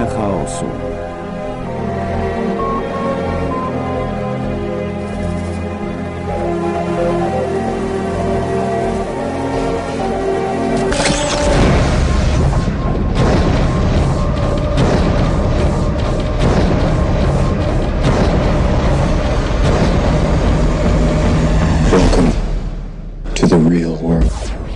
Teoria chaosu. Welcome to the real world.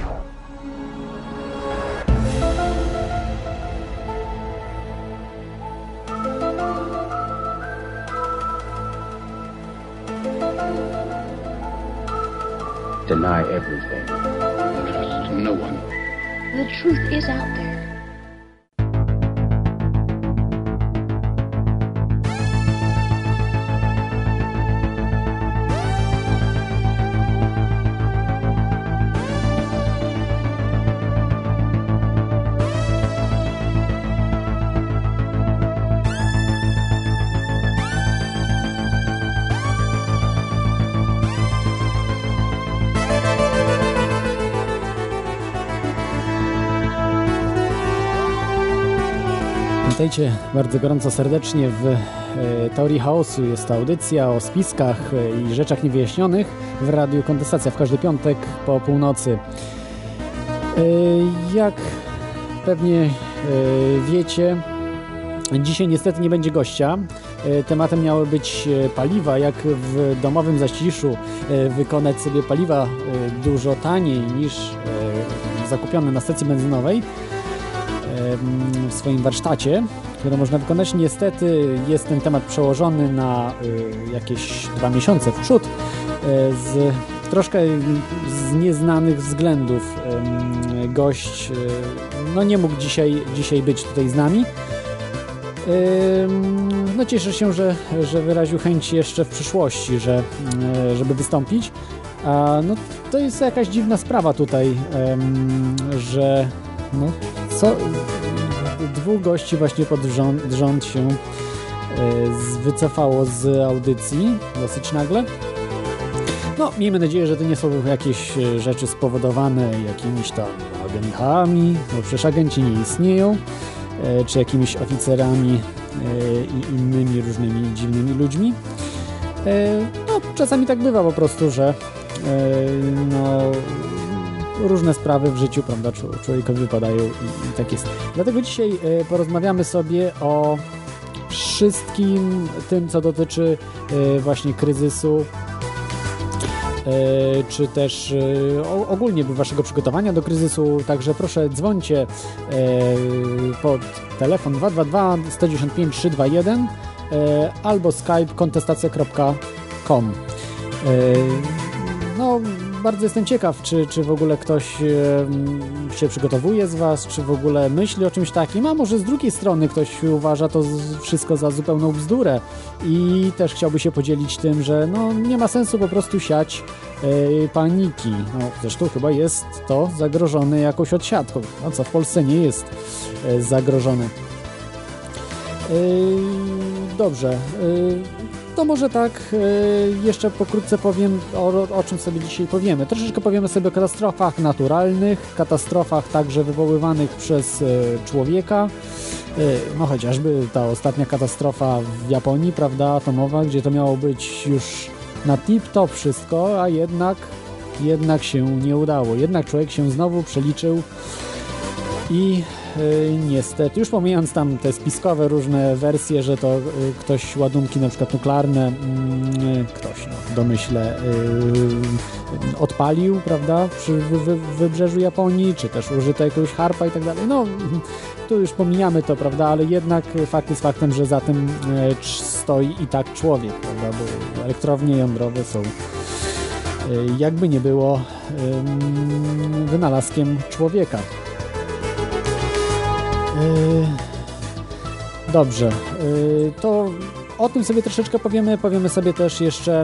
Deny everything. Trust no one. The truth is out there. Witajcie bardzo gorąco serdecznie w Teorii Chaosu. Jest to audycja o spiskach i rzeczach niewyjaśnionych w Radiu Kontestacja w każdy piątek po północy. Jak pewnie wiecie, dzisiaj niestety nie będzie gościa. Tematem miały być paliwa, jak w domowym zaciszu wykonać sobie paliwa dużo taniej niż zakupione na stacji benzynowej w swoim warsztacie, które można wykonać. Niestety jest ten temat przełożony na jakieś 2 miesiące w przód z troszkę z nieznanych względów. Gość nie mógł dzisiaj być tutaj z nami. Cieszę się, że wyraził chęć jeszcze w przyszłości, żeby wystąpić. To jest jakaś dziwna sprawa tutaj, że dwóch gości właśnie pod rząd się wycofało z audycji dosyć nagle. Miejmy nadzieję, że to nie są jakieś rzeczy spowodowane jakimiś tam agentami, bo przecież agenci nie istnieją, czy jakimiś oficerami i innymi różnymi dziwnymi ludźmi. Czasami tak bywa po prostu, że różne sprawy w życiu, prawda, człowiekowi wypadają i tak jest. Dlatego dzisiaj porozmawiamy sobie o wszystkim tym, co dotyczy właśnie kryzysu, czy też ogólnie waszego przygotowania do kryzysu. Także proszę, dzwońcie pod telefon 222 195 321 albo skype kontestacja.com. Bardzo jestem ciekaw, czy w ogóle ktoś się przygotowuje z was, czy w ogóle myśli o czymś takim, a może z drugiej strony ktoś uważa to wszystko za zupełną bzdurę i też chciałby się podzielić tym, że nie ma sensu po prostu siać paniki. Zresztą chyba jest to zagrożone jakąś odsiadką, co w Polsce nie jest zagrożone. Dobrze. To może tak, jeszcze pokrótce powiem, o czym sobie dzisiaj powiemy. Troszeczkę powiemy sobie o katastrofach naturalnych, katastrofach także wywoływanych przez człowieka. Chociażby ta ostatnia katastrofa w Japonii, prawda, atomowa, gdzie to miało być już na tip-top wszystko, a jednak się nie udało. Jednak człowiek się znowu przeliczył i niestety, już pomijając tam te spiskowe różne wersje, że to ktoś ładunki na przykład nuklearne w domyśle odpalił, prawda, przy wybrzeżu Japonii, czy też użyto jakiegoś harpa i tak dalej. Tu już pomijamy to, prawda, ale jednak fakt jest faktem, że za tym stoi i tak człowiek, prawda, bo elektrownie jądrowe są jakby nie było wynalazkiem człowieka. Dobrze, to o tym sobie troszeczkę powiemy sobie też jeszcze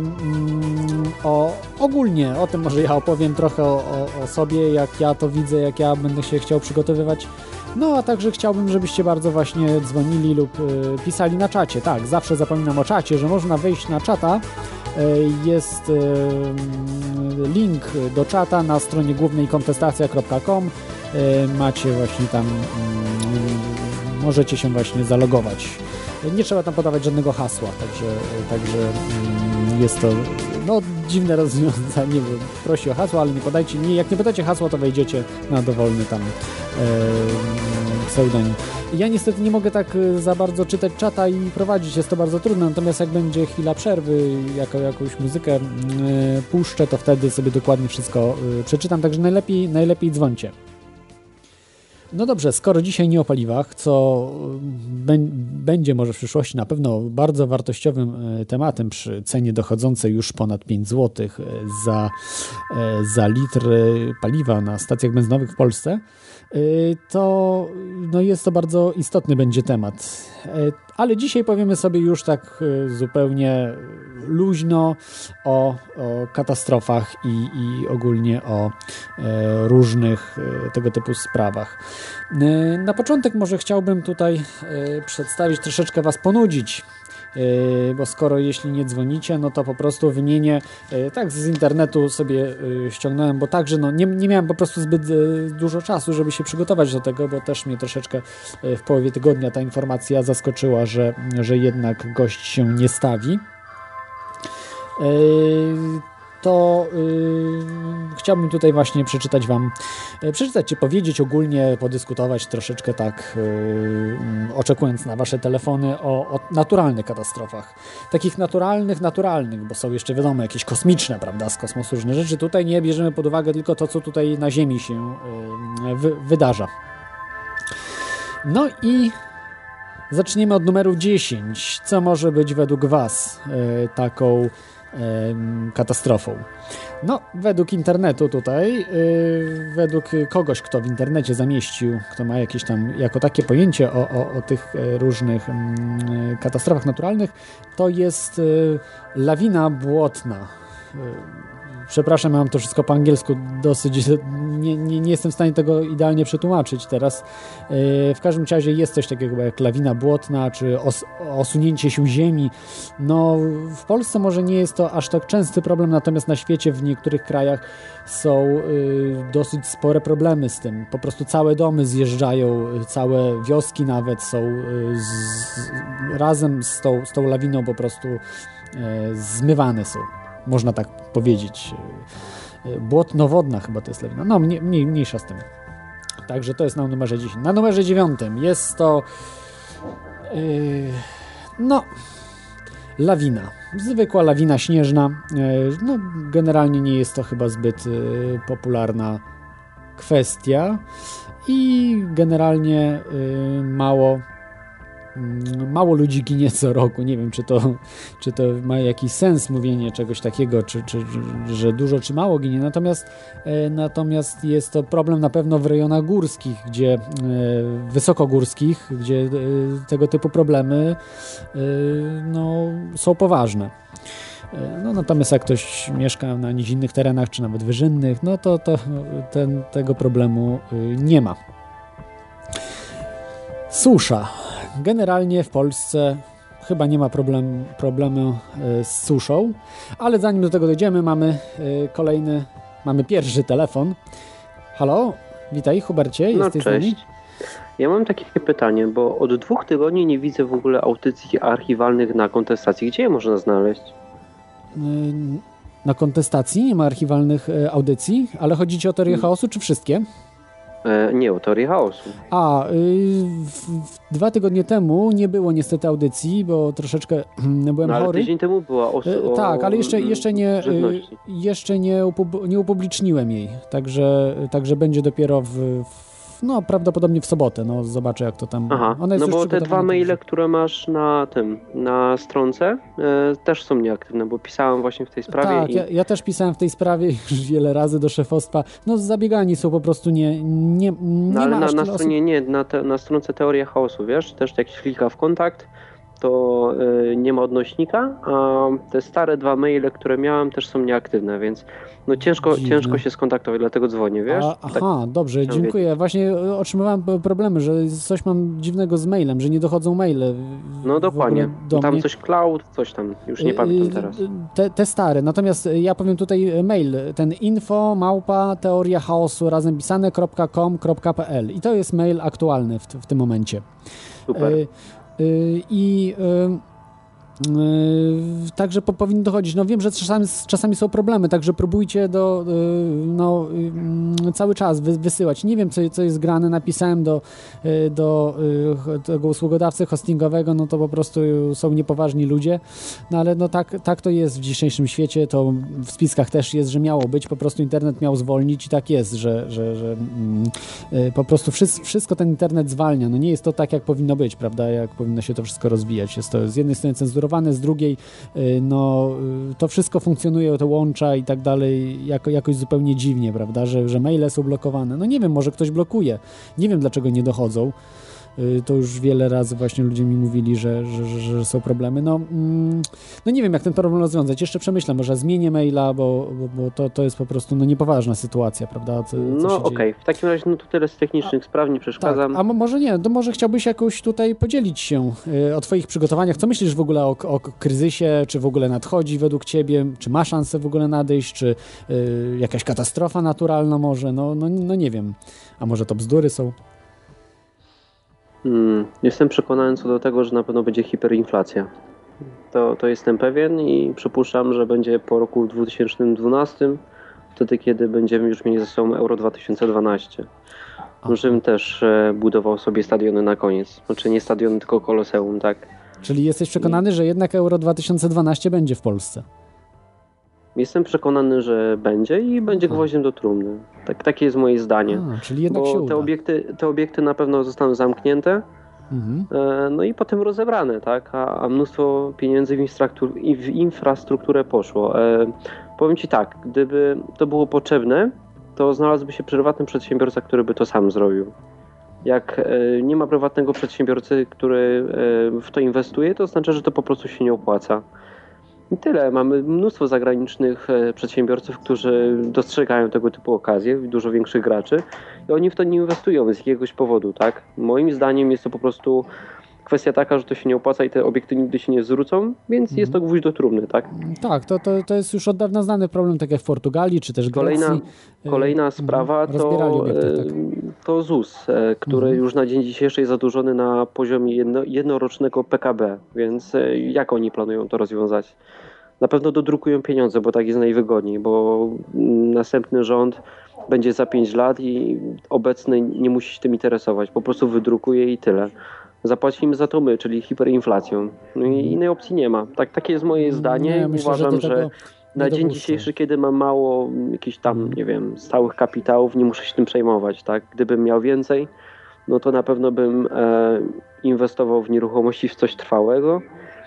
ogólnie o tym, może ja opowiem trochę o sobie, jak ja to widzę, jak ja będę się chciał przygotowywać. A także chciałbym, żebyście bardzo właśnie dzwonili lub pisali na czacie. Tak, zawsze zapominam o czacie, że można wejść na czata. Jest link do czata na stronie głównej kontestacja.com. Macie właśnie tam możecie się właśnie zalogować. Nie trzeba tam podawać żadnego hasła, także jest to dziwne rozwiązanie, bo prosi o hasło, ale nie podajcie, jak nie podacie hasła, to wejdziecie na dowolny tam pseudonim. Ja niestety nie mogę tak za bardzo czytać czata i prowadzić, jest to bardzo trudne, natomiast jak będzie chwila przerwy, jakąś muzykę puszczę, to wtedy sobie dokładnie wszystko przeczytam, także najlepiej dzwońcie. No dobrze, skoro dzisiaj nie o paliwach, co będzie może w przyszłości na pewno bardzo wartościowym tematem przy cenie dochodzącej już ponad 5 zł za litr paliwa na stacjach benzynowych w Polsce, to jest to bardzo istotny będzie temat. Ale dzisiaj powiemy sobie już tak zupełnie luźno o katastrofach i ogólnie o różnych tego typu sprawach. Na początek może chciałbym tutaj przedstawić, troszeczkę Was ponudzić, bo jeśli nie dzwonicie, no to po prostu wymienię, tak z internetu sobie ściągnąłem, bo także nie miałem po prostu zbyt dużo czasu, żeby się przygotować do tego, bo też mnie troszeczkę w połowie tygodnia ta informacja zaskoczyła, że jednak gość się nie stawi. To chciałbym tutaj właśnie przeczytać czy powiedzieć ogólnie, podyskutować troszeczkę tak, oczekując na Wasze telefony o naturalnych katastrofach. Takich naturalnych, bo są jeszcze wiadomo jakieś kosmiczne, prawda, z kosmosu różne rzeczy. Tutaj nie bierzemy pod uwagę tylko to, co tutaj na Ziemi się wydarza. No i zaczniemy od numeru 10. Co może być według Was taką katastrofą? No, według internetu tutaj, według kogoś, kto w internecie zamieścił, kto ma jakieś tam jako takie pojęcie o tych różnych katastrofach naturalnych, to jest lawina błotna. Przepraszam, mam to wszystko po angielsku dosyć, nie jestem w stanie tego idealnie przetłumaczyć teraz. W każdym razie jest coś takiego jak lawina błotna, czy osunięcie się ziemi. No, w Polsce może nie jest to aż tak częsty problem, natomiast na świecie w niektórych krajach są dosyć spore problemy z tym. Po prostu całe domy zjeżdżają, całe wioski nawet są razem z tą lawiną po prostu zmywane są. Można tak powiedzieć. Błotnowodna chyba to jest lawina. No, mniejsza z tym. Także to jest na numerze 10. Na numerze 9 jest to lawina. Zwykła lawina śnieżna. Generalnie nie jest to chyba zbyt popularna kwestia i generalnie mało ludzi ginie co roku. Nie wiem, czy to ma jakiś sens mówienie czegoś takiego, czy że dużo, czy mało ginie. Natomiast jest to problem na pewno w rejonach górskich, wysokogórskich, gdzie tego typu problemy są poważne. Natomiast jak ktoś mieszka na nizinnych terenach, czy nawet wyżynnych, no to tego problemu nie ma. Susza. Generalnie w Polsce chyba nie ma problemu z suszą, ale zanim do tego dojdziemy, mamy pierwszy telefon. Halo, witaj Hubercie, jesteś z nami? Ja mam takie pytanie, bo od 2 tygodni nie widzę w ogóle audycji archiwalnych na kontestacji. Gdzie je można znaleźć? Na kontestacji nie ma archiwalnych audycji, ale chodzi Ci o teorię chaosu, czy wszystkie? Nie, o teorię chaosu. 2 tygodnie temu nie było niestety audycji, bo troszeczkę byłem chory. Ale tydzień temu była tak, ale jeszcze nie upubliczniłem jej. Także będzie dopiero prawdopodobnie w sobotę. No zobaczę, jak to tam... Aha, ona jest bo te 2 maile, które masz na stronce, też są nieaktywne, bo pisałem właśnie w tej sprawie. Tak, ja też pisałem w tej sprawie już wiele razy do szefostwa. Zabiegani są po prostu nie ale na stronie na stronce Teoria Chaosu, wiesz, też jak się klika w kontakt, to nie ma odnośnika, a te stare 2 maile, które miałem, też są nieaktywne, więc no ciężko się skontaktować, dlatego dzwonię, wiesz? Aha, dobrze, dziękuję. Właśnie otrzymywałem problemy, że coś mam dziwnego z mailem, że nie dochodzą maile. No dokładnie. Tam mnie. coś cloud, coś tam, już nie pamiętam teraz. Te stare, natomiast ja powiem tutaj mail, ten info@teoriachaosu razem pisane.com.pl i to jest mail aktualny w tym momencie. Super. Także powinno dochodzić. No wiem, że czasami są problemy, także próbujcie cały czas wysyłać. Nie wiem, co jest grane. Napisałem do tego usługodawcy hostingowego, no to po prostu są niepoważni ludzie. No ale no tak to jest w dzisiejszym świecie. To w spiskach też jest, że miało być. Po prostu internet miał zwolnić i tak jest, że po prostu wszystko ten internet zwalnia. No nie jest to tak, jak powinno być, prawda? Jak powinno się to wszystko rozwijać. Jest to z jednej strony cenzurowane, z drugiej to wszystko funkcjonuje, to łącza i tak dalej jakoś zupełnie dziwnie, prawda, że maile są blokowane. No nie wiem, może ktoś blokuje. Nie wiem, dlaczego nie dochodzą. To już wiele razy właśnie ludzie mi mówili, że są problemy. No nie wiem, jak ten problem rozwiązać. Jeszcze przemyślę, może zmienię maila, bo to jest po prostu niepoważna sytuacja, prawda? Okej. W takim razie to tyle z technicznych spraw, nie przeszkadzam. Tak. A może nie, to może chciałbyś jakoś tutaj podzielić się o twoich przygotowaniach. Co myślisz w ogóle o kryzysie? Czy w ogóle nadchodzi według ciebie? Czy ma szansę w ogóle nadejść? Czy jakaś katastrofa naturalna może? No nie wiem. A może to bzdury są? Jestem przekonany co do tego, że na pewno będzie hiperinflacja. To jestem pewien i przypuszczam, że będzie po roku 2012, wtedy kiedy będziemy już mieli ze sobą Euro 2012. Żebym też budował sobie stadiony na koniec. Znaczy nie stadiony, tylko Koloseum, tak? Czyli jesteś przekonany, że jednak Euro 2012 będzie w Polsce? Jestem przekonany, że będzie i będzie gwoździem do trumny. Takie jest moje zdanie. Czyli jednak się uda. Te obiekty na pewno zostaną zamknięte, no i potem rozebrane, tak? A mnóstwo pieniędzy w infrastrukturę poszło. Powiem Ci tak, gdyby to było potrzebne, to znalazłby się prywatny przedsiębiorca, który by to sam zrobił. Jak nie ma prywatnego przedsiębiorcy, który w to inwestuje, to znaczy, że to po prostu się nie opłaca. I tyle. Mamy mnóstwo zagranicznych przedsiębiorców, którzy dostrzegają tego typu okazje, dużo większych graczy i oni w to nie inwestują z jakiegoś powodu, tak? Moim zdaniem jest to po prostu kwestia taka, że to się nie opłaca i te obiekty nigdy się nie zwrócą, więc jest to gwóźdź do trumny, tak? Tak, to jest już od dawna znany problem, tak jak w Portugalii, czy też Grecji. Kolejna sprawa to ZUS, który już na dzień dzisiejszy jest zadłużony na poziomie jednorocznego PKB, więc jak oni planują to rozwiązać? Na pewno dodrukują pieniądze, bo tak jest najwygodniej, bo następny rząd będzie za 5 lat i obecny nie musi się tym interesować, po prostu wydrukuje i tyle. Zapłacimy za to my, czyli hiperinflacją. No i innej opcji nie ma. Takie jest moje zdanie. Uważam, że na dzień dzisiejszy, kiedy mam mało jakichś tam, nie wiem, stałych kapitałów, nie muszę się tym przejmować, tak? Gdybym miał więcej, no to na pewno bym inwestował w nieruchomości, w coś trwałego.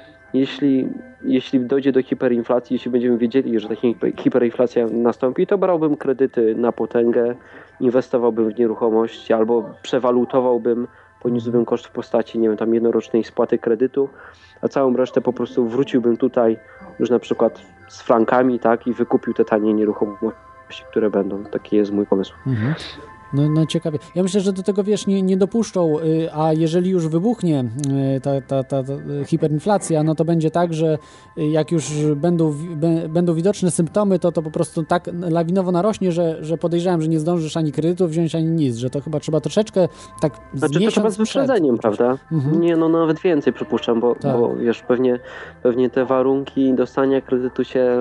Jeśli dojdzie do hiperinflacji, jeśli będziemy wiedzieli, że ta hiperinflacja nastąpi, to brałbym kredyty na potęgę, inwestowałbym w nieruchomości albo przewalutowałbym, poniósłbym koszt w postaci, nie wiem, tam jednorocznej spłaty kredytu, a całą resztę po prostu wróciłbym tutaj już na przykład z frankami, tak, i wykupił te tanie nieruchomości, które będą. Taki jest mój pomysł. No ciekawie. Ja myślę, że do tego, wiesz, nie dopuszczą, a jeżeli już wybuchnie ta hiperinflacja, no to będzie tak, że jak już będą widoczne symptomy, to po prostu tak lawinowo narośnie, że podejrzewam, że nie zdążysz ani kredytu wziąć, ani nic, że to chyba troszeczkę tak Znaczy to trzeba z wyprzedzeniem, prawda? Nie, no nawet więcej przypuszczam, bo wiesz, pewnie te warunki dostania kredytu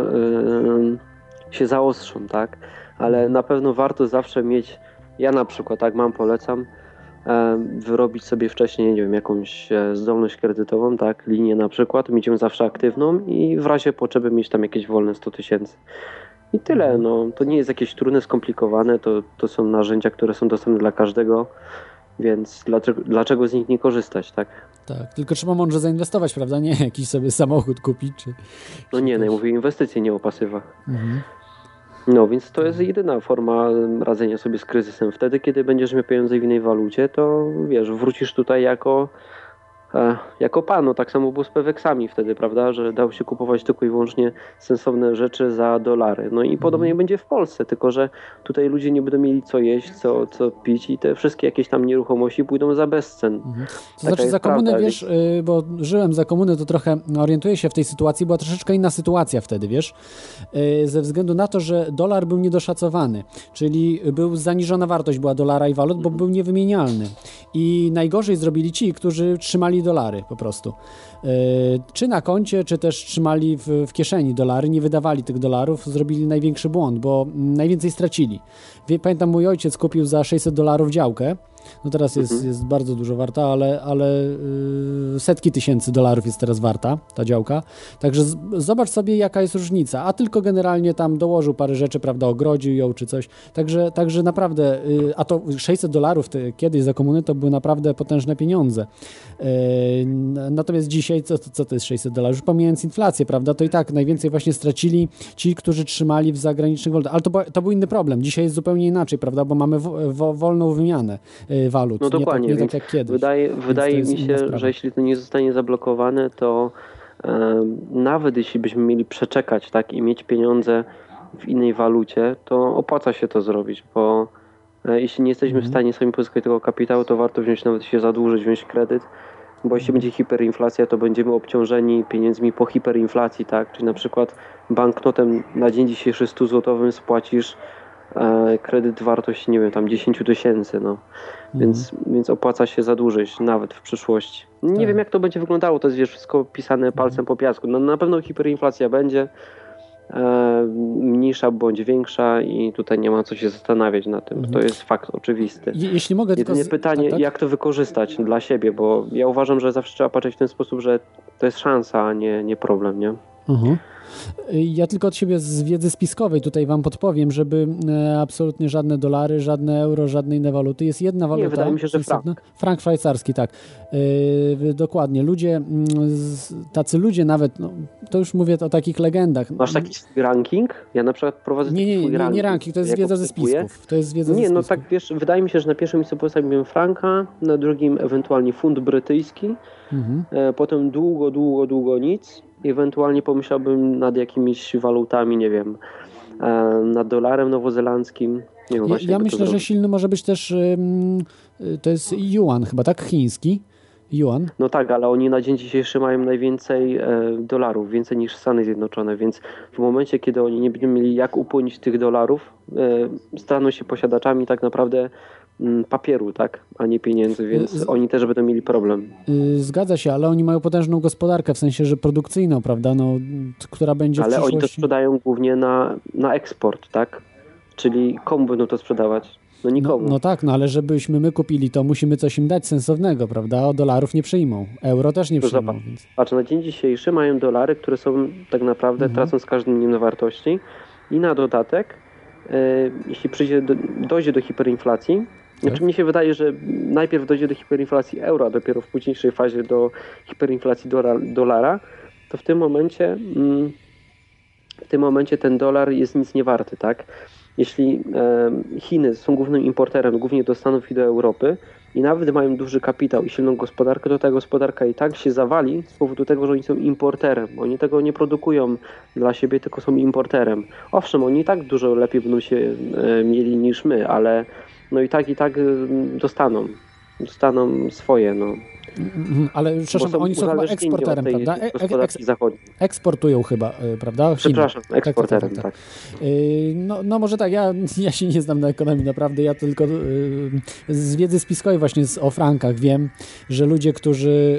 się zaostrzą, tak? Ale na pewno warto zawsze mieć. Ja na przykład, tak polecam, wyrobić sobie wcześniej, nie wiem, jakąś zdolność kredytową, tak, linię na przykład, mieć ją zawsze aktywną i w razie potrzeby mieć tam jakieś wolne 100 000. I tyle, no, to nie jest jakieś trudne, skomplikowane, to są narzędzia, które są dostępne dla każdego, więc dlaczego z nich nie korzystać, tak? Tak, tylko trzeba mądrze zainwestować, prawda, nie jakiś sobie samochód kupić, czy... No nie, ja mówię inwestycje, nie o pasywach. No, więc to jest jedyna forma radzenia sobie z kryzysem. Wtedy, kiedy będziesz miał pieniądze w innej walucie, to wiesz, wrócisz tutaj jako jako pan, tak samo było z Peweksami wtedy, prawda, że dało się kupować tylko i wyłącznie sensowne rzeczy za dolary. No i podobnie będzie w Polsce, tylko że tutaj ludzie nie będą mieli co jeść, co pić i te wszystkie jakieś tam nieruchomości pójdą za bezcen. To znaczy za komuny, prawda, wiesz, bo żyłem za komuny, to trochę orientuję się w tej sytuacji, była troszeczkę inna sytuacja wtedy, wiesz, ze względu na to, że dolar był niedoszacowany, czyli był zaniżona wartość była dolara i walut, bo był niewymienialny. I najgorzej zrobili ci, którzy trzymali dolary po prostu. Czy na koncie, czy też trzymali w kieszeni dolary, nie wydawali tych dolarów, zrobili największy błąd, bo najwięcej stracili. Pamiętam, mój ojciec kupił za $600 działkę, no teraz jest bardzo dużo warta, ale setki tysięcy dolarów jest teraz warta ta działka, także zobacz sobie, jaka jest różnica, a tylko generalnie tam dołożył parę rzeczy, prawda, ogrodził ją czy coś, także naprawdę, a to $600 kiedyś za komuny to były naprawdę potężne pieniądze. Natomiast dzisiaj, co to jest $600? Już pomijając inflację, prawda, to i tak najwięcej właśnie stracili ci, którzy trzymali w zagranicznych walutach, ale to był inny problem. Dzisiaj jest zupełnie inaczej, prawda, bo mamy wolną wymianę walut. No dokładnie, nie tak jak kiedyś. Wydaje mi się, że jeśli to nie zostanie zablokowane, to nawet jeśli byśmy mieli przeczekać, tak, i mieć pieniądze w innej walucie, to opłaca się to zrobić, bo jeśli nie jesteśmy w stanie sami pozyskać tego kapitału, to warto wziąć, nawet się zadłużyć, wziąć kredyt, bo jeśli będzie hiperinflacja, to będziemy obciążeni pieniędzmi po hiperinflacji, tak, czyli na przykład banknotem na dzień dzisiejszy 100-złotowym spłacisz kredyt wartości, nie wiem, tam 10 000, no. Więc opłaca się zadłużyć nawet w przyszłości. Nie wiem, jak to będzie wyglądało, to jest, wiesz, wszystko pisane palcem po piasku. No, na pewno hiperinflacja będzie mniejsza bądź większa i tutaj nie ma co się zastanawiać na tym. To jest fakt oczywisty. Jeśli mogę jedynie pytanie, tak? Jak to wykorzystać dla siebie, bo ja uważam, że zawsze trzeba patrzeć w ten sposób, że to jest szansa, a nie problem, nie? Ja tylko od siebie z wiedzy spiskowej tutaj wam podpowiem, żeby absolutnie żadne dolary, żadne euro, żadne inne waluty. Jest jedna waluta. Nie, wydaje mi się, że frank. Frank szwajcarski, tak. Dokładnie. Tacy ludzie nawet, no, to już mówię o takich legendach. Masz taki ranking? Ja na przykład prowadzę nie ranking, to jest wiedza ze spisków. No tak, wiesz, wydaje mi się, że na pierwszym miejscu postawiłem franka, na drugim ewentualnie funt brytyjski, potem długo nic. Ewentualnie pomyślałbym nad jakimiś walutami, nie wiem, nad dolarem nowozelandzkim. Nie wiem, ja myślę, że silny może być też, to jest yuan chyba, tak? Chiński yuan. No tak, ale oni na dzień dzisiejszy mają najwięcej dolarów, więcej niż Stany Zjednoczone, więc w momencie, kiedy oni nie będą mieli jak upłynić tych dolarów, staną się posiadaczami tak naprawdę papieru, tak, a nie pieniędzy, więc oni też będą mieli problem. Zgadza się, ale oni mają potężną gospodarkę, w sensie, że produkcyjną, prawda, no, która będzie ale w przyszłości... oni to sprzedają głównie na eksport, tak, czyli komu będą to sprzedawać? No nikomu. No tak, no ale żebyśmy my kupili, to musimy coś im dać sensownego, prawda, dolarów nie przyjmą, euro też nie przyjmą. Więc... Patrz, na dzień dzisiejszy mają dolary, które są tak naprawdę, tracą z każdym dniem na wartości i na dodatek, jeśli dojdzie do hiperinflacji, znaczy mnie się wydaje, że najpierw dojdzie do hiperinflacji euro, a dopiero w późniejszej fazie do hiperinflacji dolara, to w tym momencie ten dolar jest nic nie warty, tak? Jeśli Chiny są głównym importerem, głównie do Stanów i do Europy i nawet mają duży kapitał i silną gospodarkę, to ta gospodarka i tak się zawali z powodu tego, że oni są importerem. Oni tego nie produkują dla siebie, tylko są importerem. Owszem, oni i tak dużo lepiej będą się mieli niż my, ale no i tak dostaną swoje, no. Ale przepraszam, oni są chyba eksporterem, prawda? Eksportują chyba, prawda? Przepraszam, eksporterem, tak. No może tak, ja się nie znam na ekonomii naprawdę, ja tylko z wiedzy spiskowej właśnie o frankach wiem, że ludzie, którzy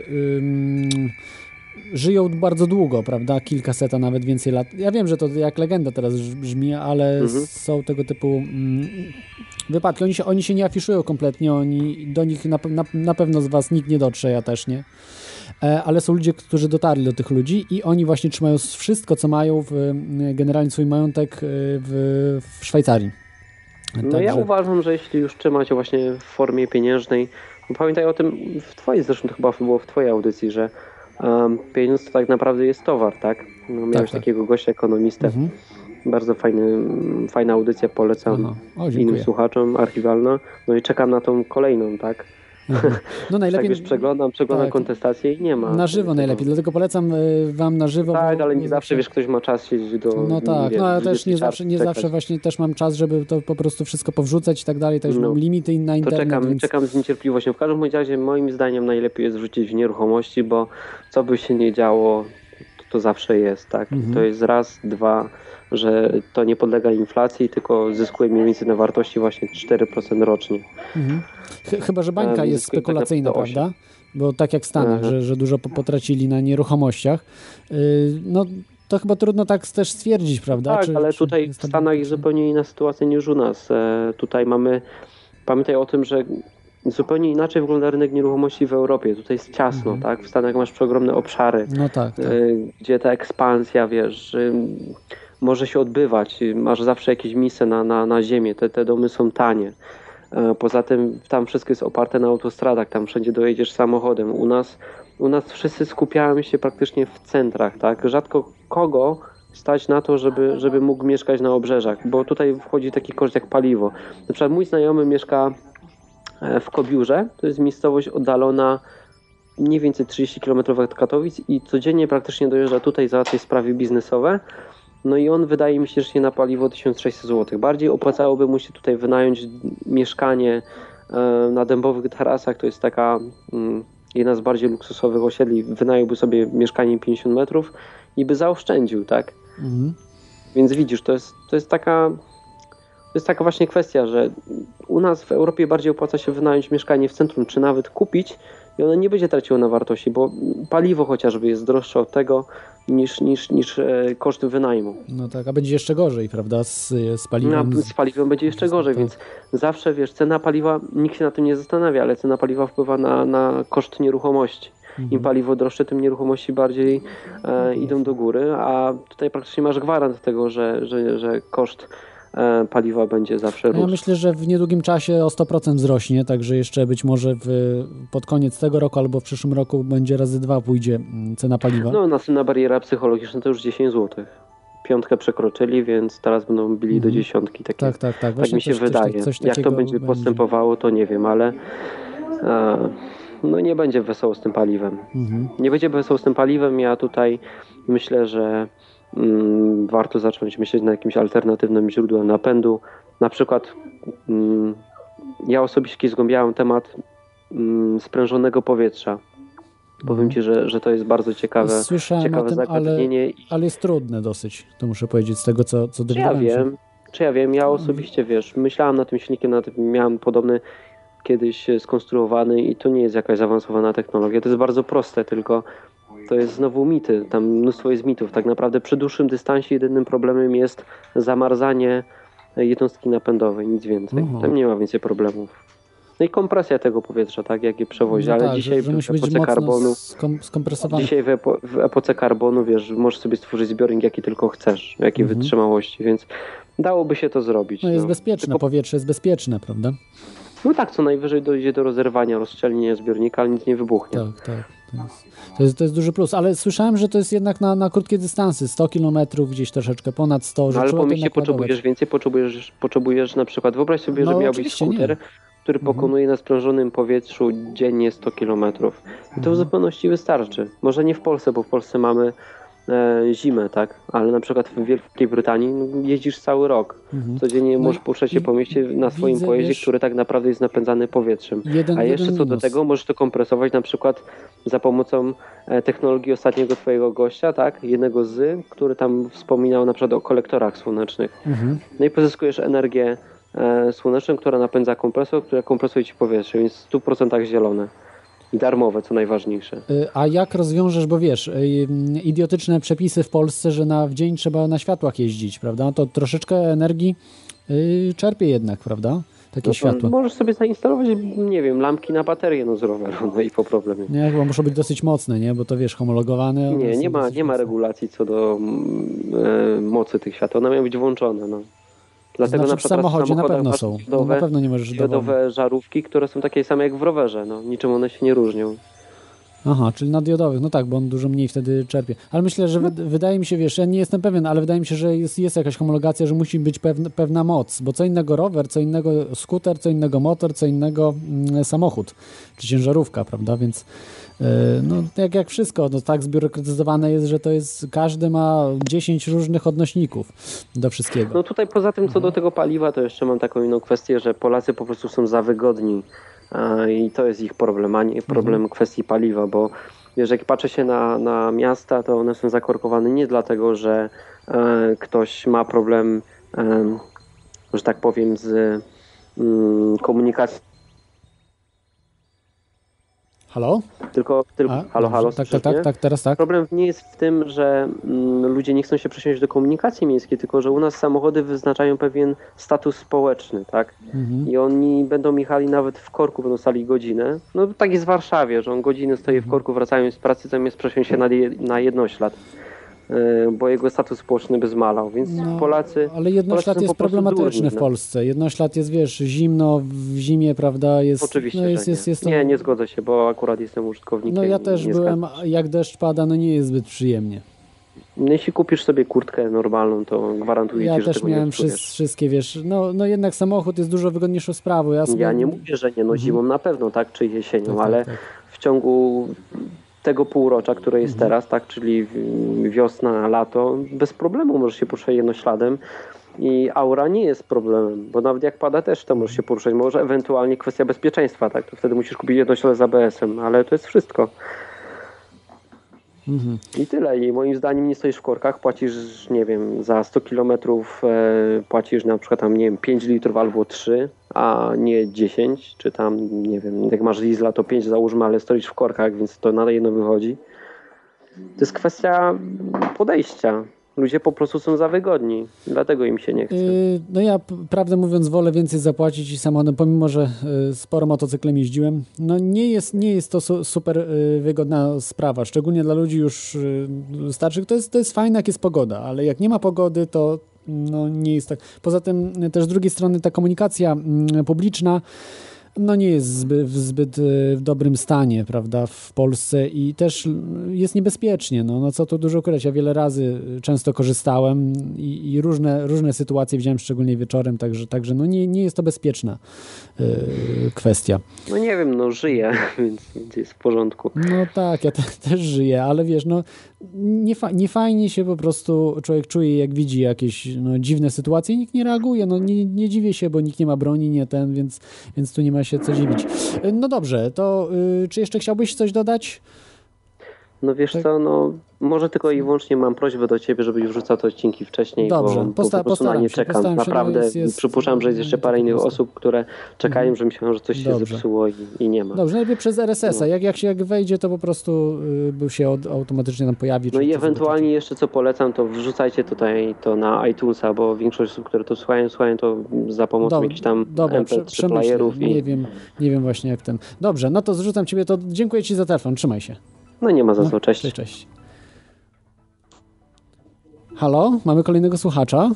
żyją bardzo długo, prawda? Kilkaset, a nawet więcej lat. Ja wiem, że to jak legenda teraz brzmi, ale są tego typu wypadki. Oni się nie afiszują kompletnie, do nich na pewno z was nikt nie dotrze, ja też nie. Ale są ludzie, którzy dotarli do tych ludzi i oni właśnie trzymają wszystko, co mają, generalnie swój majątek w Szwajcarii. No ja uważam, że jeśli już trzymacie właśnie w formie pieniężnej, pamiętaj o tym, zresztą to chyba było w twojej audycji, że pieniądz to tak naprawdę jest towar, tak? No, miałeś takiego gościa, ekonomistę. Bardzo fajna audycja, polecam innym słuchaczom, archiwalna. No i czekam na tą kolejną, tak? No najlepiej... Tak, wiesz, przeglądam kontestację i nie ma. Na żywo najlepiej, dlatego polecam wam na żywo. Tak, ale nie zawsze, wiesz, ktoś ma czas siedzieć do... No tak, wiesz, no ja też nie czekać. zawsze właśnie też mam czas, żeby to po prostu wszystko powrzucać i tak dalej, też mam limity na internet. To czekam z niecierpliwością. W każdym razie moim zdaniem najlepiej jest wrzucić w nieruchomości, bo co by się nie działo, to zawsze jest, tak? To jest raz, dwa, że to nie podlega inflacji, tylko zyskuje mniej więcej na wartości właśnie 4% rocznie. Chyba, że bańka jest spekulacyjna, prawda? Bo tak jak w Stanach, że dużo potracili na nieruchomościach. No to chyba trudno tak też stwierdzić, prawda? Tak, ale tutaj w Stanach jest zupełnie inna sytuacja niż u nas. Tutaj pamiętaj o tym, że zupełnie inaczej wygląda rynek nieruchomości w Europie. Tutaj jest ciasno, tak? W Stanach masz przeogromne obszary, no tak. gdzie ta ekspansja, wiesz, może się odbywać. Masz zawsze jakieś miejsce na ziemię. Te domy są tanie. Poza tym tam wszystko jest oparte na autostradach, tam wszędzie dojedziesz samochodem. U nas wszyscy skupiają się praktycznie w centrach, tak? Rzadko kogo stać na to, żeby mógł mieszkać na obrzeżach, bo tutaj wchodzi taki koszt jak paliwo. Na przykład mój znajomy mieszka w Kobiórze, to jest miejscowość oddalona mniej więcej 30 km od Katowic i codziennie praktycznie dojeżdża tutaj załatwiać sprawy biznesowe. No i on wydaje mi się, że na paliwo 1600 zł. Bardziej opłacałoby mu się tutaj wynająć mieszkanie na Dębowych Tarasach, to jest taka jedna z bardziej luksusowych osiedli. Wynająłby sobie mieszkanie 50 metrów i by zaoszczędził, tak? Więc widzisz, to jest taka właśnie kwestia, że u nas w Europie bardziej opłaca się wynająć mieszkanie w centrum, czy nawet kupić i ono nie będzie traciło na wartości, bo paliwo chociażby jest droższe od tego niż koszty wynajmu. No tak, a będzie jeszcze gorzej, prawda, z paliwem? Z paliwem będzie jeszcze gorzej, tak. Więc zawsze, wiesz, cena paliwa, nikt się na tym nie zastanawia, ale cena paliwa wpływa na koszt nieruchomości. Im paliwo droższe, tym nieruchomości bardziej idą do góry, a tutaj praktycznie masz gwarant tego, że koszt paliwa będzie zawsze rósł. Ja myślę, że w niedługim czasie o 100% wzrośnie, także jeszcze być może pod koniec tego roku albo w przyszłym roku będzie razy 2 pójdzie cena paliwa. No, następna bariera psychologiczna to już 10 zł. 5 przekroczyli, więc teraz będą bili do 10. Tak mi się wydaje. Jak to będzie postępowało, to nie wiem, ale no nie będzie wesoło z tym paliwem. Nie będzie wesoło z tym paliwem. Ja tutaj myślę, że warto zacząć myśleć nad jakimś alternatywnym źródłem napędu. Na przykład ja osobiście zgłębiałem temat sprężonego powietrza. Powiem Ci, że to jest bardzo ciekawe zagadnienie. Ale jest trudne dosyć, to muszę powiedzieć, z tego co dowiedziałem. Czy ja wiem, ja osobiście, wiesz, myślałem nad tym silnikiem, miałem podobny kiedyś skonstruowany i to nie jest jakaś zaawansowana technologia, to jest bardzo proste, tylko to jest znowu mity, tam mnóstwo jest mitów. Tak naprawdę przy dłuższym dystansie jedynym problemem jest zamarzanie jednostki napędowej, nic więcej. Tam nie ma więcej problemów. No i kompresja tego powietrza, tak, jak je przewozi, ale dzisiaj w epoce karbonu, w epoce karbonu, wiesz, możesz sobie stworzyć zbiornik jaki tylko chcesz, jakiej wytrzymałości, więc dałoby się to zrobić. No jest bezpieczne, powietrze jest bezpieczne, prawda? No tak, co najwyżej dojdzie do rozerwania, rozszczelnienia zbiornika, ale nic nie wybuchnie. Tak. To jest duży plus, ale słyszałem, że to jest jednak na krótkie dystansy, 100 km, gdzieś troszeczkę ponad 100. No ale po mieście potrzebujesz więcej, potrzebujesz na przykład, wyobraź sobie, że miałbyś skuter, który pokonuje na sprężonym powietrzu dziennie 100 km. I to w zupełności wystarczy. Może nie w Polsce, bo w Polsce mamy zimę, tak? Ale na przykład w Wielkiej Brytanii jeździsz cały rok. Codziennie możesz poruszać się po mieście na swoim pojeździe, który tak naprawdę jest napędzany powietrzem. A jeszcze co do tego, możesz to kompresować na przykład za pomocą technologii ostatniego twojego gościa, tak? Jednego który tam wspominał na przykład o kolektorach słonecznych. No i pozyskujesz energię słoneczną, która napędza kompresor, która kompresuje ci powietrze, więc w 100% zielone. I darmowe, co najważniejsze. A jak rozwiążesz, bo wiesz, idiotyczne przepisy w Polsce, że w dzień trzeba na światłach jeździć, prawda? To troszeczkę energii czerpie jednak, prawda? Takie światło. Możesz sobie zainstalować, nie wiem, lampki na baterię z roweru, no i po problemie. Nie, chyba muszą być dosyć mocne, nie? Bo to wiesz, homologowane. Nie ma regulacji co do mocy tych świateł. One mają być włączone, no. Dlatego na przykład w samochodzie na pewno są. Na pewno nie możesz diodowe żarówki, które są takie same jak w rowerze. No, niczym one się nie różnią. Aha, czyli na diodowych, no tak, bo on dużo mniej wtedy czerpie. Ale myślę, że wydaje mi się, wiesz, ja nie jestem pewien, ale wydaje mi się, że jest jakaś homologacja, że musi być pewna moc, bo co innego rower, co innego skuter, co innego motor, co innego samochód, czy ciężarówka, prawda, więc no jak wszystko, no tak zbiurokratyzowane jest, że to jest, każdy ma 10 różnych odnośników do wszystkiego. No tutaj poza tym, co do tego paliwa, to jeszcze mam taką inną kwestię, że Polacy po prostu są za wygodni i to jest ich problem, a nie problem kwestii paliwa, bo wiesz, jak patrzę się na miasta, to one są zakorkowane nie dlatego, że ktoś ma problem, że tak powiem, z komunikacją. Halo? Tylko halo, tak, teraz tak. Problem nie jest w tym, że ludzie nie chcą się przesiąść do komunikacji miejskiej, tylko że u nas samochody wyznaczają pewien status społeczny, tak? I oni będą jechali nawet w korku, będą stali godzinę. No tak jest w Warszawie, że on godzinę stoi w korku, wracając z pracy, zamiast przesiąść się na jednoślad, bo jego status społeczny by zmalał, więc Polacy... Ale jednoślad jest problematyczny w Polsce. Jednoślad jest, wiesz, zimno, w zimie, prawda, jest... Oczywiście, no jest nie zgodzę się, bo akurat jestem użytkownikiem. No ja też byłem, jak deszcz pada, no nie jest zbyt przyjemnie. No jeśli kupisz sobie kurtkę normalną, to gwarantuję ci, że tego nie Ja też miałem wszystkie, wiesz, no jednak samochód jest dużo wygodniejszą sprawą. Ja nie mówię, że nie, zimą na pewno, tak, czy jesienią, ale w ciągu tego półrocza, które jest teraz, tak, czyli wiosna, lato, bez problemu możesz się poruszać jednośladem i aura nie jest problemem, bo nawet jak pada też, to możesz się poruszać. Może ewentualnie kwestia bezpieczeństwa, tak, to wtedy musisz kupić jednoślad z ABS-em, ale to jest wszystko. I tyle. I moim zdaniem nie stoisz w korkach, płacisz, nie wiem, za 100 kilometrów płacisz na przykład tam, nie wiem, 5 litrów albo 3, a nie 10, czy tam, nie wiem, jak masz diesla to 5 załóżmy, ale stoisz w korkach, więc to na jedno wychodzi. To jest kwestia podejścia. Ludzie po prostu są za wygodni, dlatego im się nie chce. No ja, prawdę mówiąc, wolę więcej zapłacić i samochodem, pomimo że sporo motocyklem jeździłem. No nie jest to super wygodna sprawa, szczególnie dla ludzi już starszych. To jest fajne, jak jest pogoda, ale jak nie ma pogody, to no nie jest tak. Poza tym też z drugiej strony ta komunikacja publiczna no nie jest zbyt w dobrym stanie, prawda, w Polsce i też jest niebezpiecznie, no co tu dużo ukrywać. Ja wiele razy często korzystałem i różne sytuacje widziałem, szczególnie wieczorem, także no nie jest to bezpieczna kwestia. No nie wiem, no żyję, więc jest w porządku. No tak, ja też żyję, ale wiesz, no nie fajnie się po prostu człowiek czuje, jak widzi jakieś dziwne sytuacje i nikt nie reaguje, no nie dziwię się, bo nikt nie ma broni, więc tu nie ma się co dziwić. No dobrze, to czy jeszcze chciałbyś coś dodać? No wiesz co, no może tylko i wyłącznie mam prośbę do ciebie, żebyś wrzucał te odcinki wcześniej, dobrze, bo po prostu na nie czekam. Naprawdę przypuszczam, że jest jeszcze parę innych osób, które czekają, że myślą, że coś się zepsuło i nie ma. Dobrze, najlepiej przez RSS-a. Jak wejdzie, to po prostu się automatycznie tam pojawi. No i ewentualnie jeszcze co polecam, to wrzucajcie tutaj to na iTunesa, bo większość osób, które to słuchają to za pomocą jakichś tam MP3 playerów. Nie wiem właśnie jak ten. Dobrze, no to zrzucam ciebie, to dziękuję ci za telefon, trzymaj się. No nie ma za co, cześć. Cześć. Halo, mamy kolejnego słuchacza.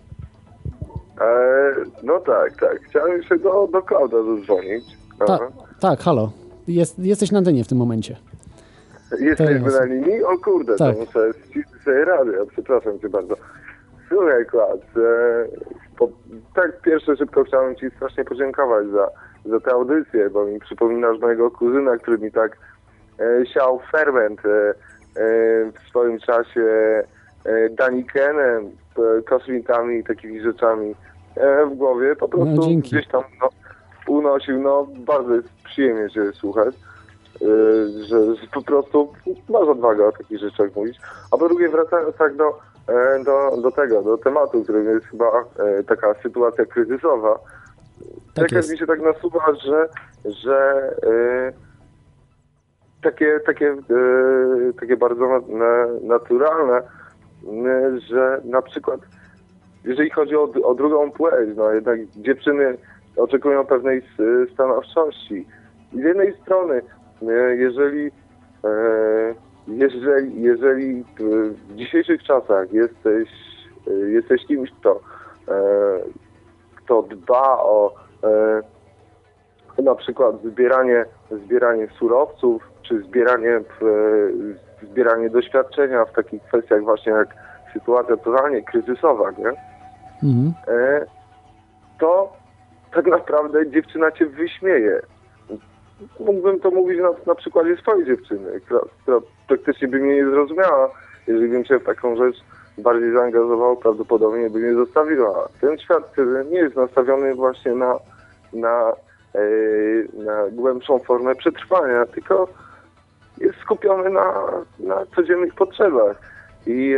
No tak. Chciałem jeszcze do Klauda zadzwonić. Tak, halo. Jesteś na antenie w tym momencie. Jesteśmy na linii? O kurde, tak. To muszę ściszyć sobie radę. Przepraszam cię bardzo. Słuchaj, Klaud, tak pierwsze szybko chciałem ci strasznie podziękować za tę audycję, bo mi przypominasz mojego kuzyna, który mi tak siał ferment w swoim czasie Danikenem, kosmitami i takimi rzeczami w głowie. Po prostu gdzieś tam unosił. Bardzo jest przyjemnie cię słuchać, że po prostu masz odwagę o takich rzeczach mówić. A po drugie, wracając tak do tematu, którym jest chyba taka sytuacja kryzysowa, tak jest. Mi się tak nasuwa, że takie bardzo naturalne, że na przykład jeżeli chodzi o drugą płeć, jednak dziewczyny oczekują pewnej stanowczości. I z jednej strony, jeżeli w dzisiejszych czasach jesteś kimś, kto dba o na przykład zbieranie zbieranie surowców, czy zbieranie doświadczenia w takich kwestiach właśnie jak sytuacja totalnie kryzysowa, nie? To tak naprawdę dziewczyna cię wyśmieje. Mógłbym to mówić na przykładzie swojej dziewczyny, która praktycznie by mnie nie zrozumiała. Jeżeli bym się w taką rzecz bardziej zaangażował, prawdopodobnie by mnie zostawiła. Ten świat nie jest nastawiony właśnie na głębszą formę przetrwania, tylko jest skupiony na codziennych potrzebach. I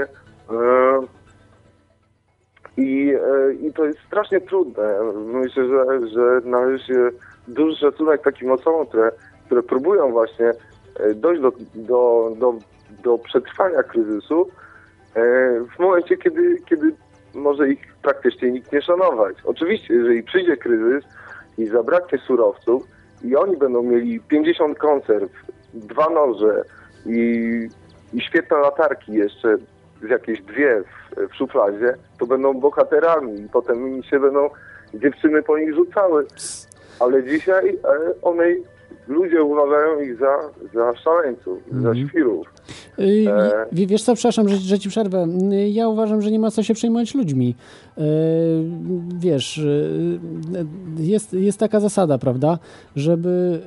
to jest strasznie trudne. Myślę, że należy się duży szacunek takim osobom, które próbują właśnie dojść do przetrwania kryzysu w momencie, kiedy może ich praktycznie nikt nie szanować. Oczywiście, jeżeli przyjdzie kryzys i zabraknie surowców i oni będą mieli 50 konserw, 2 noże i świetne latarki jeszcze, jakieś 2 w szufladzie, to będą bohaterami i potem się będą dziewczyny po nich rzucały. Ale dzisiaj ludzie uważają ich za szaleńców, za świrów. Wiesz co, przepraszam, że ci przerwę. Ja uważam, że nie ma co się przejmować ludźmi. Wiesz, jest taka zasada, prawda, żeby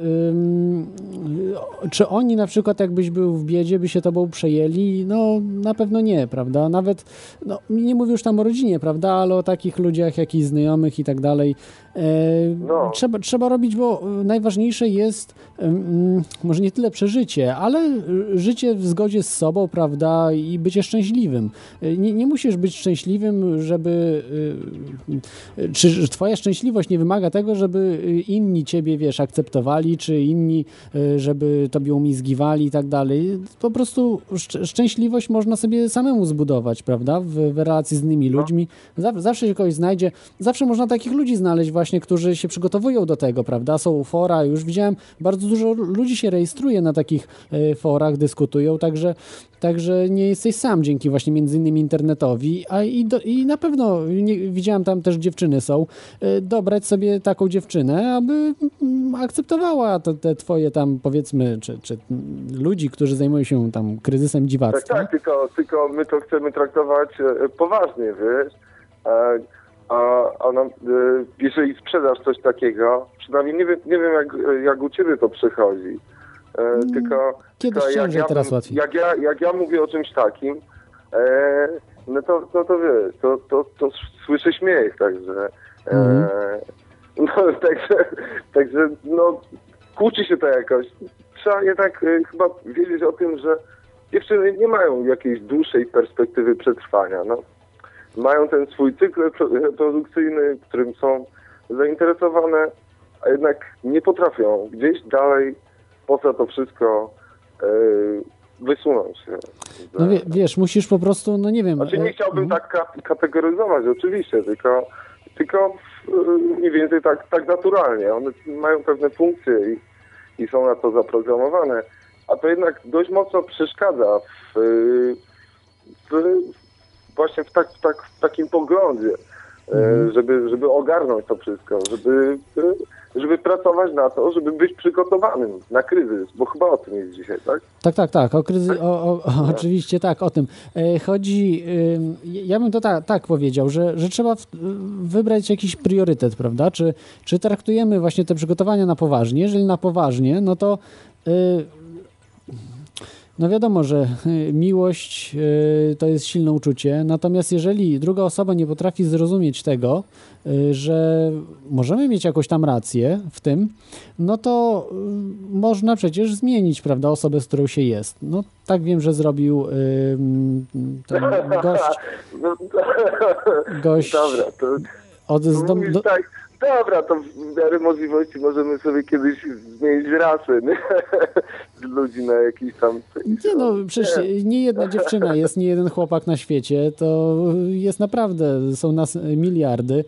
czy oni na przykład jakbyś był w biedzie, by się tobą przejęli? No na pewno nie, prawda? Nawet, no nie mówię już tam o rodzinie, prawda, ale o takich ludziach, jakichś znajomych i tak dalej. Trzeba robić, bo najważniejsze jest może nie tyle przeżycie, ale życie w zgodzie z sobą, prawda, i bycie szczęśliwym. Nie musisz być szczęśliwym, żeby czy twoja szczęśliwość nie wymaga tego, żeby inni ciebie, wiesz, akceptowali, czy inni, żeby tobie umizgiwali i tak dalej. Po prostu szczęśliwość można sobie samemu zbudować, prawda, w relacji z innymi ludźmi. Zawsze się kogoś znajdzie. Zawsze można takich ludzi znaleźć właśnie, którzy się przygotowują do tego, prawda, są fora. Już widziałem, bardzo dużo ludzi się rejestruje na takich forach, dyskutują, także nie jesteś sam dzięki właśnie między innymi internetowi, i na pewno widziałem tam też dziewczyny są, dobrać sobie taką dziewczynę, aby akceptowała te twoje tam powiedzmy, czy ludzi, którzy zajmują się tam kryzysem dziwactwa. Tak, tylko my to chcemy traktować poważnie, wiesz, jeżeli sprzedasz coś takiego, przynajmniej nie wiem jak u ciebie to przechodzi. Kiedyś ciężej, teraz łatwiej. Jak ja mówię o czymś takim, no to wiesz, to słyszę śmiech, także także kłóci się to jakoś. Trzeba jednak chyba wiedzieć o tym, że dziewczyny nie mają jakiejś dłuższej perspektywy przetrwania. No. Mają ten swój cykl reprodukcyjny, którym są zainteresowane, a jednak nie potrafią gdzieś dalej poza to wszystko wysunąć się. No wiesz, musisz po prostu, no nie wiem... Znaczy nie chciałbym tak kategoryzować, oczywiście, tylko mniej więcej tak naturalnie. One mają pewne funkcje i są na to zaprogramowane, a to jednak dość mocno przeszkadza właśnie w takim poglądzie, żeby ogarnąć to wszystko, żeby pracować na to, żeby być przygotowanym na kryzys, bo chyba o tym jest dzisiaj, tak? Tak, oczywiście tak, o tym. Chodzi, ja bym to tak powiedział, że trzeba wybrać jakiś priorytet, prawda? Czy traktujemy właśnie te przygotowania na poważnie? Jeżeli na poważnie, no to no wiadomo, że miłość to jest silne uczucie, natomiast jeżeli druga osoba nie potrafi zrozumieć tego, że możemy mieć jakąś tam rację w tym, no to można przecież zmienić, prawda, osobę, z którą się jest. No tak wiem, że zrobił ten gość Dobra, Dobra, to w miarę możliwości możemy sobie kiedyś zmienić rasę, nie? Ludzi na jakiś tam... Nie no, przecież nie jedna dziewczyna jest, nie jeden chłopak na świecie, to jest naprawdę, są nas miliardy.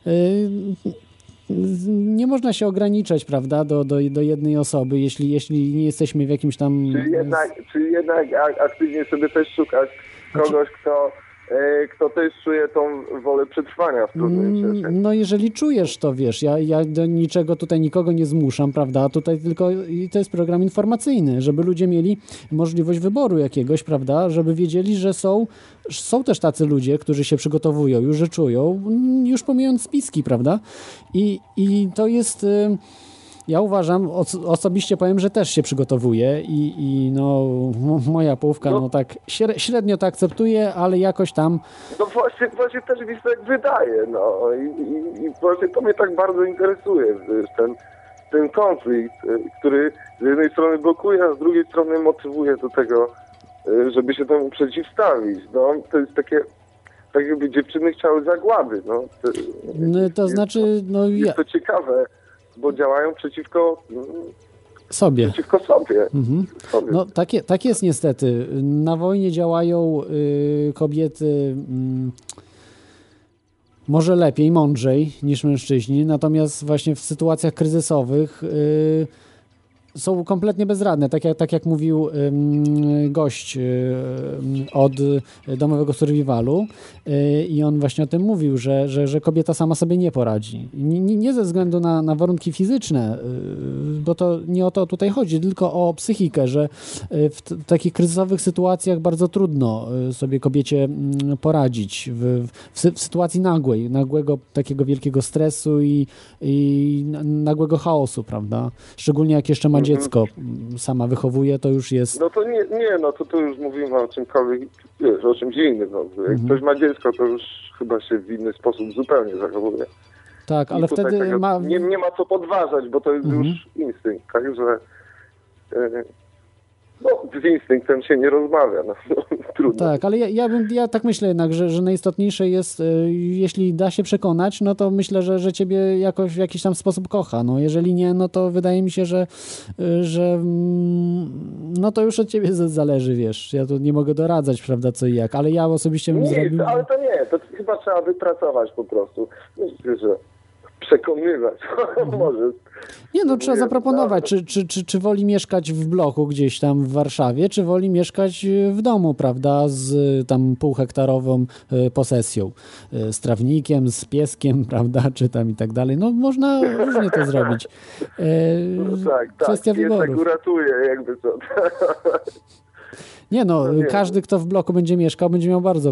Nie można się ograniczać, prawda, do jednej osoby, jeśli nie jesteśmy w jakimś tam... Czy jednak aktywnie sobie też szukać kogoś, kto też czuje tą wolę przetrwania w trudnym czasie. No jeżeli czujesz, to wiesz, ja do niczego tutaj nikogo nie zmuszam, prawda? Tutaj tylko to jest program informacyjny, żeby ludzie mieli możliwość wyboru jakiegoś, prawda? Żeby wiedzieli, że są też tacy ludzie, którzy się przygotowują, już że czują, już pomijając spiski, prawda? I to jest... Ja uważam, osobiście powiem, że też się przygotowuję i no moja połówka no tak średnio to akceptuje, ale jakoś tam... No właśnie też mi się tak wydaje, no i właśnie to mnie tak bardzo interesuje, wiesz, ten konflikt, który z jednej strony blokuje, a z drugiej strony motywuje do tego, żeby się temu przeciwstawić. No to jest takie, tak jakby dziewczyny chciały zagłady, no. To znaczy, no jest to ciekawe, bo działają przeciwko sobie. Mhm. No tak jest niestety. Na wojnie działają kobiety może lepiej, mądrzej niż mężczyźni, natomiast właśnie w sytuacjach kryzysowych są kompletnie bezradne, tak jak mówił gość od domowego survivalu i on właśnie o tym mówił, że kobieta sama sobie nie poradzi. Nie ze względu na warunki fizyczne, bo to nie o to tutaj chodzi, tylko o psychikę, że w takich kryzysowych sytuacjach bardzo trudno sobie kobiecie poradzić w sytuacji nagłego takiego wielkiego stresu i nagłego chaosu, prawda? Szczególnie jak jeszcze ma dziecko sama wychowuje, to już jest... No to to już mówimy o czymkolwiek, wiesz, o czymś innym. No. Jak ktoś ma dziecko, to już chyba się w inny sposób zupełnie zachowuje. Tak, ale wtedy nie ma co podważać, bo to jest już instynkt, także z instynktem się nie rozmawia, no, trudno. Tak, ale ja tak myślę jednak, że najistotniejsze jest, jeśli da się przekonać, no to myślę, że ciebie jakoś w jakiś tam sposób kocha, no jeżeli nie, no to wydaje mi się, że no to już od ciebie zależy, wiesz, ja tu nie mogę doradzać, prawda, co i jak, ale ja osobiście bym zrobił... Ale to nie, to chyba trzeba wypracować po prostu, myślę, że przekonywać. Może. Nie, no trzeba zaproponować, czy woli mieszkać w bloku gdzieś tam w Warszawie, czy woli mieszkać w domu, prawda, z tam półhektarową posesją, z trawnikiem, z pieskiem, prawda, czy tam i tak dalej. No można różnie to zrobić. Kwestia wyboru. Piesek uratuje, jakby co. Nie no, każdy, kto w bloku będzie mieszkał, będzie miał bardzo...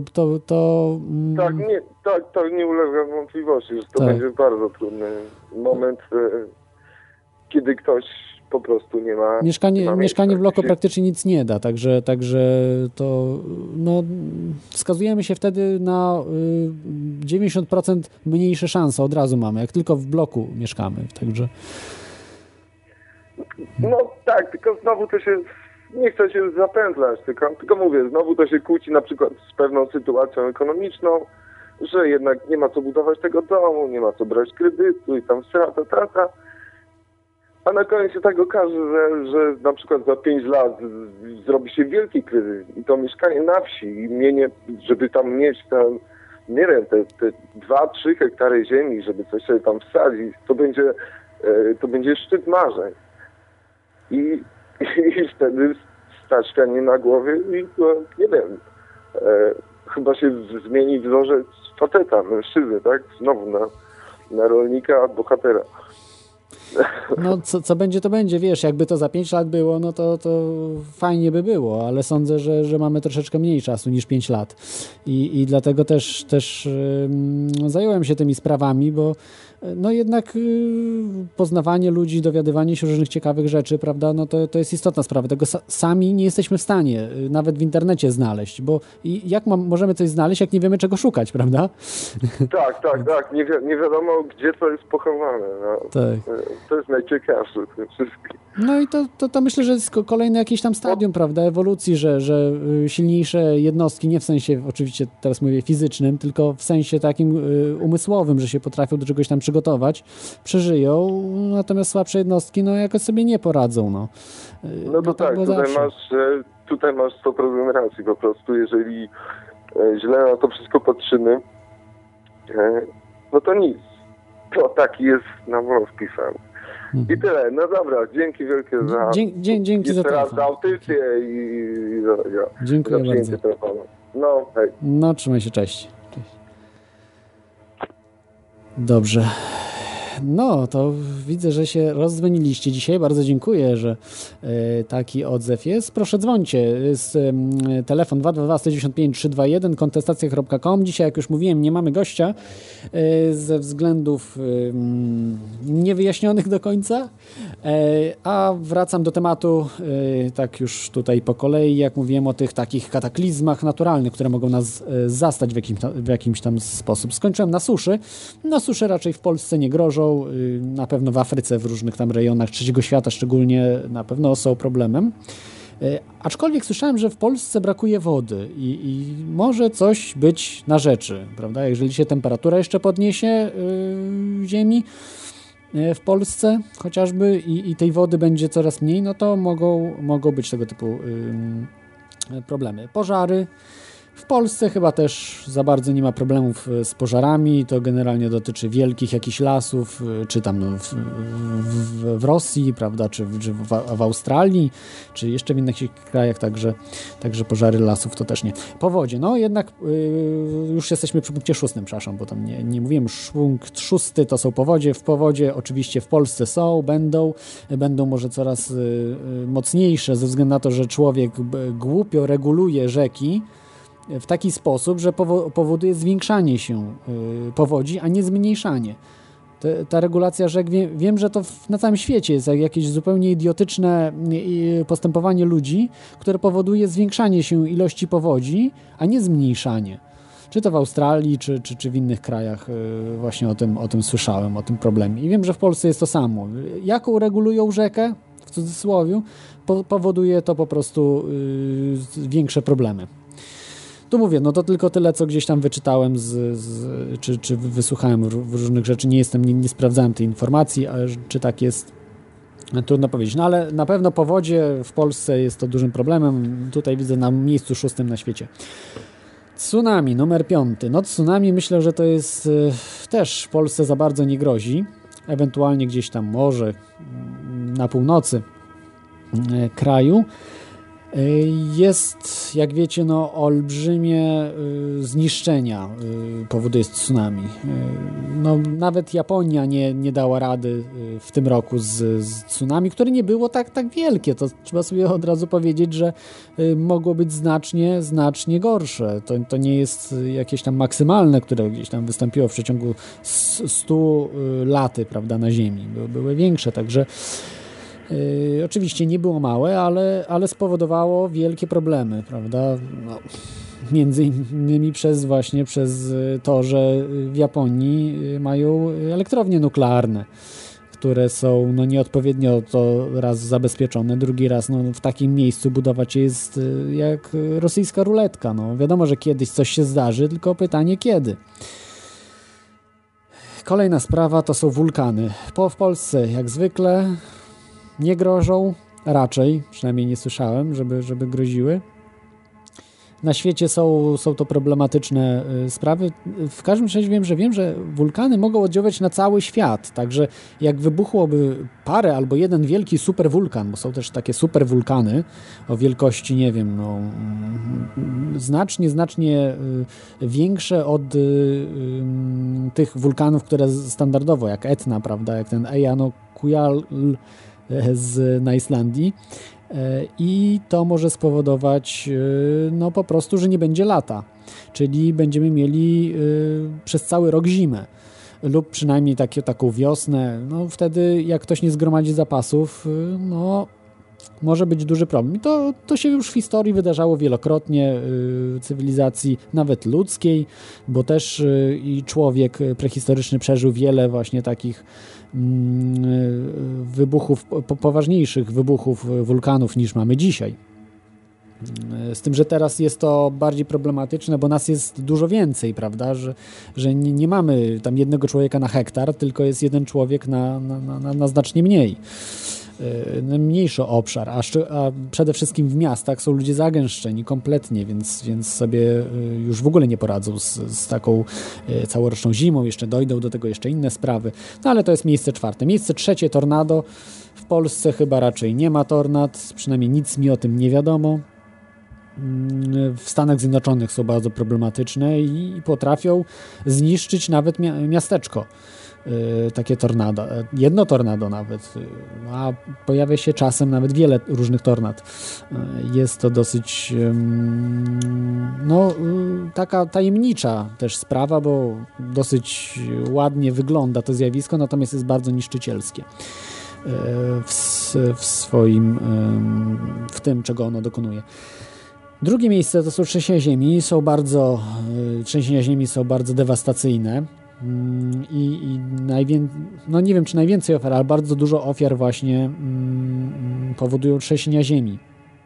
Tak, nie ulega wątpliwości, że to będzie bardzo trudny moment, kiedy ktoś po prostu nie ma... Mieszkanie w bloku praktycznie nic nie da, także to... No, skazujemy się wtedy na 90% mniejsze szanse, od razu mamy, jak tylko w bloku mieszkamy, także... No tak, tylko znowu to się... Nie chcę się zapętlać, tylko mówię, znowu to się kłóci na przykład z pewną sytuacją ekonomiczną, że jednak nie ma co budować tego domu, nie ma co brać kredytu i tam strata, a na koniec się tak okaże, że na przykład za 5 lat zrobi się wielki kryzys i to mieszkanie na wsi i żeby tam mieć tam, nie wiem, te 2-3 hektary ziemi, żeby coś sobie tam wsadzić, to będzie szczyt marzeń. I wtedy stać pianie na głowie i nie wiem, chyba się zmieni wzorzec faceta, mężczyzny, tak? Znowu na rolnika, bohatera. No co będzie, to będzie, wiesz, jakby to za 5 lat było, no to fajnie by było, ale sądzę, że mamy troszeczkę mniej czasu niż 5 lat i dlatego też zająłem się tymi sprawami, bo no jednak poznawanie ludzi, dowiadywanie się różnych ciekawych rzeczy, prawda, no to jest istotna sprawa. Tego sami nie jesteśmy w stanie nawet w internecie znaleźć, bo jak możemy coś znaleźć, jak nie wiemy czego szukać, prawda? Tak. Nie wiadomo, gdzie to jest pochowane. No. Tak. To jest najciekawsze w tym wszystkim. No i to myślę, że jest kolejne jakieś tam stadium, prawda, ewolucji, że silniejsze jednostki, nie w sensie oczywiście teraz mówię fizycznym, tylko w sensie takim umysłowym, że się potrafią do czegoś tam przygotować, przeżyją, natomiast słabsze jednostki no jakoś sobie nie poradzą. No to tak, tutaj masz 100% racji po prostu, jeżeli źle na to wszystko patrzymy, no to nic. To taki jest nam wpisany. I tyle. No dobra, dzięki wielkie za... Dzięki za teraz za audycję i za Dziękuję przyjęcie bardzo. telefonu. No, hej. No, trzymaj się, cześć. Dobrze. No, to widzę, że się rozdzwoniliście dzisiaj. Bardzo dziękuję, że taki odzew jest. Proszę dzwońcie. Telefon 222-195-321, kontestacja.com. Dzisiaj, jak już mówiłem, nie mamy gościa ze względów niewyjaśnionych do końca. A wracam do tematu, tak już tutaj po kolei, jak mówiłem o tych takich kataklizmach naturalnych, które mogą nas zastać w jakimś tam sposób. Skończyłem na suszy. Na suszy raczej w Polsce nie grożą. Na pewno w Afryce, w różnych tam rejonach trzeciego świata szczególnie na pewno są problemem. Aczkolwiek słyszałem, że w Polsce brakuje wody i może coś być na rzeczy, prawda? Jeżeli się temperatura jeszcze podniesie ziemi w Polsce chociażby i tej wody będzie coraz mniej, no to mogą być tego typu problemy. Pożary. W Polsce chyba też za bardzo nie ma problemów z pożarami, to generalnie dotyczy wielkich jakichś lasów, czy tam w Rosji, prawda, czy w Australii, czy jeszcze w innych krajach, także pożary lasów to też nie. Powodzie, no jednak już jesteśmy przy punkcie 6, przepraszam, bo tam nie mówiłem, punkt 6 to są powodzie. W powodzie oczywiście w Polsce są, będą może coraz mocniejsze ze względu na to, że człowiek głupio reguluje rzeki, w taki sposób, że powoduje zwiększanie się powodzi, a nie zmniejszanie. Ta regulacja rzek, wiem, że to na całym świecie jest jakieś zupełnie idiotyczne postępowanie ludzi, które powoduje zwiększanie się ilości powodzi, a nie zmniejszanie. Czy to w Australii, czy w innych krajach właśnie o tym słyszałem, o tym problemie. I wiem, że w Polsce jest to samo. Jaką regulują rzekę, w cudzysłowie, powoduje to po prostu większe problemy. Tu mówię, no to tylko tyle, co gdzieś tam wyczytałem czy wysłuchałem różnych rzeczy. Nie sprawdzałem tej informacji, ale czy tak jest, trudno powiedzieć. No ale na pewno powodzie w Polsce jest to dużym problemem. Tutaj widzę na miejscu 6 na świecie. Tsunami, numer 5. No tsunami myślę, że to jest też w Polsce za bardzo nie grozi. Ewentualnie gdzieś tam może na północy kraju. Jest, jak wiecie, no olbrzymie zniszczenia powoduje tsunami. No, nawet Japonia nie dała rady w tym roku z tsunami, które nie było tak wielkie. To trzeba sobie od razu powiedzieć, że mogło być znacznie gorsze. To nie jest jakieś tam maksymalne, które gdzieś tam wystąpiło w przeciągu 100 lat, prawda, na Ziemi. Były większe, także oczywiście nie było małe, ale spowodowało wielkie problemy, prawda? No, między innymi przez to, że w Japonii mają elektrownie nuklearne, które są no, nieodpowiednio to raz zabezpieczone, drugi raz no, w takim miejscu budować jest jak rosyjska ruletka. No, wiadomo, że kiedyś coś się zdarzy, tylko pytanie kiedy. Kolejna sprawa to są wulkany. W Polsce jak zwykle nie grożą, raczej, przynajmniej nie słyszałem, żeby groziły. Na świecie są to problematyczne sprawy. W każdym razie wiem, że wulkany mogą oddziaływać na cały świat. Także jak wybuchłoby parę albo jeden wielki superwulkan, bo są też takie superwulkany o wielkości, nie wiem, no, znacznie większe od tych wulkanów, które standardowo, jak Etna, prawda, jak ten Eyjafjallajökull na Islandii. I to może spowodować no po prostu, że nie będzie lata, czyli będziemy mieli przez cały rok zimę lub przynajmniej taką wiosnę. No wtedy jak ktoś nie zgromadzi zapasów, no może być duży problem. I to się już w historii wydarzało wielokrotnie cywilizacji nawet ludzkiej, bo też i człowiek prehistoryczny przeżył wiele właśnie takich wybuchów, poważniejszych wybuchów wulkanów niż mamy dzisiaj. Z tym, że teraz jest to bardziej problematyczne, bo nas jest dużo więcej, prawda, że nie mamy tam jednego człowieka na hektar, tylko jest jeden człowiek na znacznie mniejszy obszar, a przede wszystkim w miastach są ludzie zagęszczeni kompletnie, więc sobie już w ogóle nie poradzą z taką całoroczną zimą, jeszcze dojdą do tego jeszcze inne sprawy, no ale to jest miejsce 4. Miejsce 3 tornado. W Polsce chyba raczej nie ma tornad, przynajmniej nic mi o tym nie wiadomo. w Stanach Zjednoczonych są bardzo problematyczne i potrafią zniszczyć nawet miasteczko. Takie tornado. Jedno tornado nawet, a pojawia się czasem nawet wiele różnych tornad. Jest to dosyć taka tajemnicza też sprawa, bo dosyć ładnie wygląda to zjawisko, natomiast jest bardzo niszczycielskie w tym, czego ono dokonuje. Drugie miejsce to są trzęsienia ziemi. Trzęsienia ziemi są bardzo dewastacyjne. Nie wiem, czy najwięcej ofiar, ale bardzo dużo ofiar właśnie powodują trzęsienia ziemi.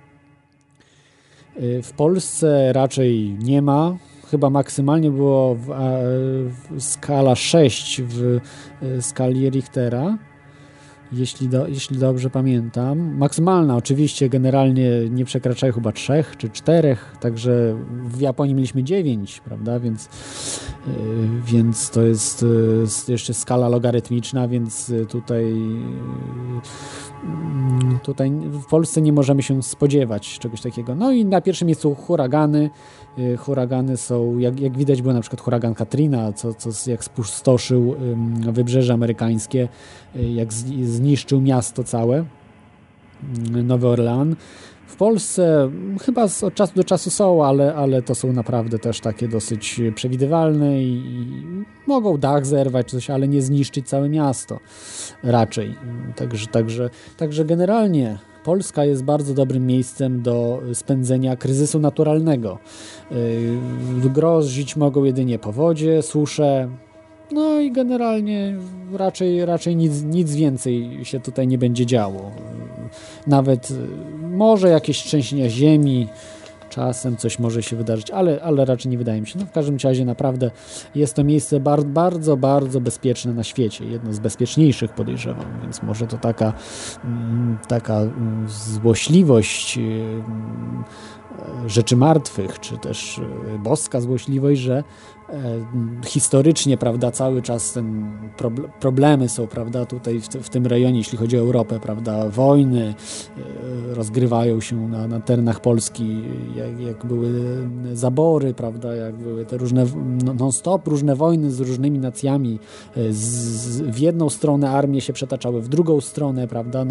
W Polsce raczej nie ma. Chyba maksymalnie było skala 6 w skali Richtera. Jeśli dobrze pamiętam. Maksymalna oczywiście generalnie nie przekraczają chyba 3 czy 4, także w Japonii mieliśmy 9, prawda, więc to jest jeszcze skala logarytmiczna, więc tutaj w Polsce nie możemy się spodziewać czegoś takiego. No i na pierwszym miejscu huragany. Huragany są, jak widać, był na przykład huragan Katrina, jak spustoszył wybrzeże amerykańskie, jak zniszczył miasto całe, Nowy Orlean. W Polsce chyba od czasu do czasu są, ale to są naprawdę też takie dosyć przewidywalne i mogą dach zerwać czy coś, ale nie zniszczyć całe miasto raczej. Także generalnie Polska jest bardzo dobrym miejscem do spędzenia kryzysu naturalnego. Grozić mogą jedynie powodzie, susze, no i generalnie raczej nic więcej się tutaj nie będzie działo. Nawet może jakieś trzęsienia ziemi, czasem coś może się wydarzyć, ale raczej nie wydaje mi się. No w każdym razie naprawdę jest to miejsce bardzo, bardzo bezpieczne na świecie. Jedno z bezpieczniejszych, podejrzewam, więc może to taka złośliwość rzeczy martwych, czy też boska złośliwość, że historycznie, prawda, cały czas problemy są, prawda, tutaj w tym rejonie, jeśli chodzi o Europę, prawda, wojny rozgrywają się na terenach Polski, jak były zabory, prawda, jak były te różne non-stop, różne wojny z różnymi nacjami, w jedną stronę armie się przetaczały, w drugą stronę, prawda,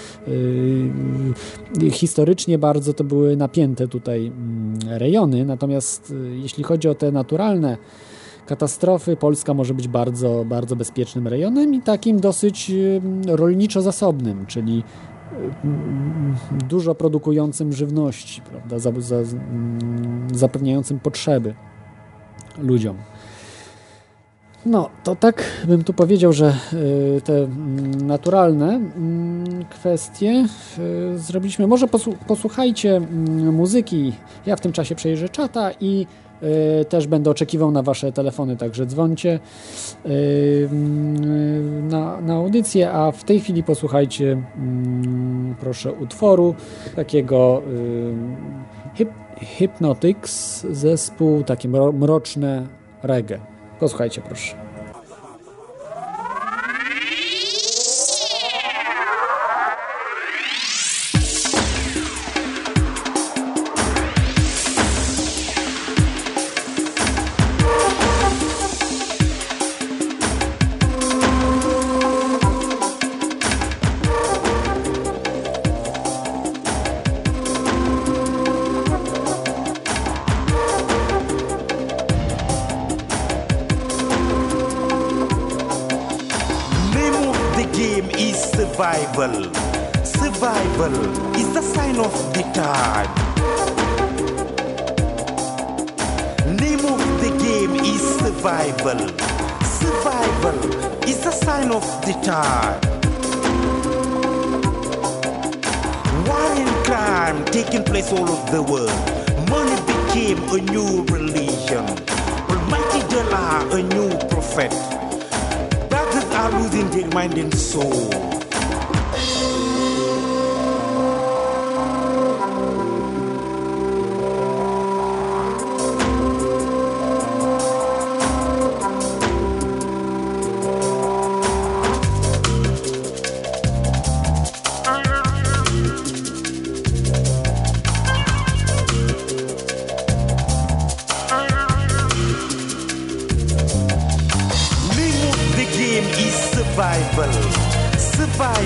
historycznie bardzo to były napięte tutaj rejony, natomiast jeśli chodzi o te naturalne katastrofy, Polska może być bardzo, bardzo bezpiecznym rejonem i takim dosyć rolniczo zasobnym, czyli dużo produkującym żywności, prawda, zapewniającym potrzeby ludziom. No, to tak bym tu powiedział, że te naturalne kwestie zrobiliśmy. Może posłuchajcie muzyki. Ja w tym czasie przejrzę czata i też będę oczekiwał na wasze telefony, także dzwońcie na audycję, a w tej chwili posłuchajcie proszę utworu takiego Hypnotics, zespół takie mroczne reggae. Posłuchajcie proszę. Survival is the sign of the time. Name of the game is survival. Survival is the sign of the time. War and crime taking place all over the world. Money became a new religion. Almighty Allah, a new prophet. Brothers are losing their mind and soul.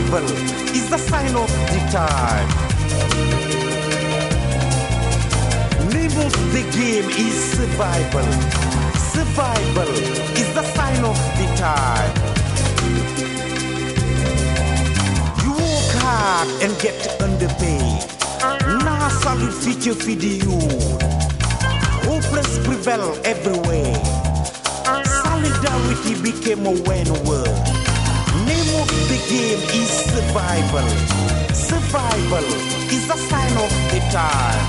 Survival is the sign of the time. Name of the game is survival. Survival is the sign of the time. You work hard and get underpaid. Now solid future for the youth. Hopeless prevail everywhere. Solidarity became a when word. Name of the game is survival. Survival is the sign of the time.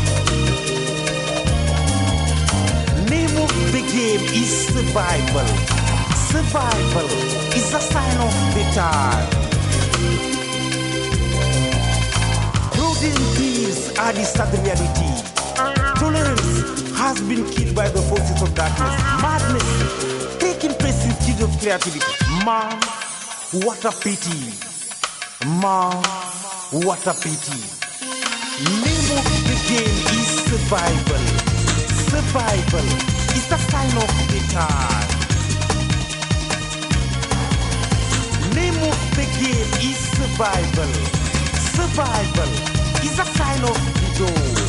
Name of the game is survival. Survival is the sign of the time. Clothing thieves are the sad reality. Tolerance has been killed by the forces of darkness. Madness taking place instead of creativity. Man, what a pity. Man, what a pity. Name of the game is survival. Survival is the sign of the time. Name of the game is survival. Survival is the sign of the door.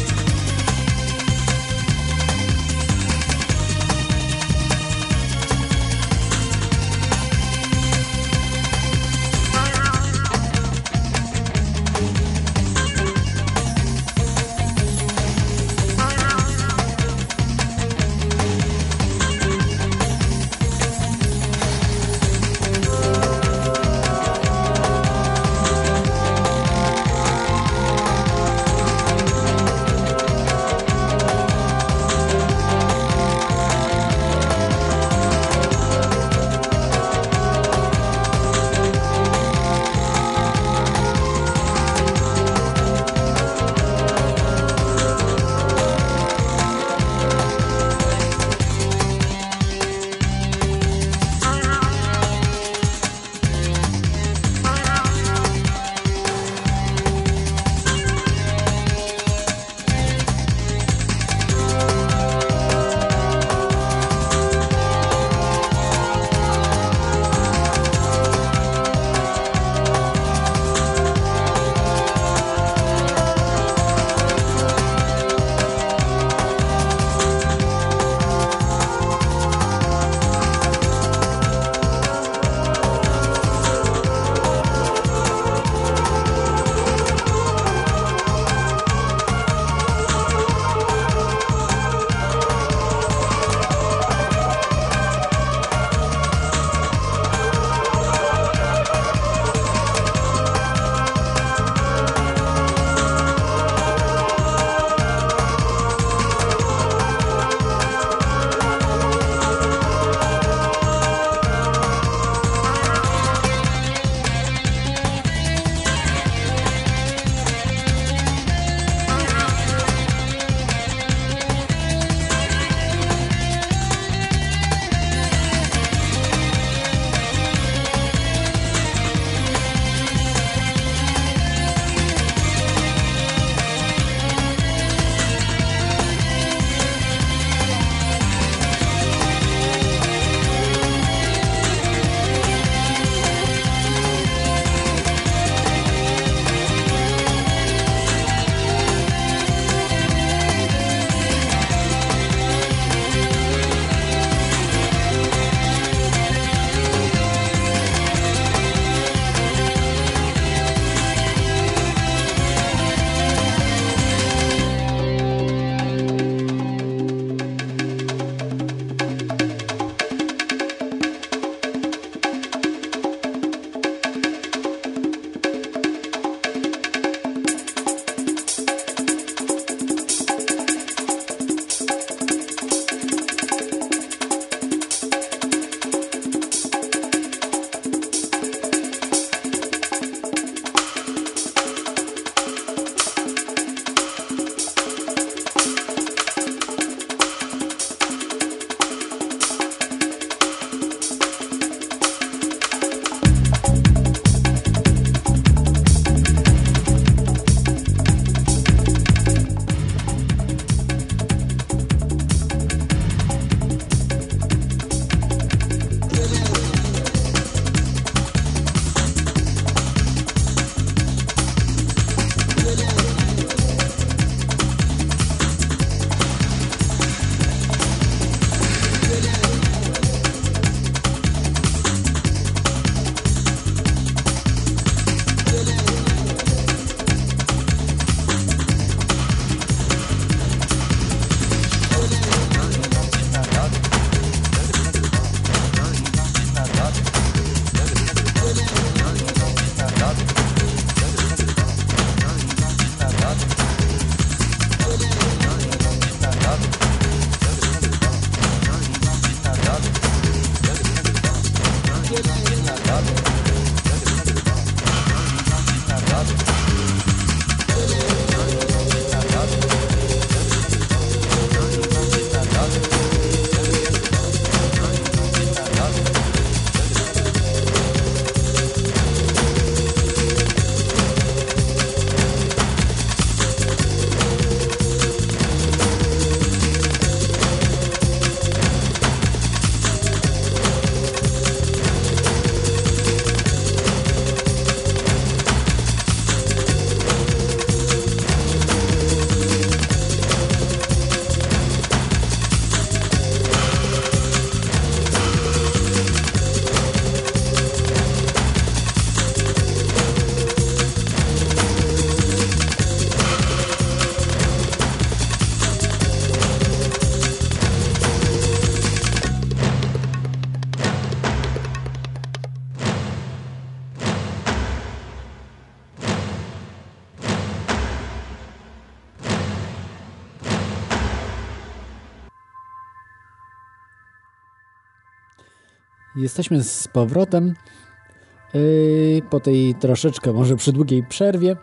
Jesteśmy z powrotem po tej troszeczkę może przydługiej przerwie.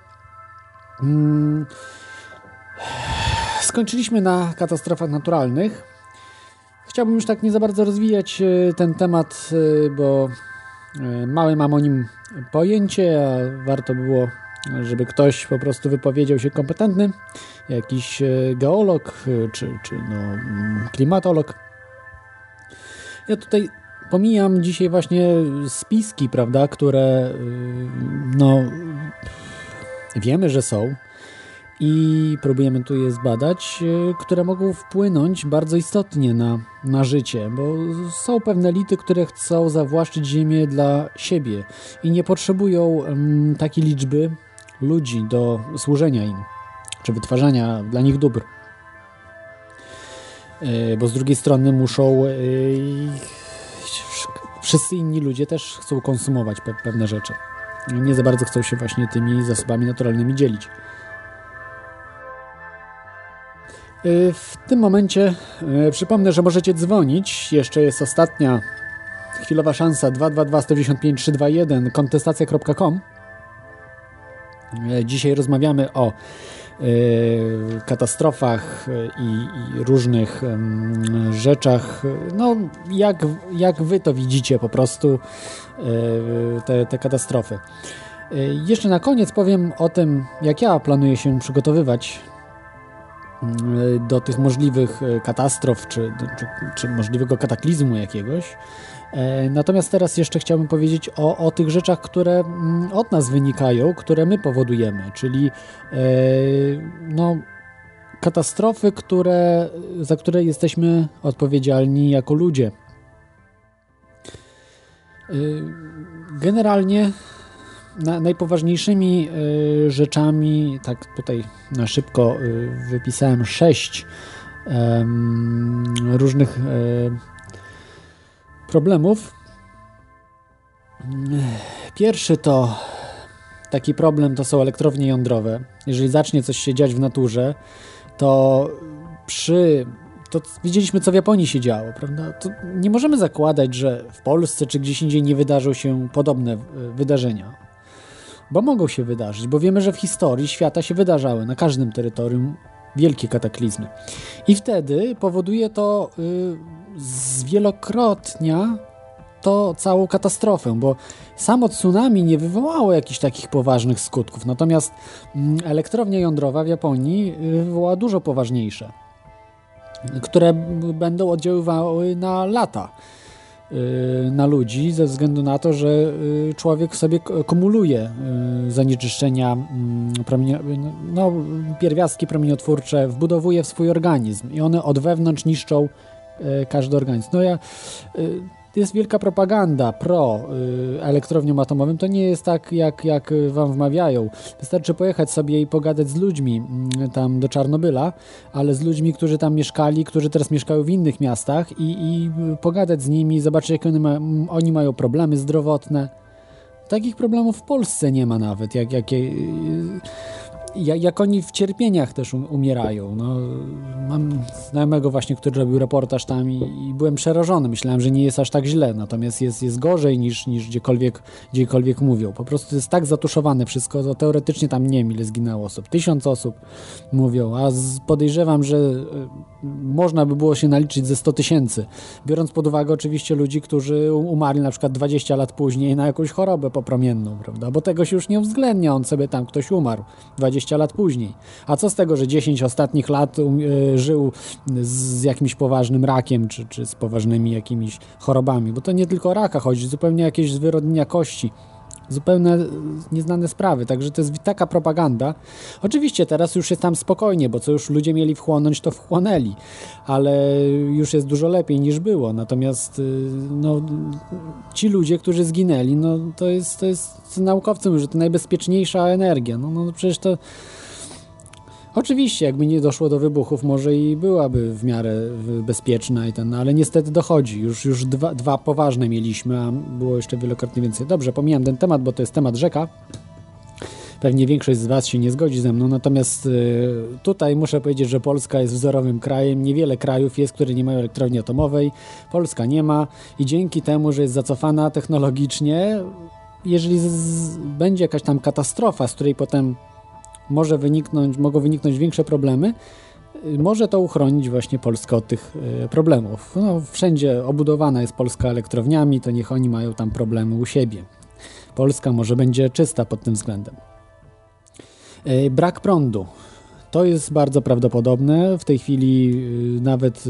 Skończyliśmy na katastrofach naturalnych. Chciałbym już tak nie za bardzo rozwijać ten temat, bo małe mam o nim pojęcie, a warto było, żeby ktoś po prostu wypowiedział się kompetentny, jakiś geolog czy klimatolog. Ja tutaj pomijam dzisiaj właśnie spiski, prawda, które wiemy, że są i próbujemy tu je zbadać, które mogą wpłynąć bardzo istotnie na życie, bo są pewne elity, które chcą zawłaszczyć ziemię dla siebie i nie potrzebują takiej liczby ludzi do służenia im, czy wytwarzania dla nich dóbr. Bo z drugiej strony muszą wszyscy inni ludzie też chcą konsumować pewne rzeczy. Nie za bardzo chcą się właśnie tymi zasobami naturalnymi dzielić. W tym momencie przypomnę, że możecie dzwonić. Jeszcze jest ostatnia chwilowa szansa 222 195 321 kontestacja.com. Dzisiaj rozmawiamy o katastrofach i różnych rzeczach. No, jak wy to widzicie po prostu te katastrofy. Jeszcze na koniec powiem o tym, jak ja planuję się przygotowywać do tych możliwych katastrof, czy możliwego kataklizmu jakiegoś. Natomiast teraz jeszcze chciałbym powiedzieć o tych rzeczach, które od nas wynikają, które my powodujemy, czyli katastrofy, za które jesteśmy odpowiedzialni jako ludzie. Generalnie najpoważniejszymi rzeczami, tak tutaj na szybko wypisałem 6 różnych problemów. Pierwszy taki problem to są elektrownie jądrowe. Jeżeli zacznie coś się dziać w naturze, to widzieliśmy, co w Japonii się działo, prawda? To nie możemy zakładać, że w Polsce czy gdzieś indziej nie wydarzą się podobne wydarzenia. Bo mogą się wydarzyć, bo wiemy, że w historii świata się wydarzały na każdym terytorium wielkie kataklizmy. I wtedy powoduje to zwielokrotnia to całą katastrofę, bo samo tsunami nie wywołało jakichś takich poważnych skutków. Natomiast elektrownia jądrowa w Japonii wywołała dużo poważniejsze, które będą oddziaływały na lata na ludzi, ze względu na to, że człowiek sobie kumuluje zanieczyszczenia, pierwiastki promieniotwórcze, wbudowuje w swój organizm i one od wewnątrz niszczą każdy organizm. Jest wielka propaganda elektrowniom atomowym. To nie jest tak, jak wam wmawiają. Wystarczy pojechać sobie i pogadać z ludźmi tam do Czarnobyla, ale z ludźmi, którzy tam mieszkali, którzy teraz mieszkają w innych miastach i pogadać z nimi, zobaczyć, jakie oni mają problemy zdrowotne. Takich problemów w Polsce nie ma nawet, jak oni w cierpieniach też umierają. Mam znajomego właśnie, który robił reportaż tam i byłem przerażony. Myślałem, że nie jest aż tak źle, natomiast jest gorzej niż gdziekolwiek mówią. Po prostu jest tak zatuszowane wszystko, to teoretycznie tam nie wiem, ile zginęło osób. 1000 osób mówią, a podejrzewam, że można by było się naliczyć ze 100 000, biorąc pod uwagę oczywiście ludzi, którzy umarli na przykład 20 lat później na jakąś chorobę popromienną, prawda? Bo tego się już nie uwzględnia, on sobie tam ktoś umarł 20 lat później. A co z tego, że 10 ostatnich lat żył z jakimś poważnym rakiem, czy z poważnymi jakimiś chorobami, bo to nie tylko o raka chodzi, zupełnie jakieś zwyrodnienia kości. Zupełnie nieznane sprawy, także to jest taka propaganda. Oczywiście teraz już jest tam spokojnie, bo co już ludzie mieli wchłonąć, to wchłonęli, ale już jest dużo lepiej niż było. Natomiast ci ludzie, którzy zginęli, to jest naukowcy mówią, że to najbezpieczniejsza energia. Przecież to oczywiście, jakby nie doszło do wybuchów, może i byłaby w miarę bezpieczna, ale niestety dochodzi. Już dwa poważne mieliśmy, a było jeszcze wielokrotnie więcej. Dobrze, pomijam ten temat, bo to jest temat rzeka. pewnie większość z Was się nie zgodzi ze mną, natomiast tutaj muszę powiedzieć, że Polska jest wzorowym krajem. Niewiele krajów jest, które nie mają elektrowni atomowej. Polska nie ma i dzięki temu, że jest zacofana technologicznie, jeżeli będzie jakaś tam katastrofa, z której potem mogą wyniknąć większe problemy, może to uchronić właśnie Polskę od tych problemów. No, wszędzie obudowana jest Polska elektrowniami, to niech oni mają tam problemy u siebie. Polska może będzie czysta pod tym względem. Brak prądu. To jest bardzo prawdopodobne. W tej chwili nawet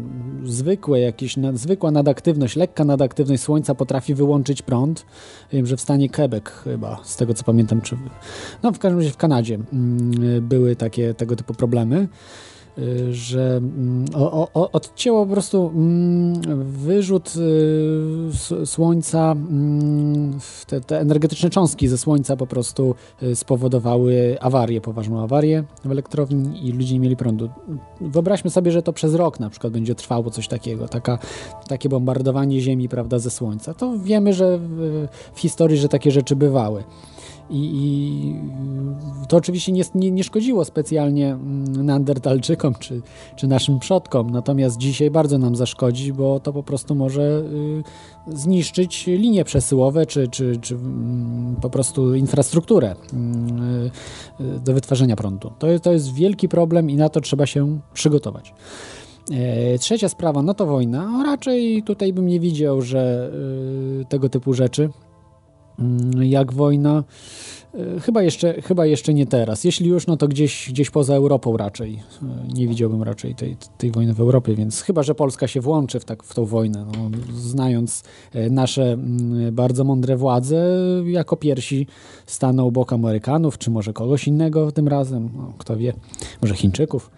zwykła nadaktywność, lekka nadaktywność słońca potrafi wyłączyć prąd. Wiem, że w stanie Quebec chyba, z tego co pamiętam, w każdym razie w Kanadzie były tego typu problemy, że odcięło po prostu wyrzut słońca, te energetyczne cząstki ze słońca po prostu spowodowały poważną awarię w elektrowni i ludzie nie mieli prądu. Wyobraźmy sobie, że to przez rok na przykład będzie trwało coś takiego, takie bombardowanie Ziemi, prawda, ze słońca. To wiemy, że w historii, że takie rzeczy bywały. I to oczywiście nie szkodziło specjalnie neandertalczykom czy naszym przodkom, natomiast dzisiaj bardzo nam zaszkodzi, bo to po prostu może zniszczyć linie przesyłowe czy po prostu infrastrukturę do wytwarzania prądu. To jest wielki problem i na to trzeba się przygotować. Trzecia sprawa, no to wojna. Raczej tutaj bym nie widział, że tego typu rzeczy jak wojna, chyba jeszcze nie teraz. Jeśli już, no to gdzieś poza Europą raczej. Nie widziałbym raczej tej wojny w Europie, więc chyba, że Polska się włączy w tą wojnę. No, znając nasze bardzo mądre władze, jako pierwsi staną u boku Amerykanów, czy może kogoś innego tym razem, no, kto wie, może Chińczyków.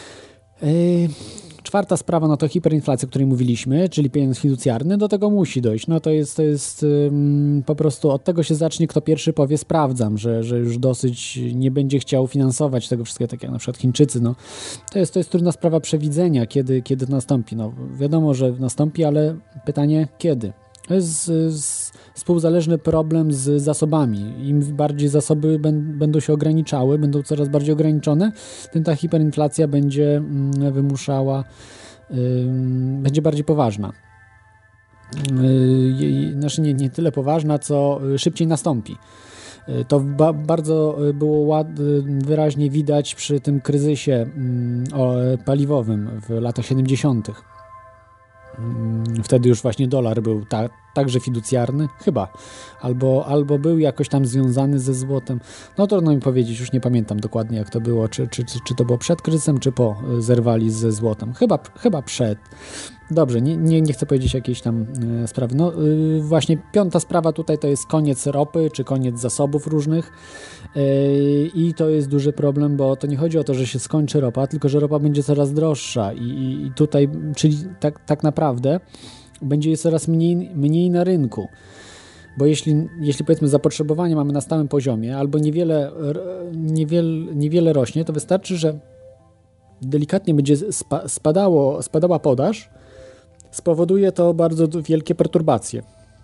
Czwarta sprawa, no to hiperinflacja, o której mówiliśmy, czyli pieniądz fiducjarny, do tego musi dojść. No to jest po prostu od tego się zacznie, kto pierwszy powie sprawdzam, że już dosyć nie będzie chciał finansować tego wszystkiego, tak jak na przykład Chińczycy. No. To jest trudna sprawa przewidzenia, kiedy to nastąpi. No, wiadomo, że nastąpi, ale pytanie kiedy? To jest współzależny problem z zasobami. Im bardziej zasoby będą się ograniczały, będą coraz bardziej ograniczone, tym ta hiperinflacja będzie wymuszała, będzie bardziej poważna. Znaczy nie tyle poważna, co szybciej nastąpi. To bardzo było wyraźnie widać przy tym kryzysie paliwowym w latach 70. Wtedy już właśnie dolar był także fiducjarny, chyba, albo był jakoś tam związany ze złotem. No trudno mi powiedzieć, już nie pamiętam dokładnie jak to było, czy to było przed kryzysem, czy po zerwali ze złotem. Chyba przed. Dobrze, nie chcę powiedzieć jakiejś tam sprawy. No właśnie piąta sprawa tutaj to jest koniec ropy, czy koniec zasobów różnych i to jest duży problem, bo to nie chodzi o to, że się skończy ropa, tylko że ropa będzie coraz droższa i tutaj, czyli tak naprawdę będzie jej coraz mniej na rynku. Bo jeśli powiedzmy zapotrzebowanie mamy na stałym poziomie albo niewiele rośnie, to wystarczy, że delikatnie będzie spadała podaż, spowoduje to bardzo wielkie perturbacje.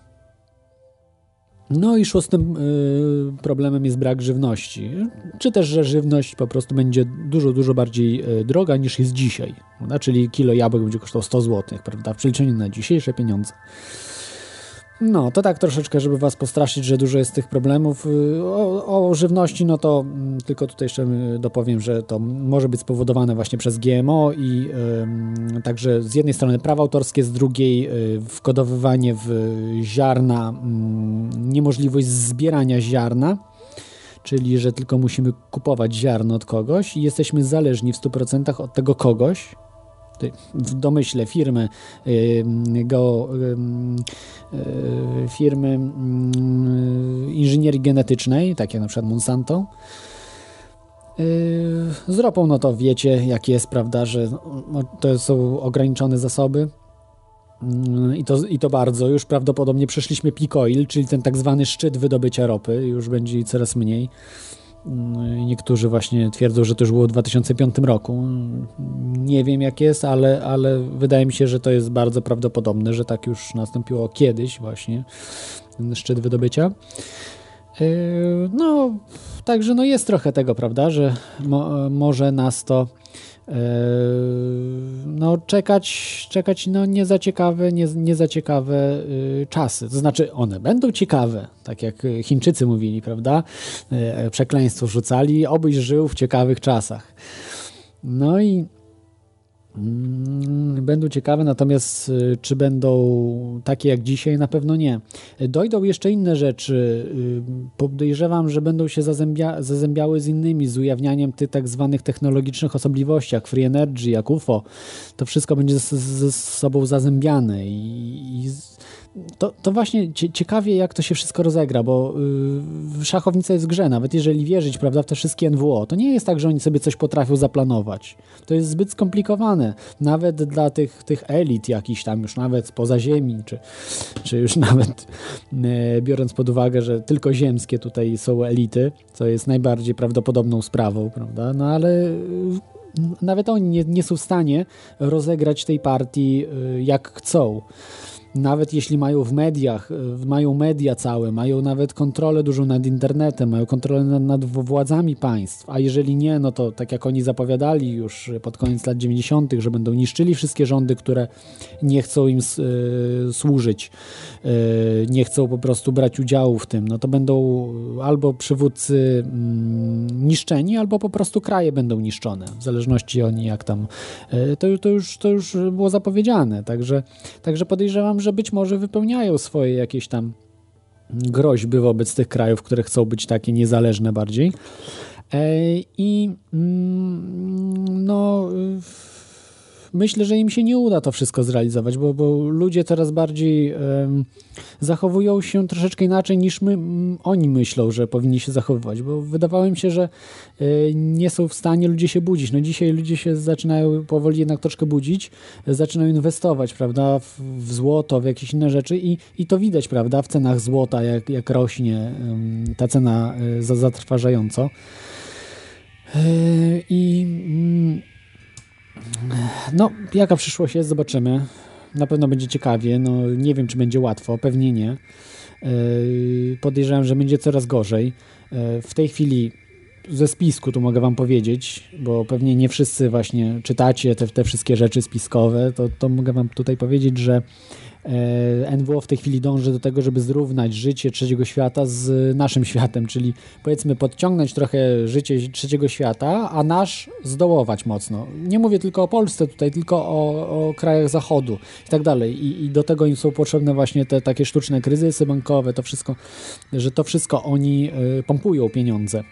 No i szóstym problemem jest brak żywności. Czy też, że żywność po prostu będzie dużo bardziej droga niż jest dzisiaj. No, czyli kilo jabłek będzie kosztował 100 zł, prawda? W przeliczeniu na dzisiejsze pieniądze. No, to tak troszeczkę, żeby was postraszyć, że dużo jest tych problemów. O żywności, no to tylko tutaj jeszcze dopowiem, że to może być spowodowane właśnie przez GMO i także z jednej strony prawa autorskie, z drugiej wkodowywanie w ziarna, niemożliwość zbierania ziarna, czyli że tylko musimy kupować ziarno od kogoś i jesteśmy zależni w 100% od tego kogoś, w domyśle firmy inżynierii genetycznej, tak jak na przykład Monsanto. Z ropą, no to wiecie jak jest, prawda, że to są ograniczone zasoby i to bardzo. Już prawdopodobnie przeszliśmy peak oil, czyli ten tak zwany szczyt wydobycia ropy, już będzie jej coraz mniej. Niektórzy właśnie twierdzą, że to już było w 2005 roku. Nie wiem jak jest, ale wydaje mi się, że to jest bardzo prawdopodobne, że tak już nastąpiło kiedyś właśnie, ten szczyt wydobycia. No, także no jest trochę tego, prawda, że może nas to no czekać no nie za ciekawe czasy. To znaczy one będą ciekawe, tak jak Chińczycy mówili, prawda? Przekleństwo rzucali, obyś żył w ciekawych czasach. No i będą ciekawe, natomiast czy będą takie jak dzisiaj? Na pewno nie. Dojdą jeszcze inne rzeczy. Podejrzewam, że będą się zazębiały z innymi, z ujawnianiem tych tak zwanych technologicznych osobliwości, jak free energy, jak UFO. To wszystko będzie ze sobą zazębiane i to właśnie ciekawie, jak to się wszystko rozegra, bo szachownica jest w grze, nawet jeżeli wierzyć, prawda, w te wszystkie NWO, to nie jest tak, że oni sobie coś potrafią zaplanować. To jest zbyt skomplikowane, nawet dla tych elit jakichś tam już nawet spoza ziemi, czy już nawet biorąc pod uwagę, że tylko ziemskie tutaj są elity, co jest najbardziej prawdopodobną sprawą, prawda, no ale nawet oni nie są w stanie rozegrać tej partii jak chcą. Nawet jeśli mają w mediach, mają media całe, mają nawet kontrolę dużą nad internetem, mają kontrolę nad władzami państw, a jeżeli nie, no to tak jak oni zapowiadali już pod koniec lat 90., że będą niszczyli wszystkie rządy, które nie chcą im służyć, nie chcą po prostu brać udziału w tym, no to będą albo przywódcy niszczeni, albo po prostu kraje będą niszczone, w zależności oni jak tam, to już było zapowiedziane, także podejrzewam, że być może wypełniają swoje jakieś tam groźby wobec tych krajów, które chcą być takie niezależne bardziej. I no myślę, że im się nie uda to wszystko zrealizować, bo ludzie coraz bardziej zachowują się troszeczkę inaczej niż oni myślą, że powinni się zachowywać, bo wydawało mi się, że nie są w stanie ludzie się budzić. No dzisiaj ludzie się zaczynają powoli jednak troszkę budzić, zaczynają inwestować, prawda, w złoto, w jakieś inne rzeczy i to widać, prawda, w cenach złota, jak rośnie ta cena zatrważająco. No, jaka przyszłość jest, zobaczymy. Na pewno będzie ciekawie, no nie wiem, czy będzie łatwo, pewnie nie. Podejrzewam, że będzie coraz gorzej. W tej chwili ze spisku tu mogę wam powiedzieć, bo pewnie nie wszyscy właśnie czytacie te wszystkie rzeczy spiskowe, to mogę wam tutaj powiedzieć, że NWO w tej chwili dąży do tego, żeby zrównać życie trzeciego świata z naszym światem, czyli powiedzmy podciągnąć trochę życie trzeciego świata, a nasz zdołować mocno. Nie mówię tylko o Polsce tutaj, tylko o krajach zachodu i tak dalej. I do tego im są potrzebne właśnie te takie sztuczne kryzysy bankowe, to wszystko, że to wszystko oni pompują pieniądze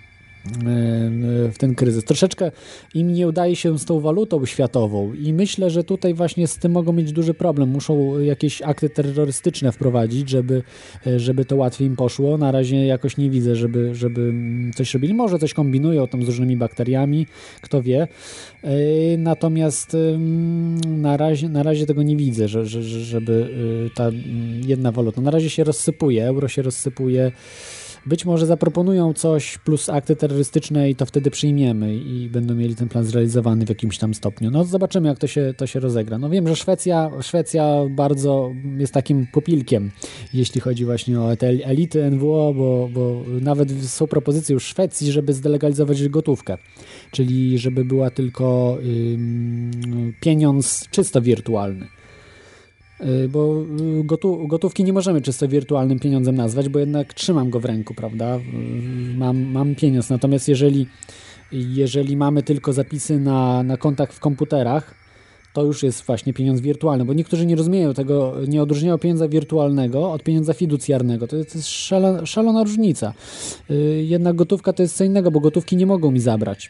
w ten kryzys. Troszeczkę im nie udaje się z tą walutą światową i myślę, że tutaj właśnie z tym mogą mieć duży problem. Muszą jakieś akty terrorystyczne wprowadzić, żeby to łatwiej im poszło. Na razie jakoś nie widzę, żeby coś robili. Może coś kombinują tam z różnymi bakteriami, kto wie. Natomiast na razie tego nie widzę, żeby ta jedna waluta. Na razie się rozsypuje, euro się rozsypuje. Być może zaproponują coś plus akty terrorystyczne i to wtedy przyjmiemy i będą mieli ten plan zrealizowany w jakimś tam stopniu. No zobaczymy, jak to się rozegra. No wiem, że Szwecja bardzo jest takim pupilkiem, jeśli chodzi właśnie o te elity NWO, bo nawet są propozycje już w Szwecji, żeby zdelegalizować gotówkę, czyli żeby była tylko pieniądz czysto wirtualny. Bo gotówki nie możemy czysto wirtualnym pieniądzem nazwać, bo jednak trzymam go w ręku, prawda? Mam pieniądz, natomiast jeżeli mamy tylko zapisy na kontach w komputerach, to już jest właśnie pieniądz wirtualny, bo niektórzy nie rozumieją tego, nie odróżniają pieniądza wirtualnego od pieniądza fiducjarnego. To jest szalona różnica. Jednak gotówka to jest co innego, bo gotówki nie mogą mi zabrać.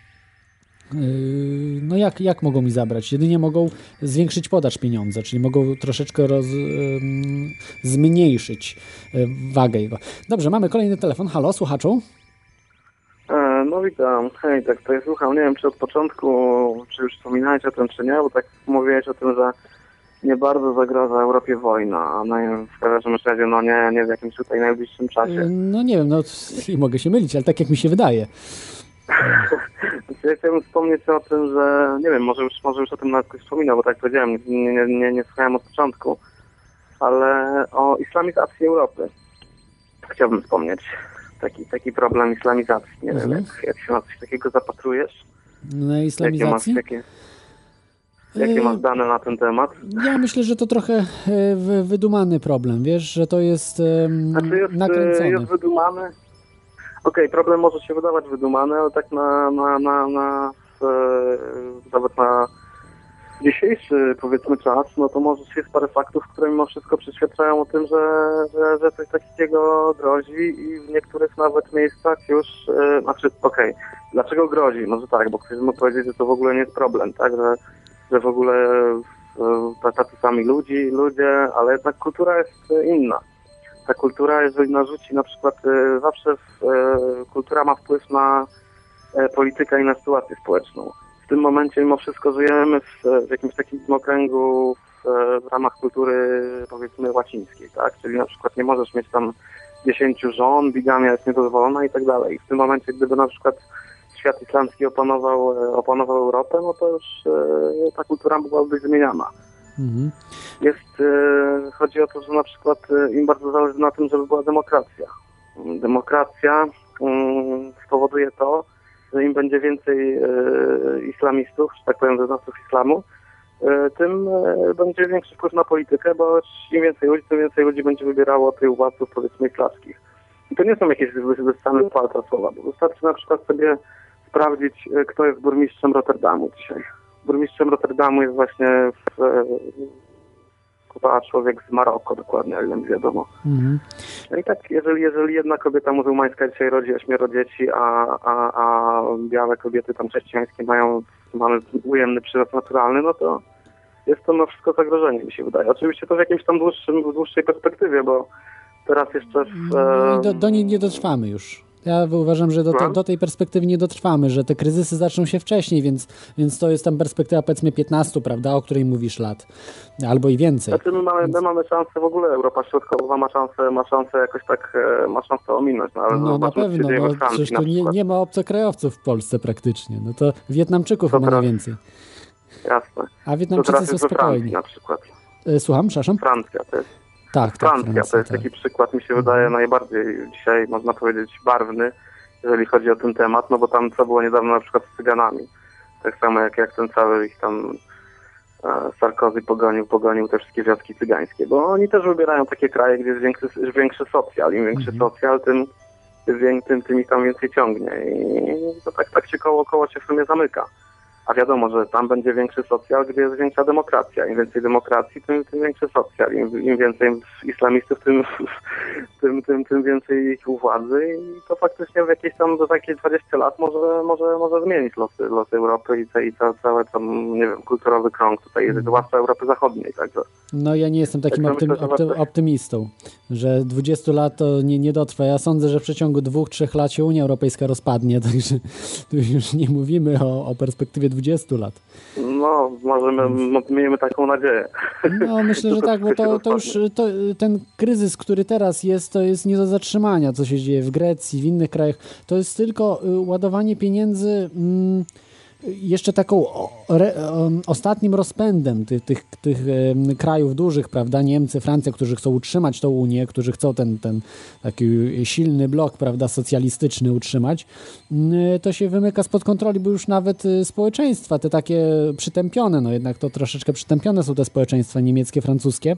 No jak mogą mi zabrać? Jedynie mogą zwiększyć podaż pieniądza, czyli mogą troszeczkę zmniejszyć wagę jego. Dobrze, mamy kolejny telefon. Halo, słuchaczu? No witam. Hej, tak tutaj słucham. Nie wiem, czy od początku, czy już wspominałeś o tym, czy nie, bo tak mówiłeś o tym, że nie bardzo zagraża Europie wojna, a w każdym razie no nie w jakimś tutaj najbliższym czasie. No nie wiem, no mogę się mylić, ale tak jak mi się wydaje. Ja chciałbym wspomnieć o tym, że nie wiem, może już o tym nawet ktoś wspominał, bo tak powiedziałem, nie słuchałem od początku, ale o islamizacji Europy. chciałbym wspomnieć. Taki problem islamizacji. Nie wiem, jak się na coś takiego zapatrujesz? Na islamizacji? Jakie masz dane na ten temat? Ja myślę, że to trochę wydumany problem, wiesz, że to jest nakręcone. Jest wydumany. Okej, problem może się wydawać wydumany, ale tak nawet na dzisiejszy, powiedzmy, czas, no to może jest parę faktów, które mimo wszystko przyświadczają o tym, że coś takiego grozi i w niektórych nawet miejscach już, dlaczego grozi? Może tak, bo ktoś mógł powiedzieć, że to w ogóle nie jest problem, tak, że w ogóle tacy sami ludzie, ale jednak kultura jest inna. Ta kultura, jeżeli narzuci na przykład, zawsze kultura ma wpływ na politykę i na sytuację społeczną. W tym momencie mimo wszystko żyjemy w jakimś takim okręgu w ramach kultury, powiedzmy, łacińskiej, tak? Czyli na przykład nie możesz mieć tam 10 żon, bigamia jest niedozwolona i tak dalej. W tym momencie, gdyby na przykład świat islamski opanował Europę, no to już ta kultura byłaby zmieniana. Mhm. Chodzi o to, że na przykład im bardzo zależy na tym, żeby była demokracja. Demokracja spowoduje to, że im będzie więcej islamistów, że tak powiem, wyznawców islamu, tym będzie większy wpływ na politykę, bo im więcej ludzi, tym więcej ludzi będzie wybierało tych władców, powiedzmy, islamskich. I to nie są jakieś wyssane palca słowa, bo wystarczy na przykład sobie sprawdzić, kto jest burmistrzem Rotterdamu dzisiaj. Burmistrzem Rotterdamu jest właśnie człowiek z Maroko, dokładnie, o ile mi wiadomo. Mhm. No i tak, jeżeli jedna kobieta muzułmańska dzisiaj rodzi 8 dzieci, a białe kobiety tam chrześcijańskie mamy ujemny przyrost naturalny, no to jest to no wszystko zagrożenie, mi się wydaje. Oczywiście to w jakimś tam dłuższej perspektywie, bo teraz jeszcze do niej nie dotrwamy już. Ja uważam, że do tej perspektywy nie dotrwamy, że te kryzysy zaczną się wcześniej, więc to jest tam perspektywa, powiedzmy, 15, prawda, o której mówisz, lat, albo i więcej. Znaczy my mamy szansę w ogóle, Europa Środkowa ma szansę jakoś tak, ma szansę ominąć. No, ale no na pewno, no przecież tu nie ma obcokrajowców w Polsce praktycznie, no to Wietnamczyków chyba najwięcej. Jasne. A Wietnamczycy są spokojni. Na przykład. Słucham, przepraszam? Francja to jest. Francja to jest taki przykład, mi się wydaje, najbardziej dzisiaj, można powiedzieć, barwny, jeżeli chodzi o ten temat, no bo tam co było niedawno na przykład z Cyganami. Tak samo jak ten cały ich tam Sarkozy pogonił te wszystkie wioski cygańskie, bo oni też wybierają takie kraje, gdzie jest większy socjal. Im większy socjal, tym ich tam więcej ciągnie. I to tak się koło się w sumie zamyka. A wiadomo, że tam będzie większy socjal, gdzie jest większa demokracja. Im więcej demokracji, tym większy socjal. Im więcej islamistów, tym więcej ich u władzy. I to faktycznie za jakieś 20 lat może zmienić losy Europy i cały tam, nie wiem, kulturowy krąg tutaj, zwłaszcza Europy Zachodniej. Także. No ja nie jestem takim optymistą, że 20 lat to nie dotrwa. Ja sądzę, że w przeciągu 2-3 lat się Unia Europejska rozpadnie, także tu już nie mówimy o perspektywie 20 lat. No, miejmy taką nadzieję. No, myślę, że tak, bo to już ten kryzys, który teraz jest, to jest nie do zatrzymania, co się dzieje w Grecji, w innych krajach. To jest tylko ładowanie pieniędzy jeszcze taką ostatnim rozpędem tych krajów dużych, prawda, Niemcy, Francja, którzy chcą utrzymać tą Unię, którzy chcą ten taki silny blok, prawda, socjalistyczny utrzymać, to się wymyka spod kontroli, bo już nawet społeczeństwa, te takie przytępione, no jednak to troszeczkę przytępione są te społeczeństwa niemieckie, francuskie,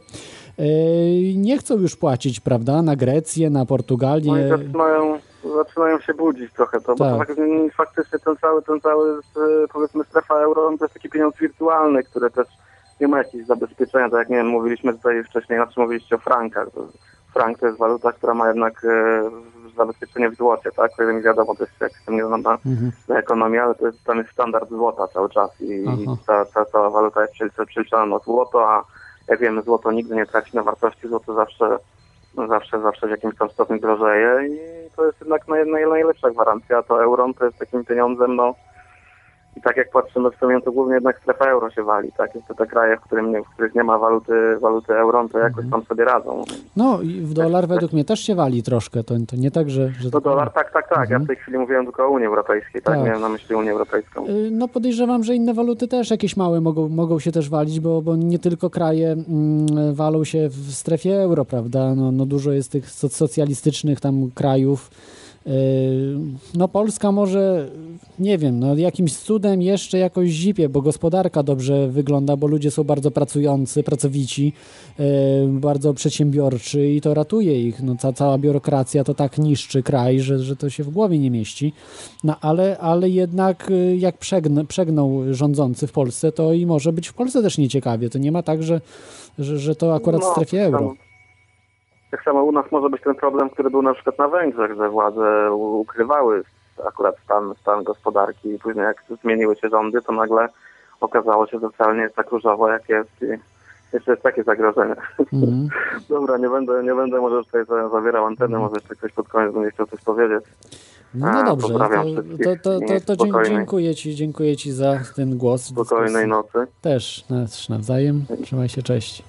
nie chcą już płacić, prawda, na Grecję, na Portugalię. Zaczynają się budzić trochę to, bo faktycznie ten cały powiedzmy strefa euro to jest taki pieniądz wirtualny, który też nie ma jakichś zabezpieczenia, tak jak nie wiem, mówiliśmy tutaj wcześniej, mówiliście o frankach. Frank to jest waluta, która ma jednak zabezpieczenie w złocie, tak? O ile mi wiadomo, to jest jak się nie znam na ekonomię, ale tam jest standard złota cały czas i ta waluta jest przeliczana na złoto, a jak wiemy, złoto nigdy nie traci na wartości, złoto zawsze w jakimś tam stopniu drożeje i to jest jednak najlepsza gwarancja, a to euro to jest takim pieniądzem, no I tak jak patrzymy w sumie, to głównie jednak strefa euro się wali, tak? Jest to te kraje, w których nie ma waluty euro, to jakoś tam sobie radzą. No i w dolar według mnie też się wali troszkę, to nie tak, że to dolar, tak. Ja w tej chwili mówiłem tylko o Unii Europejskiej, tak? Miałem na myśli Unię Europejską. No podejrzewam, że inne waluty też jakieś małe mogą się też walić, bo nie tylko kraje walą się w strefie euro, prawda? No dużo jest tych socjalistycznych tam krajów. No Polska może, nie wiem, no jakimś cudem jeszcze jakoś zipie, bo gospodarka dobrze wygląda, bo ludzie są bardzo pracujący, pracowici, bardzo przedsiębiorczy i to ratuje ich. No cała biurokracja to tak niszczy kraj, że to się w głowie nie mieści. No ale jednak jak przegną rządzący w Polsce, to i może być w Polsce też nieciekawie. To nie ma tak, że to akurat w strefie euro. Tak samo u nas może być ten problem, który był na przykład na Węgrzech, że władze ukrywały akurat stan gospodarki i później jak zmieniły się rządy, to nagle okazało się, że wcale nie jest tak różowo, jak jest i jeszcze jest takie zagrożenie. Dobra, nie będę może tutaj zawierał anteny, może jeszcze ktoś pod koniec będzie chciał coś powiedzieć. No dobrze, to dziękuję Ci za ten głos. Spokojnej nocy. Też nawzajem. Trzymaj się, cześć.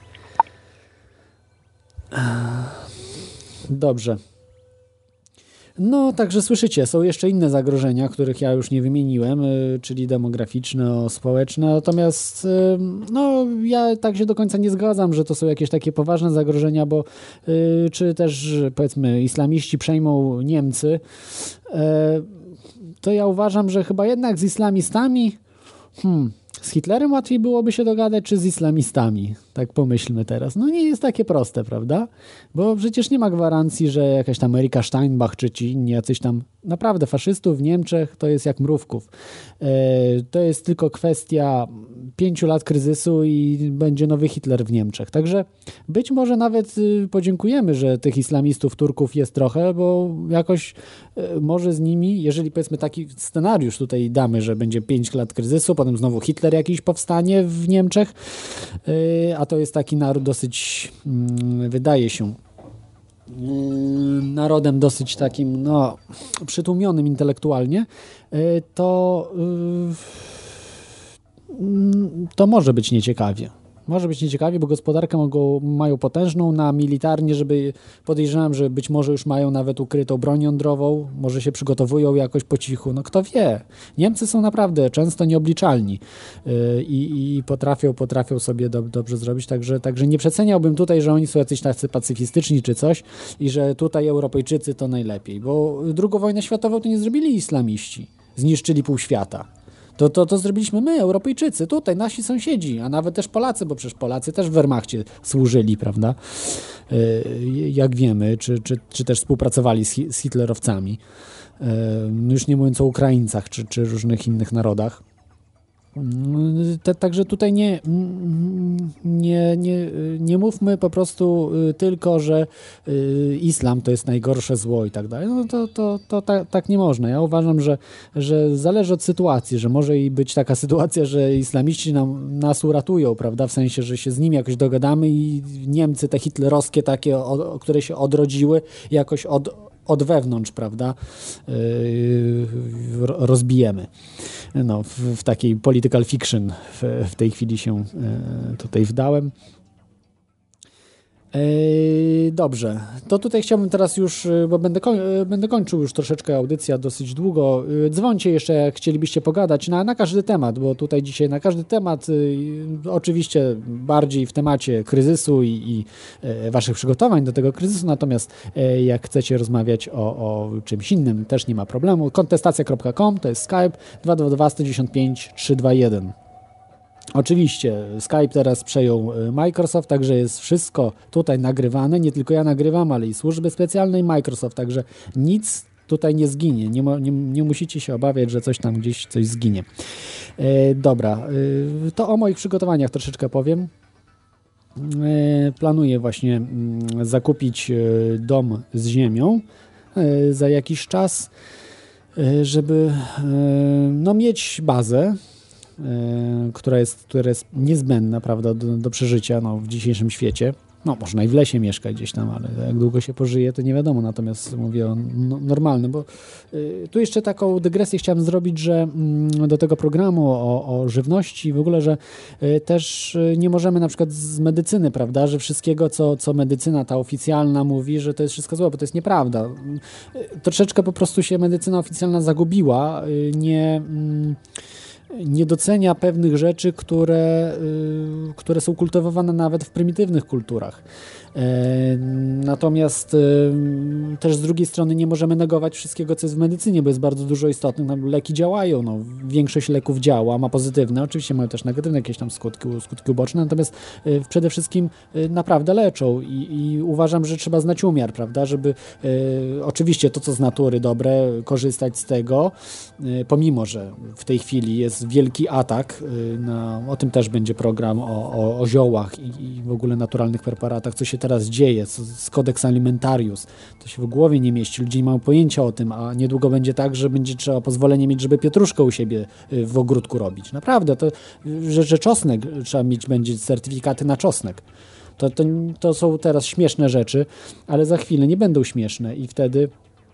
Dobrze. No, także słyszycie, są jeszcze inne zagrożenia, których ja już nie wymieniłem, czyli demograficzne, społeczne, natomiast no, ja tak się do końca nie zgadzam, że to są jakieś takie poważne zagrożenia, bo czy też, powiedzmy, islamiści przejmą Niemcy, to ja uważam, że chyba jednak z islamistami z Hitlerem łatwiej byłoby się dogadać, czy z islamistami? Tak pomyślmy teraz. No nie jest takie proste, prawda? Bo przecież nie ma gwarancji, że jakaś tam Erika Steinbach, czy ci inni jacyś tam naprawdę faszystów w Niemczech to jest jak mrówków. To jest tylko kwestia 5 lat kryzysu i będzie nowy Hitler w Niemczech. Także być może nawet podziękujemy, że tych islamistów, Turków jest trochę, bo jakoś może z nimi, jeżeli powiedzmy taki scenariusz tutaj damy, że będzie 5 lat kryzysu, potem znowu Hitler jakiś powstanie w Niemczech, a to jest taki naród dosyć, wydaje się, narodem dosyć takim, no, przytłumionym intelektualnie, to może być nieciekawie. Może być nieciekawie, bo gospodarkę mają potężną, na militarnie, podejrzewam, że być może już mają nawet ukrytą broń jądrową, może się przygotowują jakoś po cichu, no kto wie. Niemcy są naprawdę często nieobliczalni i potrafią sobie dobrze zrobić, także nie przeceniałbym tutaj, że oni są jacyś tacy pacyfistyczni czy coś i że tutaj Europejczycy to najlepiej, bo II wojnę światową to nie zrobili islamiści, zniszczyli pół świata. To zrobiliśmy my, Europejczycy, tutaj nasi sąsiedzi, a nawet też Polacy, bo przecież Polacy też w Wehrmachcie służyli, prawda? Jak wiemy, czy też współpracowali z hitlerowcami. Już nie mówiąc o Ukraińcach, czy różnych innych narodach. Także tutaj nie mówmy po prostu tylko, że islam to jest najgorsze zło i tak dalej. No to tak nie można. Ja uważam, że zależy od sytuacji, że może i być taka sytuacja, że islamiści nas uratują, prawda? W sensie, że się z nimi jakoś dogadamy i Niemcy te hitlerowskie takie, które się odrodziły, jakoś od wewnątrz, prawda, rozbijemy. No, w takiej political fiction w tej chwili się tutaj wdałem. Dobrze, to tutaj chciałbym teraz już, bo będę kończył już troszeczkę audycja dosyć długo. Dzwońcie jeszcze, jak chcielibyście pogadać na każdy temat, bo tutaj dzisiaj na każdy temat, oczywiście bardziej w temacie kryzysu i waszych przygotowań do tego kryzysu, natomiast jak chcecie rozmawiać o czymś innym, też nie ma problemu. Kontestacja.com to jest Skype 222 195 321. Oczywiście Skype teraz przejął Microsoft, także jest wszystko tutaj nagrywane. Nie tylko ja nagrywam, ale i służby specjalne i Microsoft, także nic tutaj nie zginie. Nie musicie się obawiać, że coś tam gdzieś coś zginie. Dobra, to o moich przygotowaniach troszeczkę powiem. Planuję właśnie zakupić dom z ziemią za jakiś czas, żeby mieć bazę, która jest niezbędna, prawda, do przeżycia w dzisiejszym świecie. No, można i w lesie mieszkać gdzieś tam, ale jak długo się pożyje, to nie wiadomo. Natomiast mówię o normalnym, bo tu jeszcze taką dygresję chciałem zrobić, że do tego programu o żywności w ogóle, że też nie możemy na przykład z medycyny, prawda, że wszystkiego, co medycyna ta oficjalna mówi, że to jest wszystko złe, bo to jest nieprawda. Troszeczkę po prostu się medycyna oficjalna zagubiła, nie docenia pewnych rzeczy, które są kultywowane nawet w prymitywnych kulturach. Natomiast też z drugiej strony nie możemy negować wszystkiego, co jest w medycynie, bo jest bardzo dużo istotnych. Leki działają, większość leków działa, ma pozytywne, oczywiście mają też negatywne jakieś tam skutki uboczne, natomiast przede wszystkim naprawdę leczą i uważam, że trzeba znać umiar, prawda, żeby oczywiście to, co z natury dobre, korzystać z tego, pomimo, że w tej chwili jest wielki atak, o tym też będzie program o ziołach i w ogóle naturalnych preparatach, co się teraz dzieje z Codex Alimentarius. To się w głowie nie mieści, ludzie nie mają pojęcia o tym, a niedługo będzie tak, że będzie trzeba pozwolenie mieć, żeby pietruszkę u siebie w ogródku robić. Naprawdę, że czosnek trzeba mieć, będzie certyfikaty na czosnek. To są teraz śmieszne rzeczy, ale za chwilę nie będą śmieszne i wtedy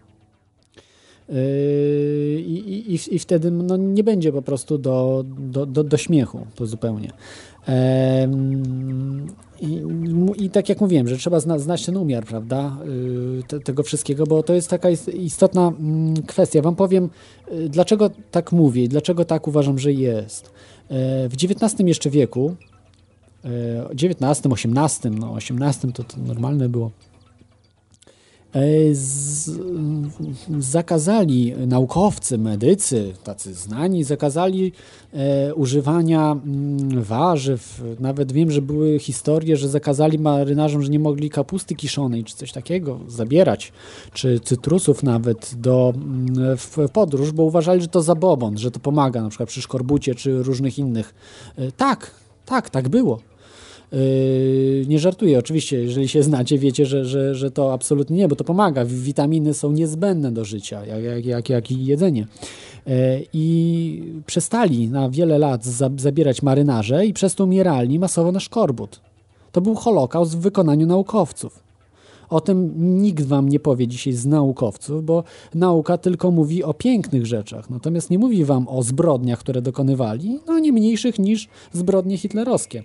i wtedy nie będzie po prostu do śmiechu, to zupełnie. I tak jak mówiłem, że trzeba znać ten umiar, prawda, tego wszystkiego, bo to jest taka istotna kwestia. Wam powiem, dlaczego tak mówię i dlaczego tak uważam, że jest. W XIX jeszcze wieku, XIX, XVIII to normalne było, zakazali naukowcy, medycy, tacy znani, zakazali używania warzyw. Nawet wiem, że były historie, że zakazali marynarzom, że nie mogli kapusty kiszonej czy coś takiego zabierać, czy cytrusów nawet w podróż, bo uważali, że to zabobon, że to pomaga na przykład przy szkorbucie czy różnych innych. Tak było. Nie żartuję, oczywiście, jeżeli się znacie, wiecie, że to absolutnie nie, bo to pomaga. Witaminy są niezbędne do życia, jak i jedzenie. I przestali na wiele lat zabierać marynarze i przez to umierali masowo na szkorbut. To był Holokaust w wykonaniu naukowców. O tym nikt wam nie powie dzisiaj z naukowców, bo nauka tylko mówi o pięknych rzeczach, natomiast nie mówi wam o zbrodniach, które dokonywali, nie mniejszych niż zbrodnie hitlerowskie.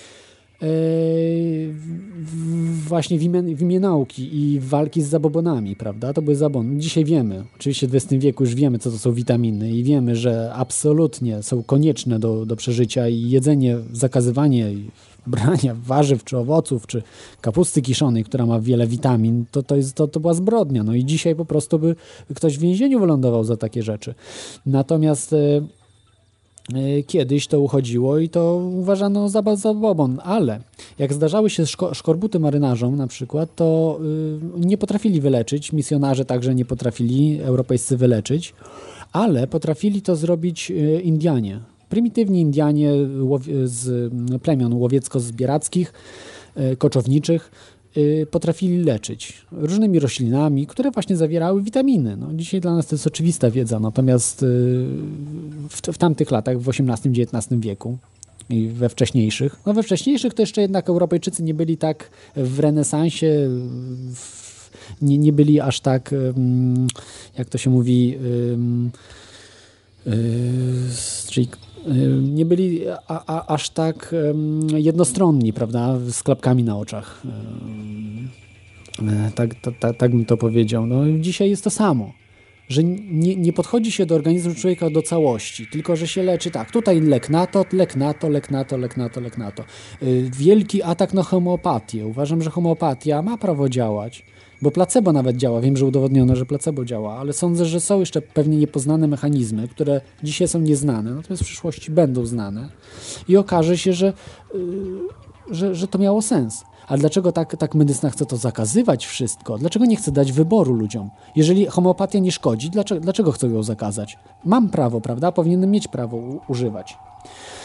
Właśnie w imię nauki i walki z zabobonami, prawda? To były zabobony. Dzisiaj wiemy, oczywiście w XX wieku już wiemy, co to są witaminy i wiemy, że absolutnie są konieczne do przeżycia i jedzenie, zakazywanie brania warzyw, czy owoców, czy kapusty kiszonej, która ma wiele witamin, to była zbrodnia. I dzisiaj po prostu by ktoś w więzieniu wylądował za takie rzeczy. Natomiast kiedyś to uchodziło i to uważano za zabobon, ale jak zdarzały się szkorbuty marynarzom na przykład, to nie potrafili wyleczyć, misjonarze także nie potrafili europejscy wyleczyć, ale potrafili to zrobić Indianie. Prymitywni Indianie z plemion łowiecko-zbierackich, koczowniczych, potrafili leczyć różnymi roślinami, które właśnie zawierały witaminy. Dzisiaj dla nas to jest oczywista wiedza, natomiast w tamtych latach, w XVIII-XIX wieku i we wcześniejszych, we wcześniejszych to jeszcze jednak Europejczycy nie byli tak w renesansie, nie byli aż tak, jak to się mówi, nie byli aż tak jednostronni, prawda, z klapkami na oczach. Tak bym to powiedział. Dzisiaj jest to samo, że nie podchodzi się do organizmu człowieka do całości, tylko że się leczy tak, tutaj lek na to. Wielki atak na homeopatię. Uważam, że homeopatia ma prawo działać, bo placebo nawet działa. Wiem, że udowodniono, że placebo działa, ale sądzę, że są jeszcze pewnie niepoznane mechanizmy, które dzisiaj są nieznane, natomiast w przyszłości będą znane i okaże się, że to miało sens. Ale dlaczego tak medycyna chce to zakazywać wszystko? Dlaczego nie chce dać wyboru ludziom? Jeżeli homeopatia nie szkodzi, dlaczego chcą ją zakazać? Mam prawo, prawda? Powinienem mieć prawo używać.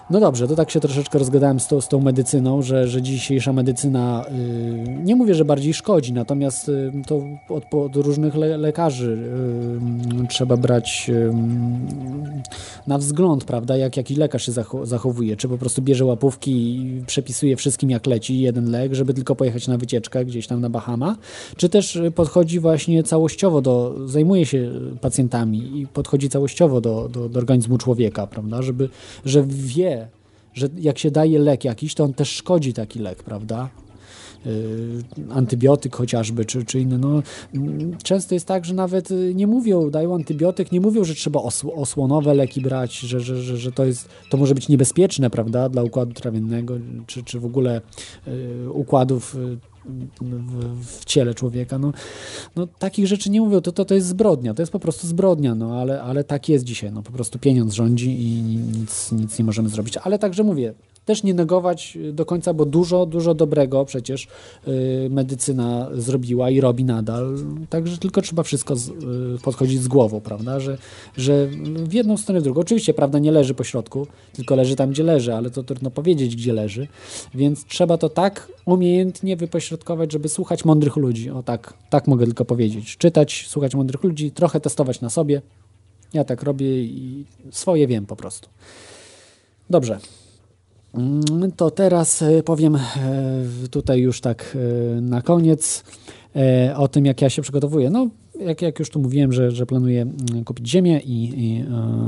No dobrze, to tak się troszeczkę rozgadałem z tą medycyną, że dzisiejsza medycyna, nie mówię, że bardziej szkodzi, natomiast to od różnych lekarzy trzeba brać na wzgląd, prawda, jak jakiś lekarz się zachowuje, czy po prostu bierze łapówki i przepisuje wszystkim jak leci jeden lek, żeby tylko pojechać na wycieczkę gdzieś tam na Bahama, czy też podchodzi właśnie całościowo zajmuje się pacjentami i podchodzi całościowo do organizmu człowieka, prawda, że wie, że jak się daje lek jakiś, to on też szkodzi taki lek, prawda? Antybiotyk chociażby, czy inny. No, często jest tak, że nawet nie mówią, dają antybiotyk, nie mówią, że trzeba osłonowe leki brać, że to może być niebezpieczne, prawda, dla układu trawiennego, czy w ogóle układów w ciele człowieka. No takich rzeczy nie mówią, to jest zbrodnia, to jest po prostu zbrodnia, no ale tak jest dzisiaj, no po prostu pieniądz rządzi i nic nie możemy zrobić. Ale także mówię, też nie negować do końca, bo dużo dobrego przecież medycyna zrobiła i robi nadal, także tylko trzeba wszystko podchodzić z głową, prawda, że w jedną stronę, w drugą. Oczywiście prawda nie leży po środku, tylko leży tam, gdzie leży, ale to trudno powiedzieć, gdzie leży, więc trzeba to tak umiejętnie wypośrodkować, żeby słuchać mądrych ludzi, o tak mogę tylko powiedzieć, czytać, słuchać mądrych ludzi, trochę testować na sobie, ja tak robię i swoje wiem po prostu. Dobrze. To teraz powiem tutaj już tak na koniec o tym, jak ja się przygotowuję. No, jak już tu mówiłem, że planuję kupić ziemię i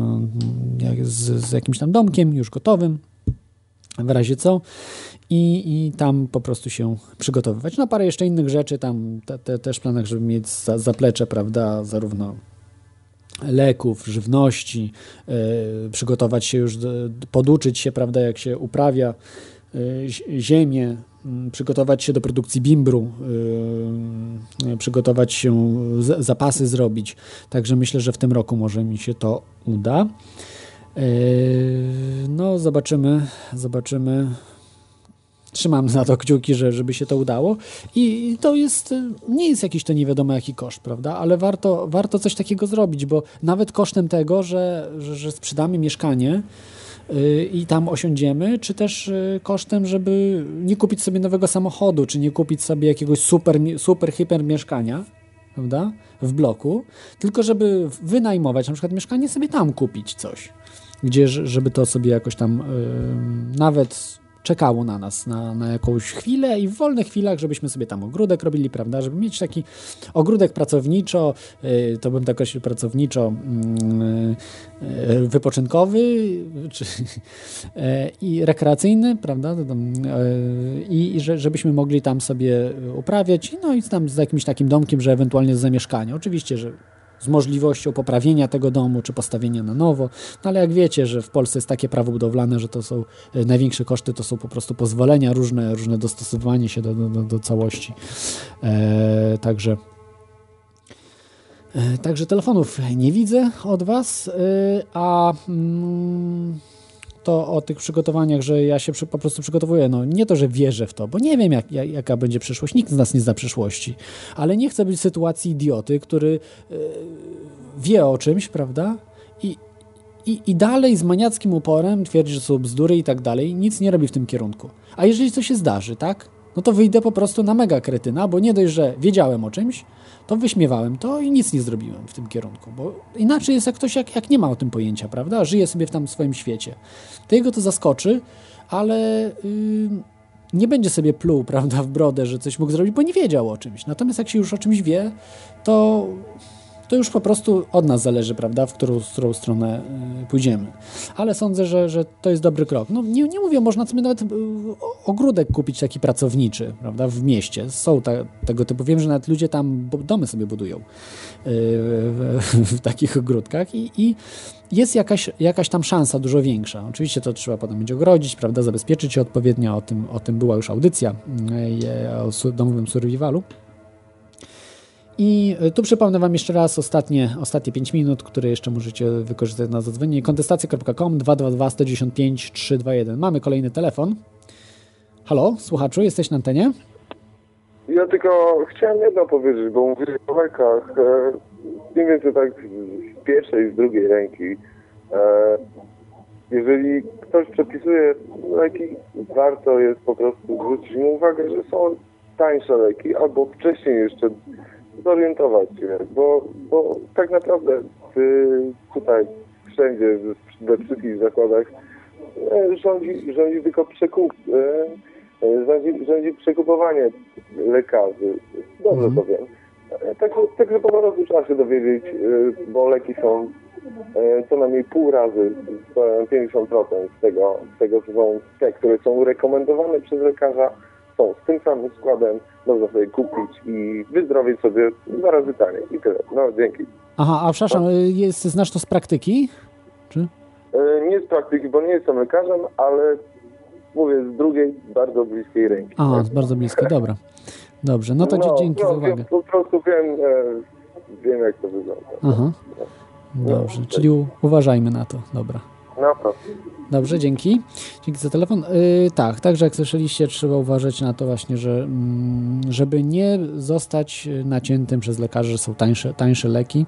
z jakimś tam domkiem już gotowym, w razie co, i tam po prostu się przygotowywać. No, parę jeszcze innych rzeczy, tam też w planach, żeby mieć zaplecze, prawda, zarówno leków, żywności, przygotować się już, poduczyć się, prawda, jak się uprawia ziemię, przygotować się do produkcji bimbru, przygotować się, zapasy zrobić. Także myślę, że w tym roku może mi się to uda. No, zobaczymy. Trzymam na to kciuki, żeby się to udało i to nie jest jakiś to nie wiadomo jaki koszt, prawda, ale warto coś takiego zrobić, bo nawet kosztem tego, że sprzedamy mieszkanie i tam osiądziemy, czy też kosztem, żeby nie kupić sobie nowego samochodu, czy nie kupić sobie jakiegoś super hiper mieszkania, prawda, w bloku, tylko żeby wynajmować na przykład mieszkanie, sobie tam kupić coś, gdzie żeby to sobie jakoś tam nawet czekało na nas na jakąś chwilę i w wolnych chwilach, żebyśmy sobie tam ogródek robili, prawda, żeby mieć taki ogródek pracowniczo, to bym tak określił pracowniczo wypoczynkowy i rekreacyjny, prawda, i żebyśmy mogli tam sobie uprawiać, no i tam z jakimś takim domkiem, że ewentualnie z zamieszkania. Oczywiście, że z możliwością poprawienia tego domu, czy postawienia na nowo, no ale jak wiecie, że w Polsce jest takie prawo budowlane, że to są największe koszty, to są po prostu pozwolenia, różne dostosowywanie się do całości. Także telefonów nie widzę od Was, a to o tych przygotowaniach, że ja się po prostu przygotowuję, no nie to, że wierzę w to, bo nie wiem jaka będzie przyszłość, nikt z nas nie zna przyszłości, ale nie chcę być w sytuacji idioty, który wie o czymś, prawda, i dalej z maniackim uporem twierdzi, że są bzdury i tak dalej, nic nie robi w tym kierunku. A jeżeli coś się zdarzy, tak, no to wyjdę po prostu na mega kretyna, bo nie dość, że wiedziałem o czymś, to wyśmiewałem to i nic nie zrobiłem w tym kierunku, bo inaczej jest jak ktoś, jak nie ma o tym pojęcia, prawda, żyje sobie w tam swoim świecie. To jego to zaskoczy, ale nie będzie sobie pluł, prawda, w brodę, że coś mógł zrobić, bo nie wiedział o czymś. Natomiast jak się już o czymś wie, to już po prostu od nas zależy, prawda, w którą stronę pójdziemy. Ale sądzę, że to jest dobry krok. No nie mówię, można sobie nawet ogródek kupić taki pracowniczy, prawda, w mieście. Są tego typu. Wiem, że nawet ludzie tam domy sobie budują w takich ogródkach i jest jakaś tam szansa dużo większa. Oczywiście to trzeba potem będzie ogrodzić, prawda, zabezpieczyć się odpowiednio. O tym była już audycja o domowym survivalu. I tu przypomnę Wam jeszcze raz ostatnie 5 minut, które jeszcze możecie wykorzystać na zadzwonienie. Kontestacja.com 222 195 321. Mamy kolejny telefon. Halo, słuchaczu, jesteś na antenie? Ja tylko chciałem jedno powiedzieć, bo mówię o lekach. Mniej więcej tak z pierwszej i z drugiej ręki. jeżeli ktoś przepisuje leki, warto jest po prostu zwrócić mu uwagę, że są tańsze leki, albo wcześniej jeszcze zorientować się, bo tak naprawdę tutaj wszędzie, we wszystkich zakładach rządzi tylko rządzi przekupowanie lekarzy. Dobrze to wiem. Także po prostu trzeba się dowiedzieć, bo leki są co najmniej pół razy, 50% z tego, co są te, które są rekomendowane przez lekarza, są z tym samym składem, można sobie kupić i wyzdrowieć sobie 2 razy taniej i tyle. No, dzięki. Aha, a przepraszam, znasz to z praktyki? Czy? Nie z praktyki, bo nie jestem lekarzem, ale mówię z drugiej, bardzo bliskiej ręki. A, z bardzo bliskiej, dobra. Dobrze, no to dzięki za uwagę. Po prostu wiem jak to wygląda. Aha, dobrze, czyli uważajmy na to, dobra. Dobrze, dzięki. Dzięki za telefon. Tak, także jak słyszeliście, trzeba uważać na to właśnie, żeby nie zostać naciętym przez lekarzy, że są tańsze leki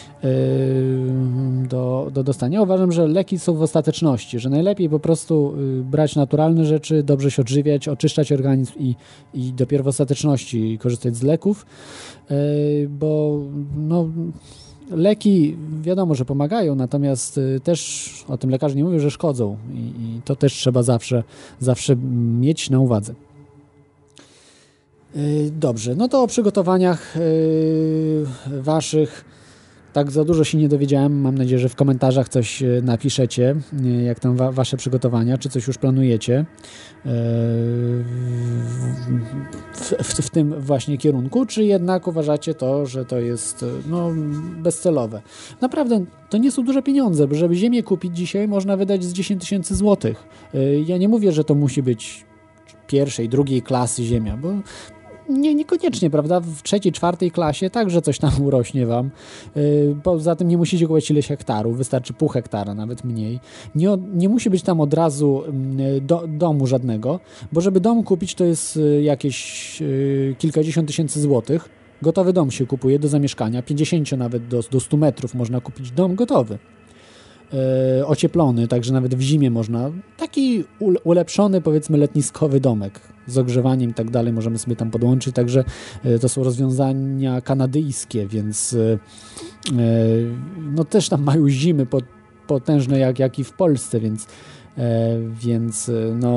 do dostania. Uważam, że leki są w ostateczności, że najlepiej po prostu brać naturalne rzeczy, dobrze się odżywiać, oczyszczać organizm i dopiero w ostateczności korzystać z leków, bo leki wiadomo, że pomagają, natomiast też o tym lekarze nie mówią, że szkodzą i to też trzeba zawsze mieć na uwadze. Dobrze, no to o przygotowaniach waszych tak za dużo się nie dowiedziałem. Mam nadzieję, że w komentarzach coś napiszecie, jak tam wasze przygotowania, czy coś już planujecie w tym właśnie kierunku, czy jednak uważacie to, że to jest bezcelowe. Naprawdę to nie są duże pieniądze, bo żeby ziemię kupić dzisiaj można wydać z 10 000 złotych. Ja nie mówię, że to musi być pierwszej, drugiej klasy ziemia, bo niekoniecznie, prawda? W 3., 4. klasie także coś tam urośnie wam. Poza tym nie musicie kupować ileś hektarów, wystarczy pół hektara, nawet mniej. Nie musi być tam od razu domu żadnego, bo żeby dom kupić, to jest jakieś kilkadziesiąt tysięcy złotych. Gotowy dom się kupuje do zamieszkania, 50 nawet do 100 metrów można kupić dom gotowy. Ocieplony, także nawet w zimie można. Taki ulepszony, powiedzmy, letniskowy domek z ogrzewaniem i tak dalej możemy sobie tam podłączyć, także to są rozwiązania kanadyjskie, więc też tam mają zimy potężne jak i w Polsce, więc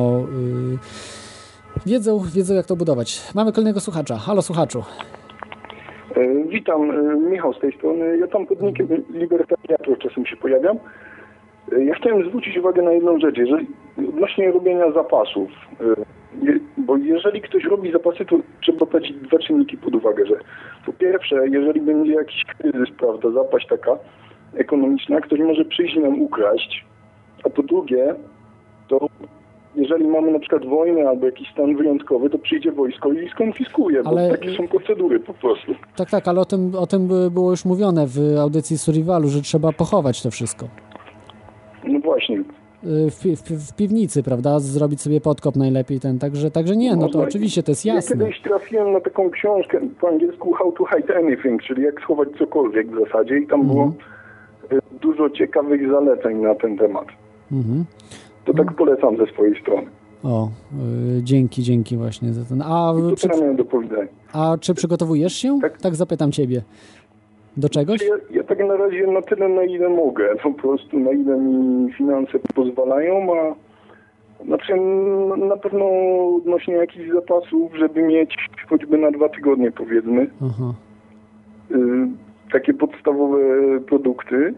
wiedzą jak to budować. Mamy kolejnego słuchacza. Halo, słuchaczu. Witam, Michał z tej strony. Ja tam pod nickiem libertariatów czasem się pojawiam. Ja chciałem zwrócić uwagę na jedną rzecz, odnośnie robienia zapasów. Bo jeżeli ktoś robi zapasy, to trzeba brać 2 czynniki pod uwagę, że po pierwsze, jeżeli będzie jakiś kryzys, prawda, zapaść taka ekonomiczna, ktoś może przyjść i nam ukraść, a po drugie, to jeżeli mamy na przykład wojnę albo jakiś stan wyjątkowy, to przyjdzie wojsko i skonfiskuje, bo takie są procedury po prostu. Tak, ale o tym było już mówione w audycji Survivalu, że trzeba pochować to wszystko. No właśnie. W piwnicy, prawda? Zrobić sobie podkop najlepiej także nie, to oczywiście to jest jasne. Ja kiedyś trafiłem na taką książkę po angielsku How to Hide Anything, czyli jak schować cokolwiek w zasadzie i tam było dużo ciekawych zaleceń na ten temat. To tak polecam ze swojej strony. O, dzięki właśnie za ten. miałem do powiedzenia. A czy przygotowujesz się? Tak zapytam ciebie. Do czegoś? Ja tak na razie na tyle, na ile mogę. Po prostu na ile mi finanse pozwalają, a na pewno odnośnie jakichś zapasów, żeby mieć choćby na 2 tygodnie, powiedzmy. Aha. Takie podstawowe produkty.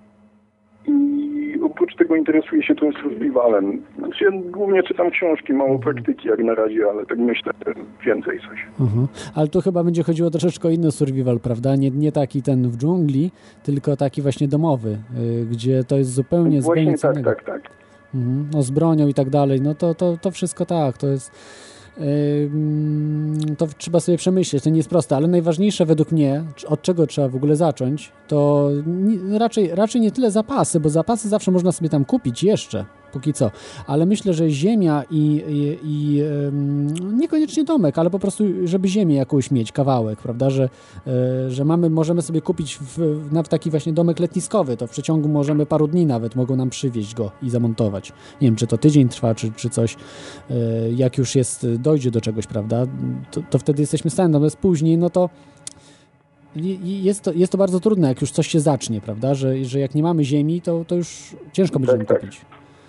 I oprócz tego interesuję się tym survivalem. Ja głównie czytam książki, mało praktyki jak na razie, ale tak myślę, więcej coś. Ale tu chyba będzie chodziło troszeczkę o inny survival, prawda? Nie taki ten w dżungli, tylko taki właśnie domowy, gdzie to jest zupełnie co innego. Tak. Z bronią i tak dalej. To wszystko tak, to jest... to trzeba sobie przemyśleć, to nie jest proste, ale najważniejsze według mnie, od czego trzeba w ogóle zacząć, to raczej nie tyle zapasy, bo zapasy zawsze można sobie tam kupić jeszcze, póki co. Ale myślę, że ziemia i niekoniecznie domek, ale po prostu, żeby ziemię jakąś mieć, kawałek, prawda, że możemy sobie kupić nawet taki właśnie domek letniskowy, to w przeciągu możemy paru dni nawet mogą nam przywieźć go i zamontować. Nie wiem, czy to tydzień trwa, czy coś. Jak już dojdzie do czegoś, prawda, to wtedy jesteśmy w stanie, natomiast później, no to jest to bardzo trudne, jak już coś się zacznie, prawda, że jak nie mamy ziemi, to już ciężko będziemy kupić.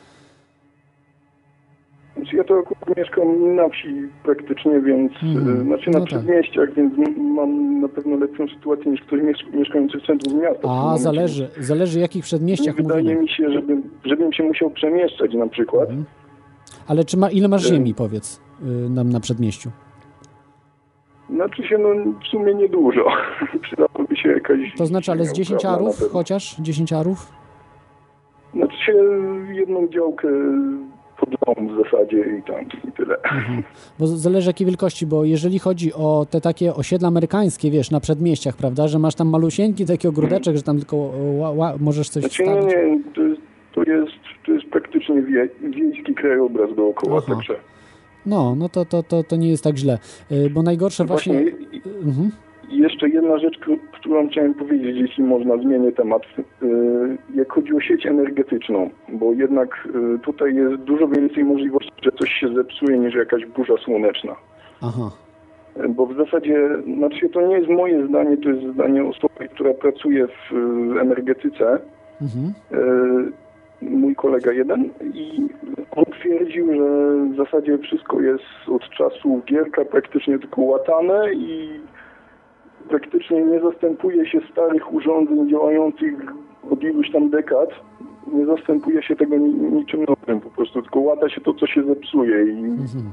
Ja to akurat mieszkam na wsi praktycznie, więc na przedmieściach, więc mam na pewno lepszą sytuację niż ktoś mieszkający w centrum miasta. A, zależy jakich przedmieściach mówimy. Wydaje mi się, żebym się musiał przemieszczać na przykład. Ale ile masz ziemi, powiedz, na przedmieściu? Znaczy się, w sumie niedużo. Przydałoby się jakaś... To znaczy, ale z 10 arów chociaż? 10 arów? Znaczy się jedną działkę pod dom w zasadzie i tyle. Bo zależy jakiej wielkości, bo jeżeli chodzi o te takie osiedla amerykańskie, wiesz, na przedmieściach, prawda, że masz tam malusieńki taki ogródeczek, że tam tylko możesz coś wstawić. Nie, to jest praktycznie wiejski krajobraz dookoła, także... No to nie jest tak źle, bo najgorsze właśnie... Jeszcze jedna rzecz, którą chciałem powiedzieć, jeśli można, zmienię temat. Jak chodzi o sieć energetyczną, bo jednak tutaj jest dużo więcej możliwości, że coś się zepsuje niż jakaś burza słoneczna. Bo w zasadzie, to nie jest moje zdanie, to jest zdanie osoby, która pracuje w energetyce. Mój kolega jeden i on twierdził, że w zasadzie wszystko jest od czasu Gierka praktycznie tylko łatane i praktycznie nie zastępuje się starych urządzeń działających od iluś tam dekad. Nie zastępuje się tego niczym nowym, po prostu tylko łata się to, co się zepsuje i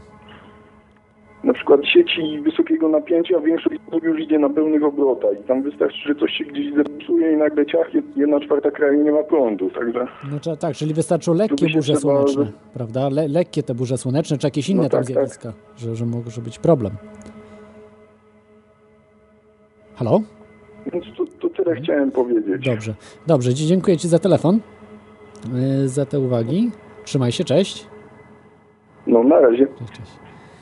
na przykład sieci wysokiego napięcia większość już idzie na pełnych obrotach i tam wystarczy, że coś się gdzieś zepsuje i nagle ciach, 1/4 kraju nie ma prądu, także... tak, czyli wystarczą lekkie burze słoneczne, prawda? Lekkie te burze słoneczne, czy jakieś inne zjawiska, że może być problem. Halo? Więc to tyle chciałem powiedzieć. Dobrze, dziękuję Ci za telefon, za te uwagi. Trzymaj się, cześć. No, na razie. Cześć.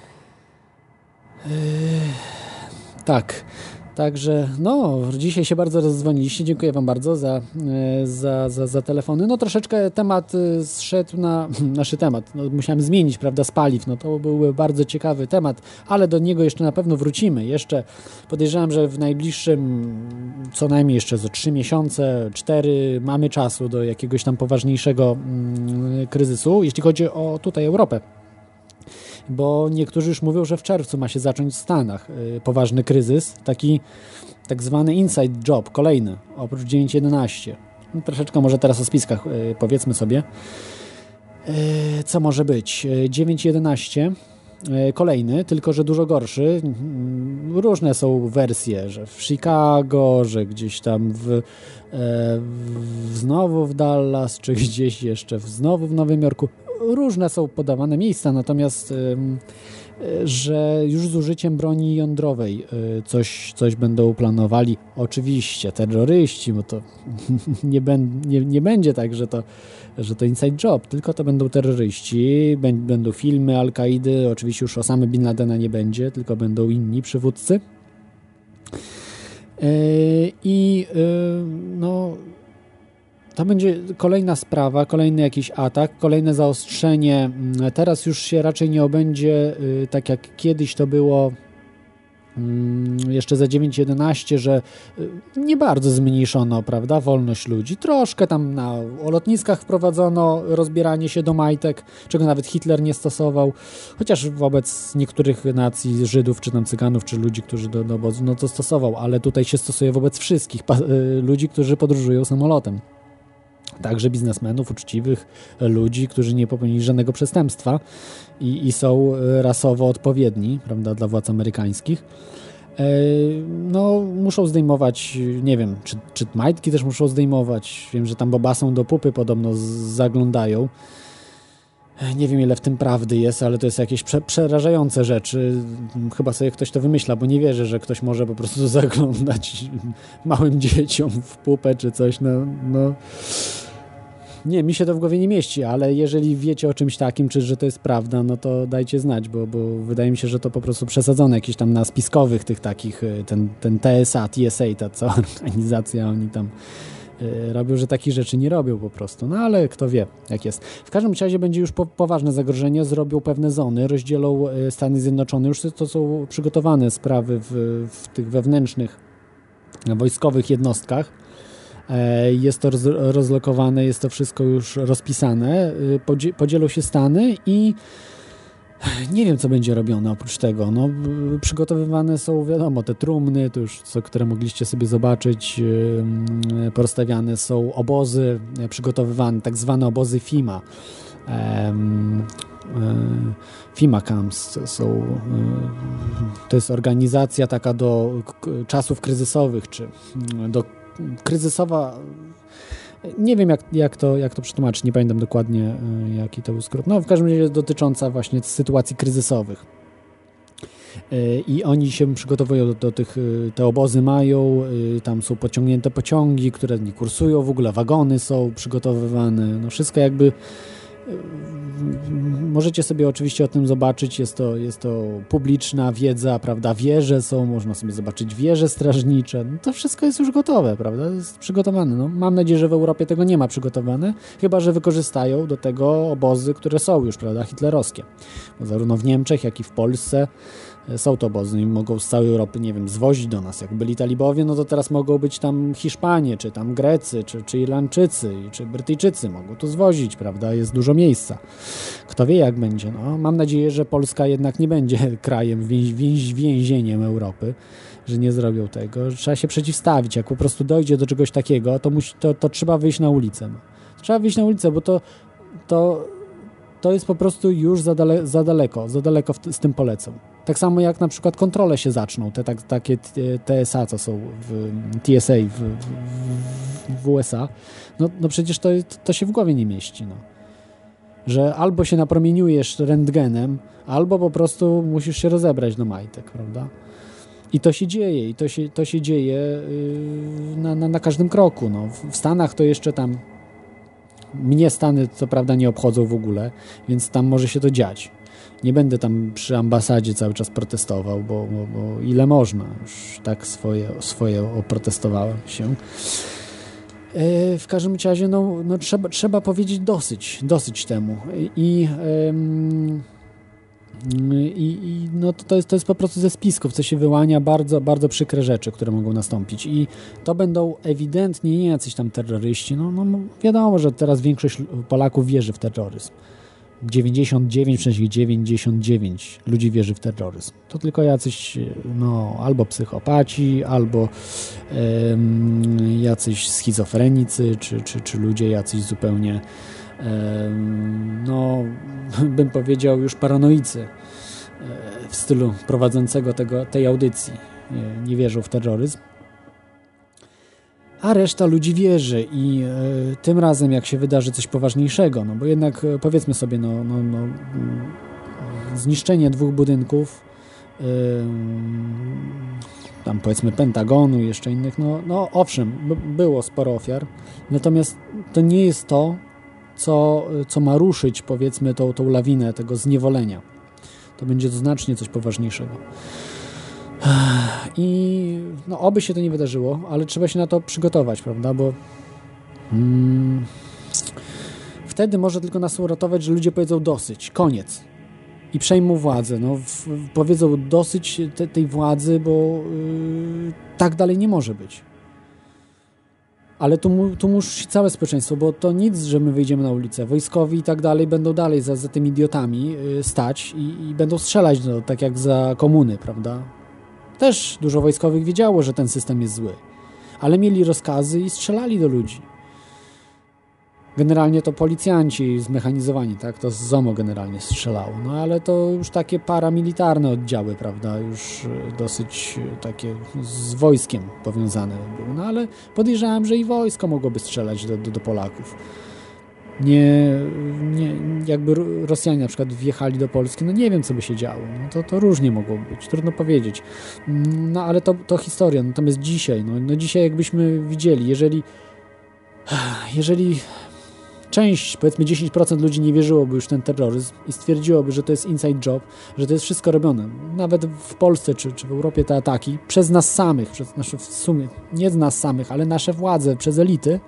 Tak, także dzisiaj się bardzo rozdzwoniliście, dziękuję Wam bardzo za telefony. Troszeczkę temat zszedł na nasz temat, musiałem zmienić, prawda, z paliw, to byłby bardzo ciekawy temat, ale do niego jeszcze na pewno wrócimy. Jeszcze podejrzewam, że w najbliższym co najmniej jeszcze za 3 miesiące, 4 mamy czasu do jakiegoś tam poważniejszego kryzysu, jeśli chodzi o tutaj Europę. Bo niektórzy już mówią, że w czerwcu ma się zacząć w Stanach poważny kryzys, taki tak zwany inside job, kolejny, oprócz 9.11. Troszeczkę może teraz o spiskach powiedzmy sobie. Co może być? 9.11, kolejny, tylko że dużo gorszy. Różne są wersje, że w Chicago, że gdzieś tam znowu w Dallas, czy gdzieś jeszcze znowu w Nowym Jorku. Różne są podawane miejsca, natomiast że już z użyciem broni jądrowej coś będą planowali. Oczywiście terroryści, bo to nie będzie tak, że to inside job, tylko to będą terroryści, będą filmy Al-Kaidy, oczywiście już Osamy Bin Ladena nie będzie, tylko będą inni przywódcy. To będzie kolejna sprawa, kolejny jakiś atak, kolejne zaostrzenie. Teraz już się raczej nie obędzie tak jak kiedyś to było jeszcze za 9.11, że nie bardzo zmniejszono, prawda, wolność ludzi. Troszkę tam o lotniskach wprowadzono rozbieranie się do majtek, czego nawet Hitler nie stosował, chociaż wobec niektórych nacji, Żydów, czy tam Cyganów, czy ludzi, którzy do obozu, to stosował, ale tutaj się stosuje wobec wszystkich ludzi, którzy podróżują samolotem. Także biznesmenów, uczciwych ludzi, którzy nie popełnili żadnego przestępstwa i są rasowo odpowiedni, prawda, dla władz amerykańskich. Muszą zdejmować, nie wiem, czy majtki też muszą zdejmować. Wiem, że tam bobasą do pupy podobno zaglądają. Nie wiem, ile w tym prawdy jest, ale to jest jakieś przerażające rzeczy. Chyba sobie ktoś to wymyśla, bo nie wierzę, że ktoś może po prostu zaglądać małym dzieciom w pupę czy coś. Nie, mi się to w głowie nie mieści, ale jeżeli wiecie o czymś takim, czy że to jest prawda, no to dajcie znać, bo wydaje mi się, że to po prostu przesadzone jakieś tam na spiskowych tych takich, ten TSA, ta cała organizacja, oni tam robią, że takich rzeczy nie robią po prostu. No ale kto wie, jak jest. W każdym razie będzie już poważne zagrożenie, zrobią pewne zony, rozdzielą Stany Zjednoczone. Już to są przygotowane sprawy w tych wewnętrznych wojskowych jednostkach. Jest to rozlokowane, jest to wszystko już rozpisane. Podzielą się Stany i nie wiem, co będzie robione oprócz tego. No, przygotowywane są, wiadomo, te trumny, to już które mogliście sobie zobaczyć. Porozstawiane są obozy przygotowywane, tak zwane obozy FEMA. FEMA Camps to jest organizacja taka do czasów kryzysowych, czy do kryzysowa. Nie wiem, jak to przetłumaczyć, nie pamiętam dokładnie, jaki to był skrót. No, w każdym razie dotycząca właśnie sytuacji kryzysowych. I oni się przygotowują do tych, te obozy mają, tam są pociągnięte pociągi, które nie kursują, w ogóle wagony są przygotowywane, no wszystko jakby. Możecie sobie oczywiście o tym zobaczyć, jest to publiczna wiedza, prawda, wieże są, można sobie zobaczyć wieże strażnicze, no to wszystko jest już gotowe, prawda, jest przygotowane. No, mam nadzieję, że w Europie tego nie ma przygotowane, chyba że wykorzystają do tego obozy, które są już, prawda, hitlerowskie, bo zarówno w Niemczech, jak i w Polsce są to obozy i mogą z całej Europy, nie wiem, zwozić do nas. Jak byli talibowie, no to teraz mogą być tam Hiszpanie, czy tam Grecy, czy Irlandczycy, czy Brytyjczycy mogą tu zwozić, prawda? Jest dużo miejsca. Kto wie, jak będzie. No, mam nadzieję, że Polska jednak nie będzie krajem, więzieniem Europy, że nie zrobią tego. Trzeba się przeciwstawić. Jak po prostu dojdzie do czegoś takiego, to trzeba wyjść na ulicę. No. Trzeba wyjść na ulicę, bo to jest po prostu już za daleko z tym polecą. Tak samo jak na przykład kontrole się zaczną, takie TSA, co są w TSA w USA, no przecież to się w głowie nie mieści. No. Że albo się napromieniujesz rentgenem, albo po prostu musisz się rozebrać do majtek, prawda? I to się dzieje, to się dzieje na każdym kroku. No. W Stanach to jeszcze tam mnie Stany co prawda nie obchodzą w ogóle, więc tam może się to dziać. Nie będę tam przy ambasadzie cały czas protestował, bo ile można. Już tak swoje oprotestowałem się. W każdym razie no trzeba powiedzieć dosyć temu. I no to jest po prostu ze spisków, co się wyłania, bardzo, bardzo przykre rzeczy, które mogą nastąpić. I to będą ewidentnie nie jacyś tam terroryści. No wiadomo, że teraz większość Polaków wierzy w terroryzm. 99,99% ludzi wierzy w terroryzm. To tylko jacyś albo psychopaci, albo jacyś schizofrenicy, czy ludzie jacyś zupełnie bym powiedział już paranoicy w stylu prowadzącego tej audycji. Nie wierzą w terroryzm. A reszta ludzi wierzy i tym razem jak się wydarzy coś poważniejszego, no bo jednak powiedzmy sobie, zniszczenie 2 budynków, tam powiedzmy Pentagonu i jeszcze innych, no owszem, było sporo ofiar, natomiast to nie jest to, co ma ruszyć powiedzmy tą lawinę tego zniewolenia. To będzie znacznie coś poważniejszego. I oby się to nie wydarzyło, ale trzeba się na to przygotować, prawda, bo wtedy może tylko nas uratować, że ludzie powiedzą dosyć, koniec i przejmą władzę, powiedzą dosyć tej władzy, bo tak dalej nie może być. Ale tu musi całe społeczeństwo, bo to nic, że my wyjdziemy na ulicę. Wojskowi i tak dalej będą dalej za tymi idiotami stać i będą strzelać, tak jak za komuny, prawda? Też dużo wojskowych wiedziało, że ten system jest zły, ale mieli rozkazy i strzelali do ludzi. Generalnie to policjanci zmechanizowani, tak? To z ZOMO generalnie strzelało, ale to już takie paramilitarne oddziały, prawda? Już dosyć takie z wojskiem powiązane były, ale podejrzewam, że i wojsko mogłoby strzelać do Polaków. Nie, jakby Rosjanie na przykład wjechali do Polski, nie wiem, co by się działo. To różnie mogło być, trudno powiedzieć. Ale to historia. Natomiast dzisiaj, dzisiaj jakbyśmy widzieli, jeżeli część, powiedzmy 10% ludzi nie wierzyłoby już w ten terroryzm i stwierdziłoby, że to jest inside job, że to jest wszystko robione. Nawet w Polsce czy w Europie te ataki przez nas samych, przez nasze w sumie, nie z nas samych, ale nasze władze, przez elity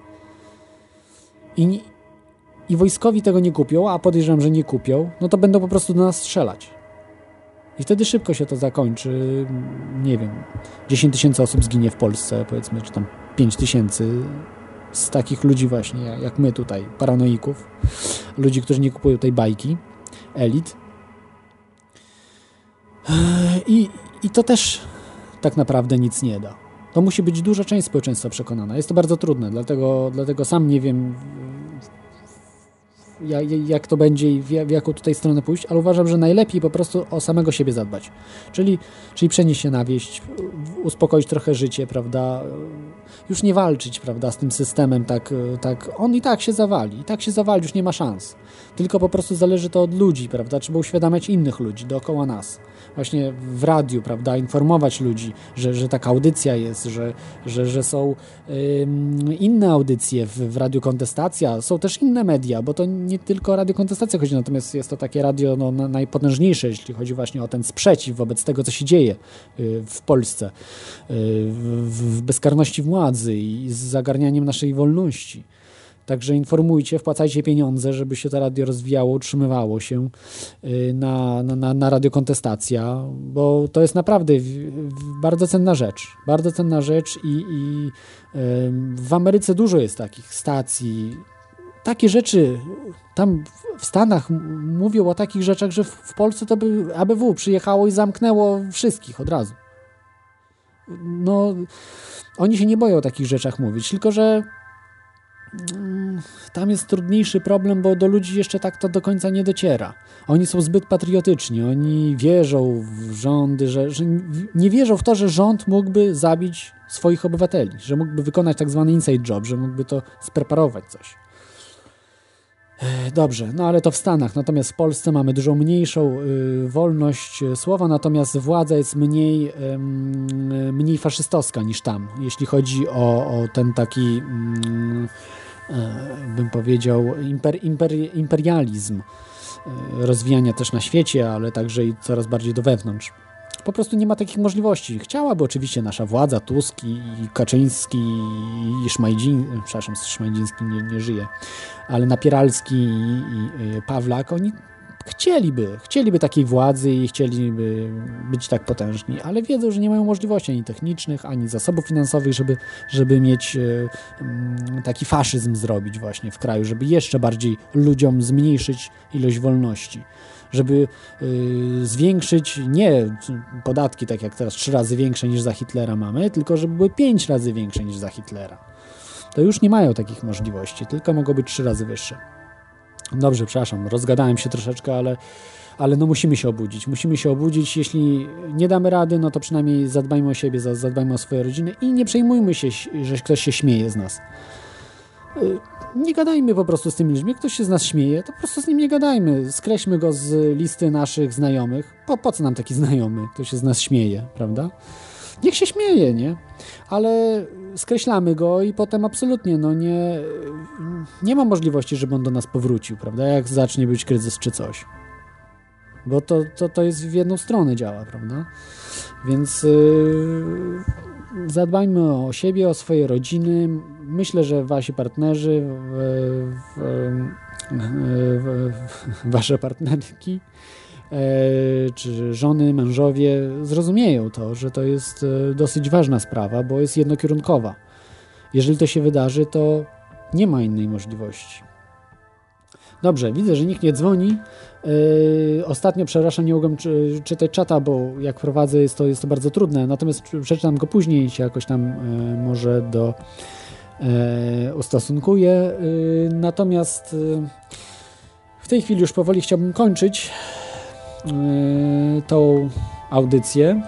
i wojskowi tego nie kupią, a podejrzewam, że nie kupią, no to będą po prostu do nas strzelać. I wtedy szybko się to zakończy, nie wiem, 10 000 osób zginie w Polsce, powiedzmy, czy tam 5 000 z takich ludzi właśnie, jak my tutaj, paranoików, ludzi, którzy nie kupują tej bajki, elit. I to też tak naprawdę nic nie da. To musi być duża część społeczeństwa przekonana. Jest to bardzo trudne, dlatego sam nie wiem, jak to będzie i w jaką tutaj stronę pójść, ale uważam, że najlepiej po prostu o samego siebie zadbać. Czyli przenieść się na wieś, uspokoić trochę życie, prawda? Już nie walczyć, prawda, z tym systemem, tak on i tak się zawali, już nie ma szans. Tylko po prostu zależy to od ludzi, prawda? Trzeba uświadamiać innych ludzi dookoła nas. Właśnie w radiu, prawda, informować ludzi, że taka audycja jest, że są inne audycje w Radiu Kontestacja, są też inne media, bo to nie tylko Radio Kontestacja chodzi, natomiast jest to takie radio najpotężniejsze, jeśli chodzi właśnie o ten sprzeciw wobec tego, co się dzieje w Polsce, w bezkarności władzy i z zagarnianiem naszej wolności. Także informujcie, wpłacajcie pieniądze, żeby się to radio rozwijało, utrzymywało się na Radio Kontestacja, bo to jest naprawdę bardzo cenna rzecz. Bardzo cenna rzecz i w Ameryce dużo jest takich stacji. Takie rzeczy, tam w Stanach mówią o takich rzeczach, że w Polsce to by ABW przyjechało i zamknęło wszystkich od razu. No, oni się nie boją o takich rzeczach mówić, tylko że tam jest trudniejszy problem, bo do ludzi jeszcze tak to do końca nie dociera. Oni są zbyt patriotyczni, oni wierzą w rządy, że nie wierzą w to, że rząd mógłby zabić swoich obywateli, że mógłby wykonać tak zwany inside job, że mógłby to spreparować coś. Dobrze, no ale to w Stanach, natomiast w Polsce mamy dużo mniejszą wolność słowa, natomiast władza jest mniej faszystowska niż tam, jeśli chodzi o ten taki, bym powiedział, imperializm, rozwijania też na świecie, ale także i coraz bardziej do wewnątrz. Po prostu nie ma takich możliwości. Chciałaby oczywiście nasza władza, Tusk i Kaczyński i Szmajdziński nie żyje, ale Napieralski i Pawlak, oni chcieliby takiej władzy i chcieliby być tak potężni, ale wiedzą, że nie mają możliwości ani technicznych, ani zasobów finansowych, żeby mieć taki faszyzm zrobić właśnie w kraju, żeby jeszcze bardziej ludziom zmniejszyć ilość wolności. Żeby zwiększyć nie podatki, tak jak teraz 3 razy większe niż za Hitlera mamy, tylko żeby były 5 razy większe niż za Hitlera. To już nie mają takich możliwości, tylko mogą być 3 razy wyższe. Dobrze, przepraszam, rozgadałem się troszeczkę, ale no musimy się obudzić. Jeśli nie damy rady, no to przynajmniej zadbajmy o siebie, zadbajmy o swoje rodziny i nie przejmujmy się, że ktoś się śmieje z nas. Nie gadajmy po prostu z tymi ludźmi. Jak ktoś się z nas śmieje, to po prostu z nim nie gadajmy. Skreślmy go z listy naszych znajomych. Po co nam taki znajomy, kto się z nas śmieje, prawda? Niech się śmieje, nie? Ale skreślamy go i potem absolutnie nie ma możliwości, żeby on do nas powrócił, prawda? Jak zacznie być kryzys czy coś. Bo to jest w jedną stronę działa, prawda? Więc zadbajmy o siebie, o swoje rodziny. Myślę, że wasi partnerzy, wasze partnerki, czy żony, mężowie zrozumieją to, że to jest dosyć ważna sprawa, bo jest jednokierunkowa. Jeżeli to się wydarzy, to nie ma innej możliwości. Dobrze, widzę, że nikt nie dzwoni. Ostatnio, przepraszam, nie mogłem czytać czata, bo jak prowadzę, jest to bardzo trudne. Natomiast przeczytam go później i się jakoś tam może ustosunkuję. Natomiast w tej chwili już powoli chciałbym kończyć tą audycję.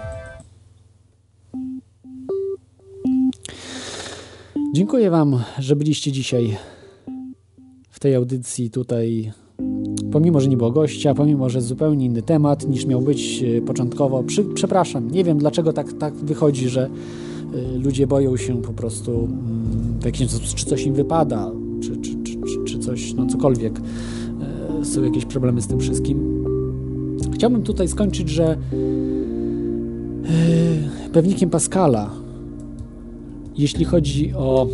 Dziękuję wam, że byliście dzisiaj w tej audycji tutaj, pomimo, że nie było gościa, pomimo, że zupełnie inny temat niż miał być początkowo. Przepraszam, nie wiem dlaczego tak wychodzi, że ludzie boją się po prostu w jakiś sposób, czy coś im wypada, czy coś, no cokolwiek, są jakieś problemy z tym wszystkim. Chciałbym tutaj skończyć, że pewnikiem Pascala, jeśli chodzi o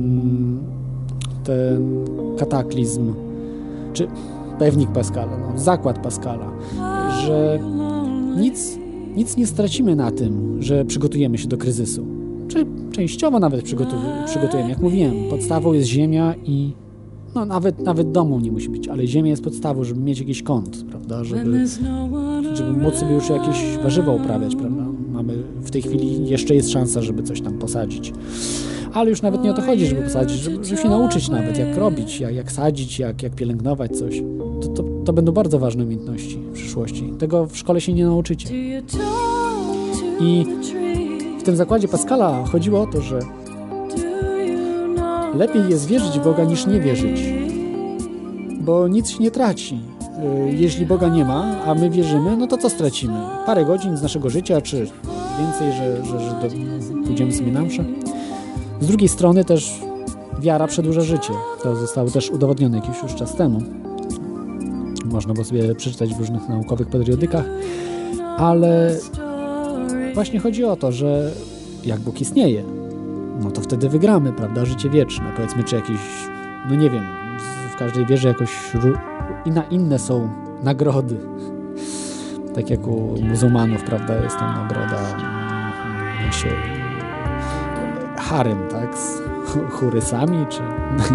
ten kataklizm, czy pewnik Pascala, no, zakład Pascala, że nic nie stracimy na tym, że przygotujemy się do kryzysu. Czy częściowo nawet przygotujemy. Jak mówiłem, podstawą jest ziemia i no nawet domu nie musi być, ale ziemia jest podstawą, żeby mieć jakiś kąt, prawda, żeby móc sobie już jakieś warzywa uprawiać, prawda. Mamy w tej chwili jeszcze jest szansa, żeby coś tam posadzić. Ale już nawet nie o to chodzi, żeby posadzić, żeby się nauczyć nawet, jak robić, jak sadzić, jak pielęgnować coś. To będą bardzo ważne umiejętności w przyszłości. Tego w szkole się nie nauczycie. I w tym zakładzie Pascala chodziło o to, że lepiej jest wierzyć w Boga niż nie wierzyć, bo nic się nie traci. Jeśli Boga nie ma, a my wierzymy, no to co stracimy? Parę godzin z naszego życia, czy więcej, że pójdziemy sobie na mszę? Z drugiej strony też wiara przedłuża życie. To zostało też udowodnione jakiś już czas temu. Można było sobie przeczytać w różnych naukowych periodykach, ale właśnie chodzi o to, że jak Bóg istnieje, no to wtedy wygramy, prawda, życie wieczne. Powiedzmy, czy jakieś, no nie wiem, w każdej wierze jakoś inne są nagrody. Tak jak u muzułmanów, prawda, jest tam nagroda harem, tak, z churysami, czy no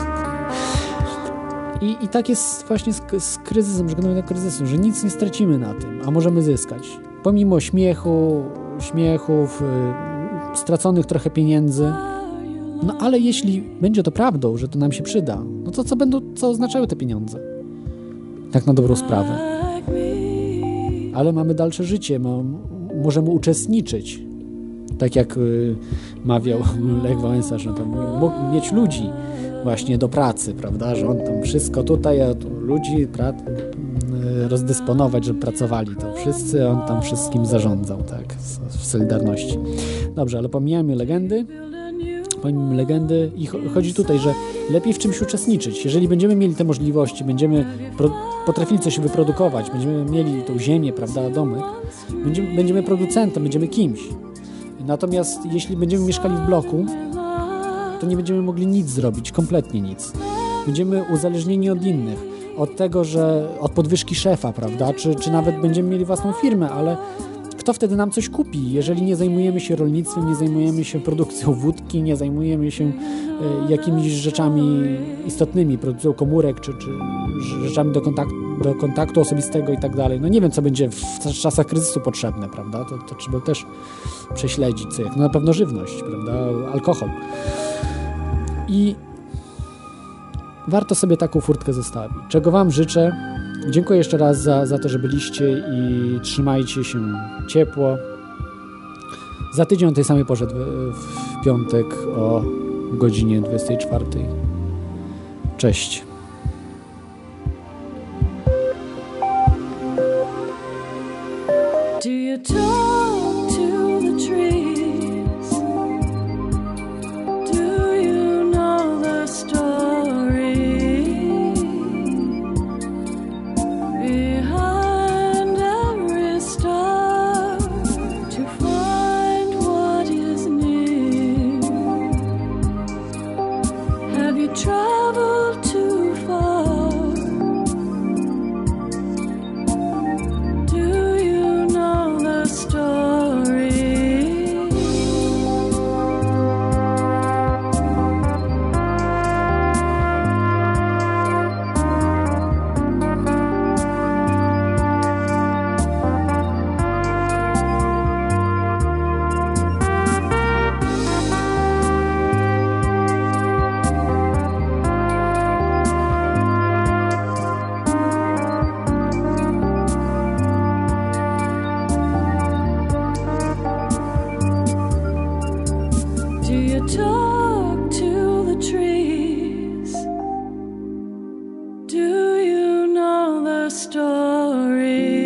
nie. I tak jest właśnie z kryzysem, żegnamy na kryzysu, że nic nie stracimy na tym, a możemy zyskać. Pomimo śmiechów, straconych trochę pieniędzy, no ale jeśli będzie to prawdą, że to nam się przyda, no to co oznaczały te pieniądze? Tak na dobrą sprawę. Ale mamy dalsze życie, możemy uczestniczyć. Tak jak mawiał Lech Wałęsa, że tam mógł mieć ludzi właśnie do pracy, prawda, że on tam wszystko tutaj, a tu ludzi rozdysponować, żeby pracowali, to wszyscy, on tam wszystkim zarządzał, tak, w Solidarności. Dobrze, ale pomijamy legendy i chodzi tutaj, że lepiej w czymś uczestniczyć. Jeżeli będziemy mieli te możliwości, będziemy potrafili coś wyprodukować, będziemy mieli tą ziemię, prawda, domek, będziemy producentem, będziemy kimś. Natomiast jeśli będziemy mieszkali w bloku, to nie będziemy mogli nic zrobić, kompletnie nic. Będziemy uzależnieni od innych, od tego, że od podwyżki szefa, prawda, czy nawet będziemy mieli własną firmę, ale kto wtedy nam coś kupi, jeżeli nie zajmujemy się rolnictwem, nie zajmujemy się produkcją wódki, nie zajmujemy się jakimiś rzeczami istotnymi, produkcją komórek, czy rzeczami do kontaktu osobistego i tak dalej. No nie wiem, co będzie w czasach kryzysu potrzebne, prawda? To trzeba też prześledzić, co jak. No na pewno żywność, prawda? Alkohol. I warto sobie taką furtkę zostawić. Czego Wam życzę. Dziękuję jeszcze raz za to, że byliście i trzymajcie się ciepło. Za tydzień o tej samej porze w piątek o godzinie 24. Cześć. Do you talk to the trees? Do you know the story behind every star to find what is near? Have you traveled too far? Talk to the trees. Do you know the story?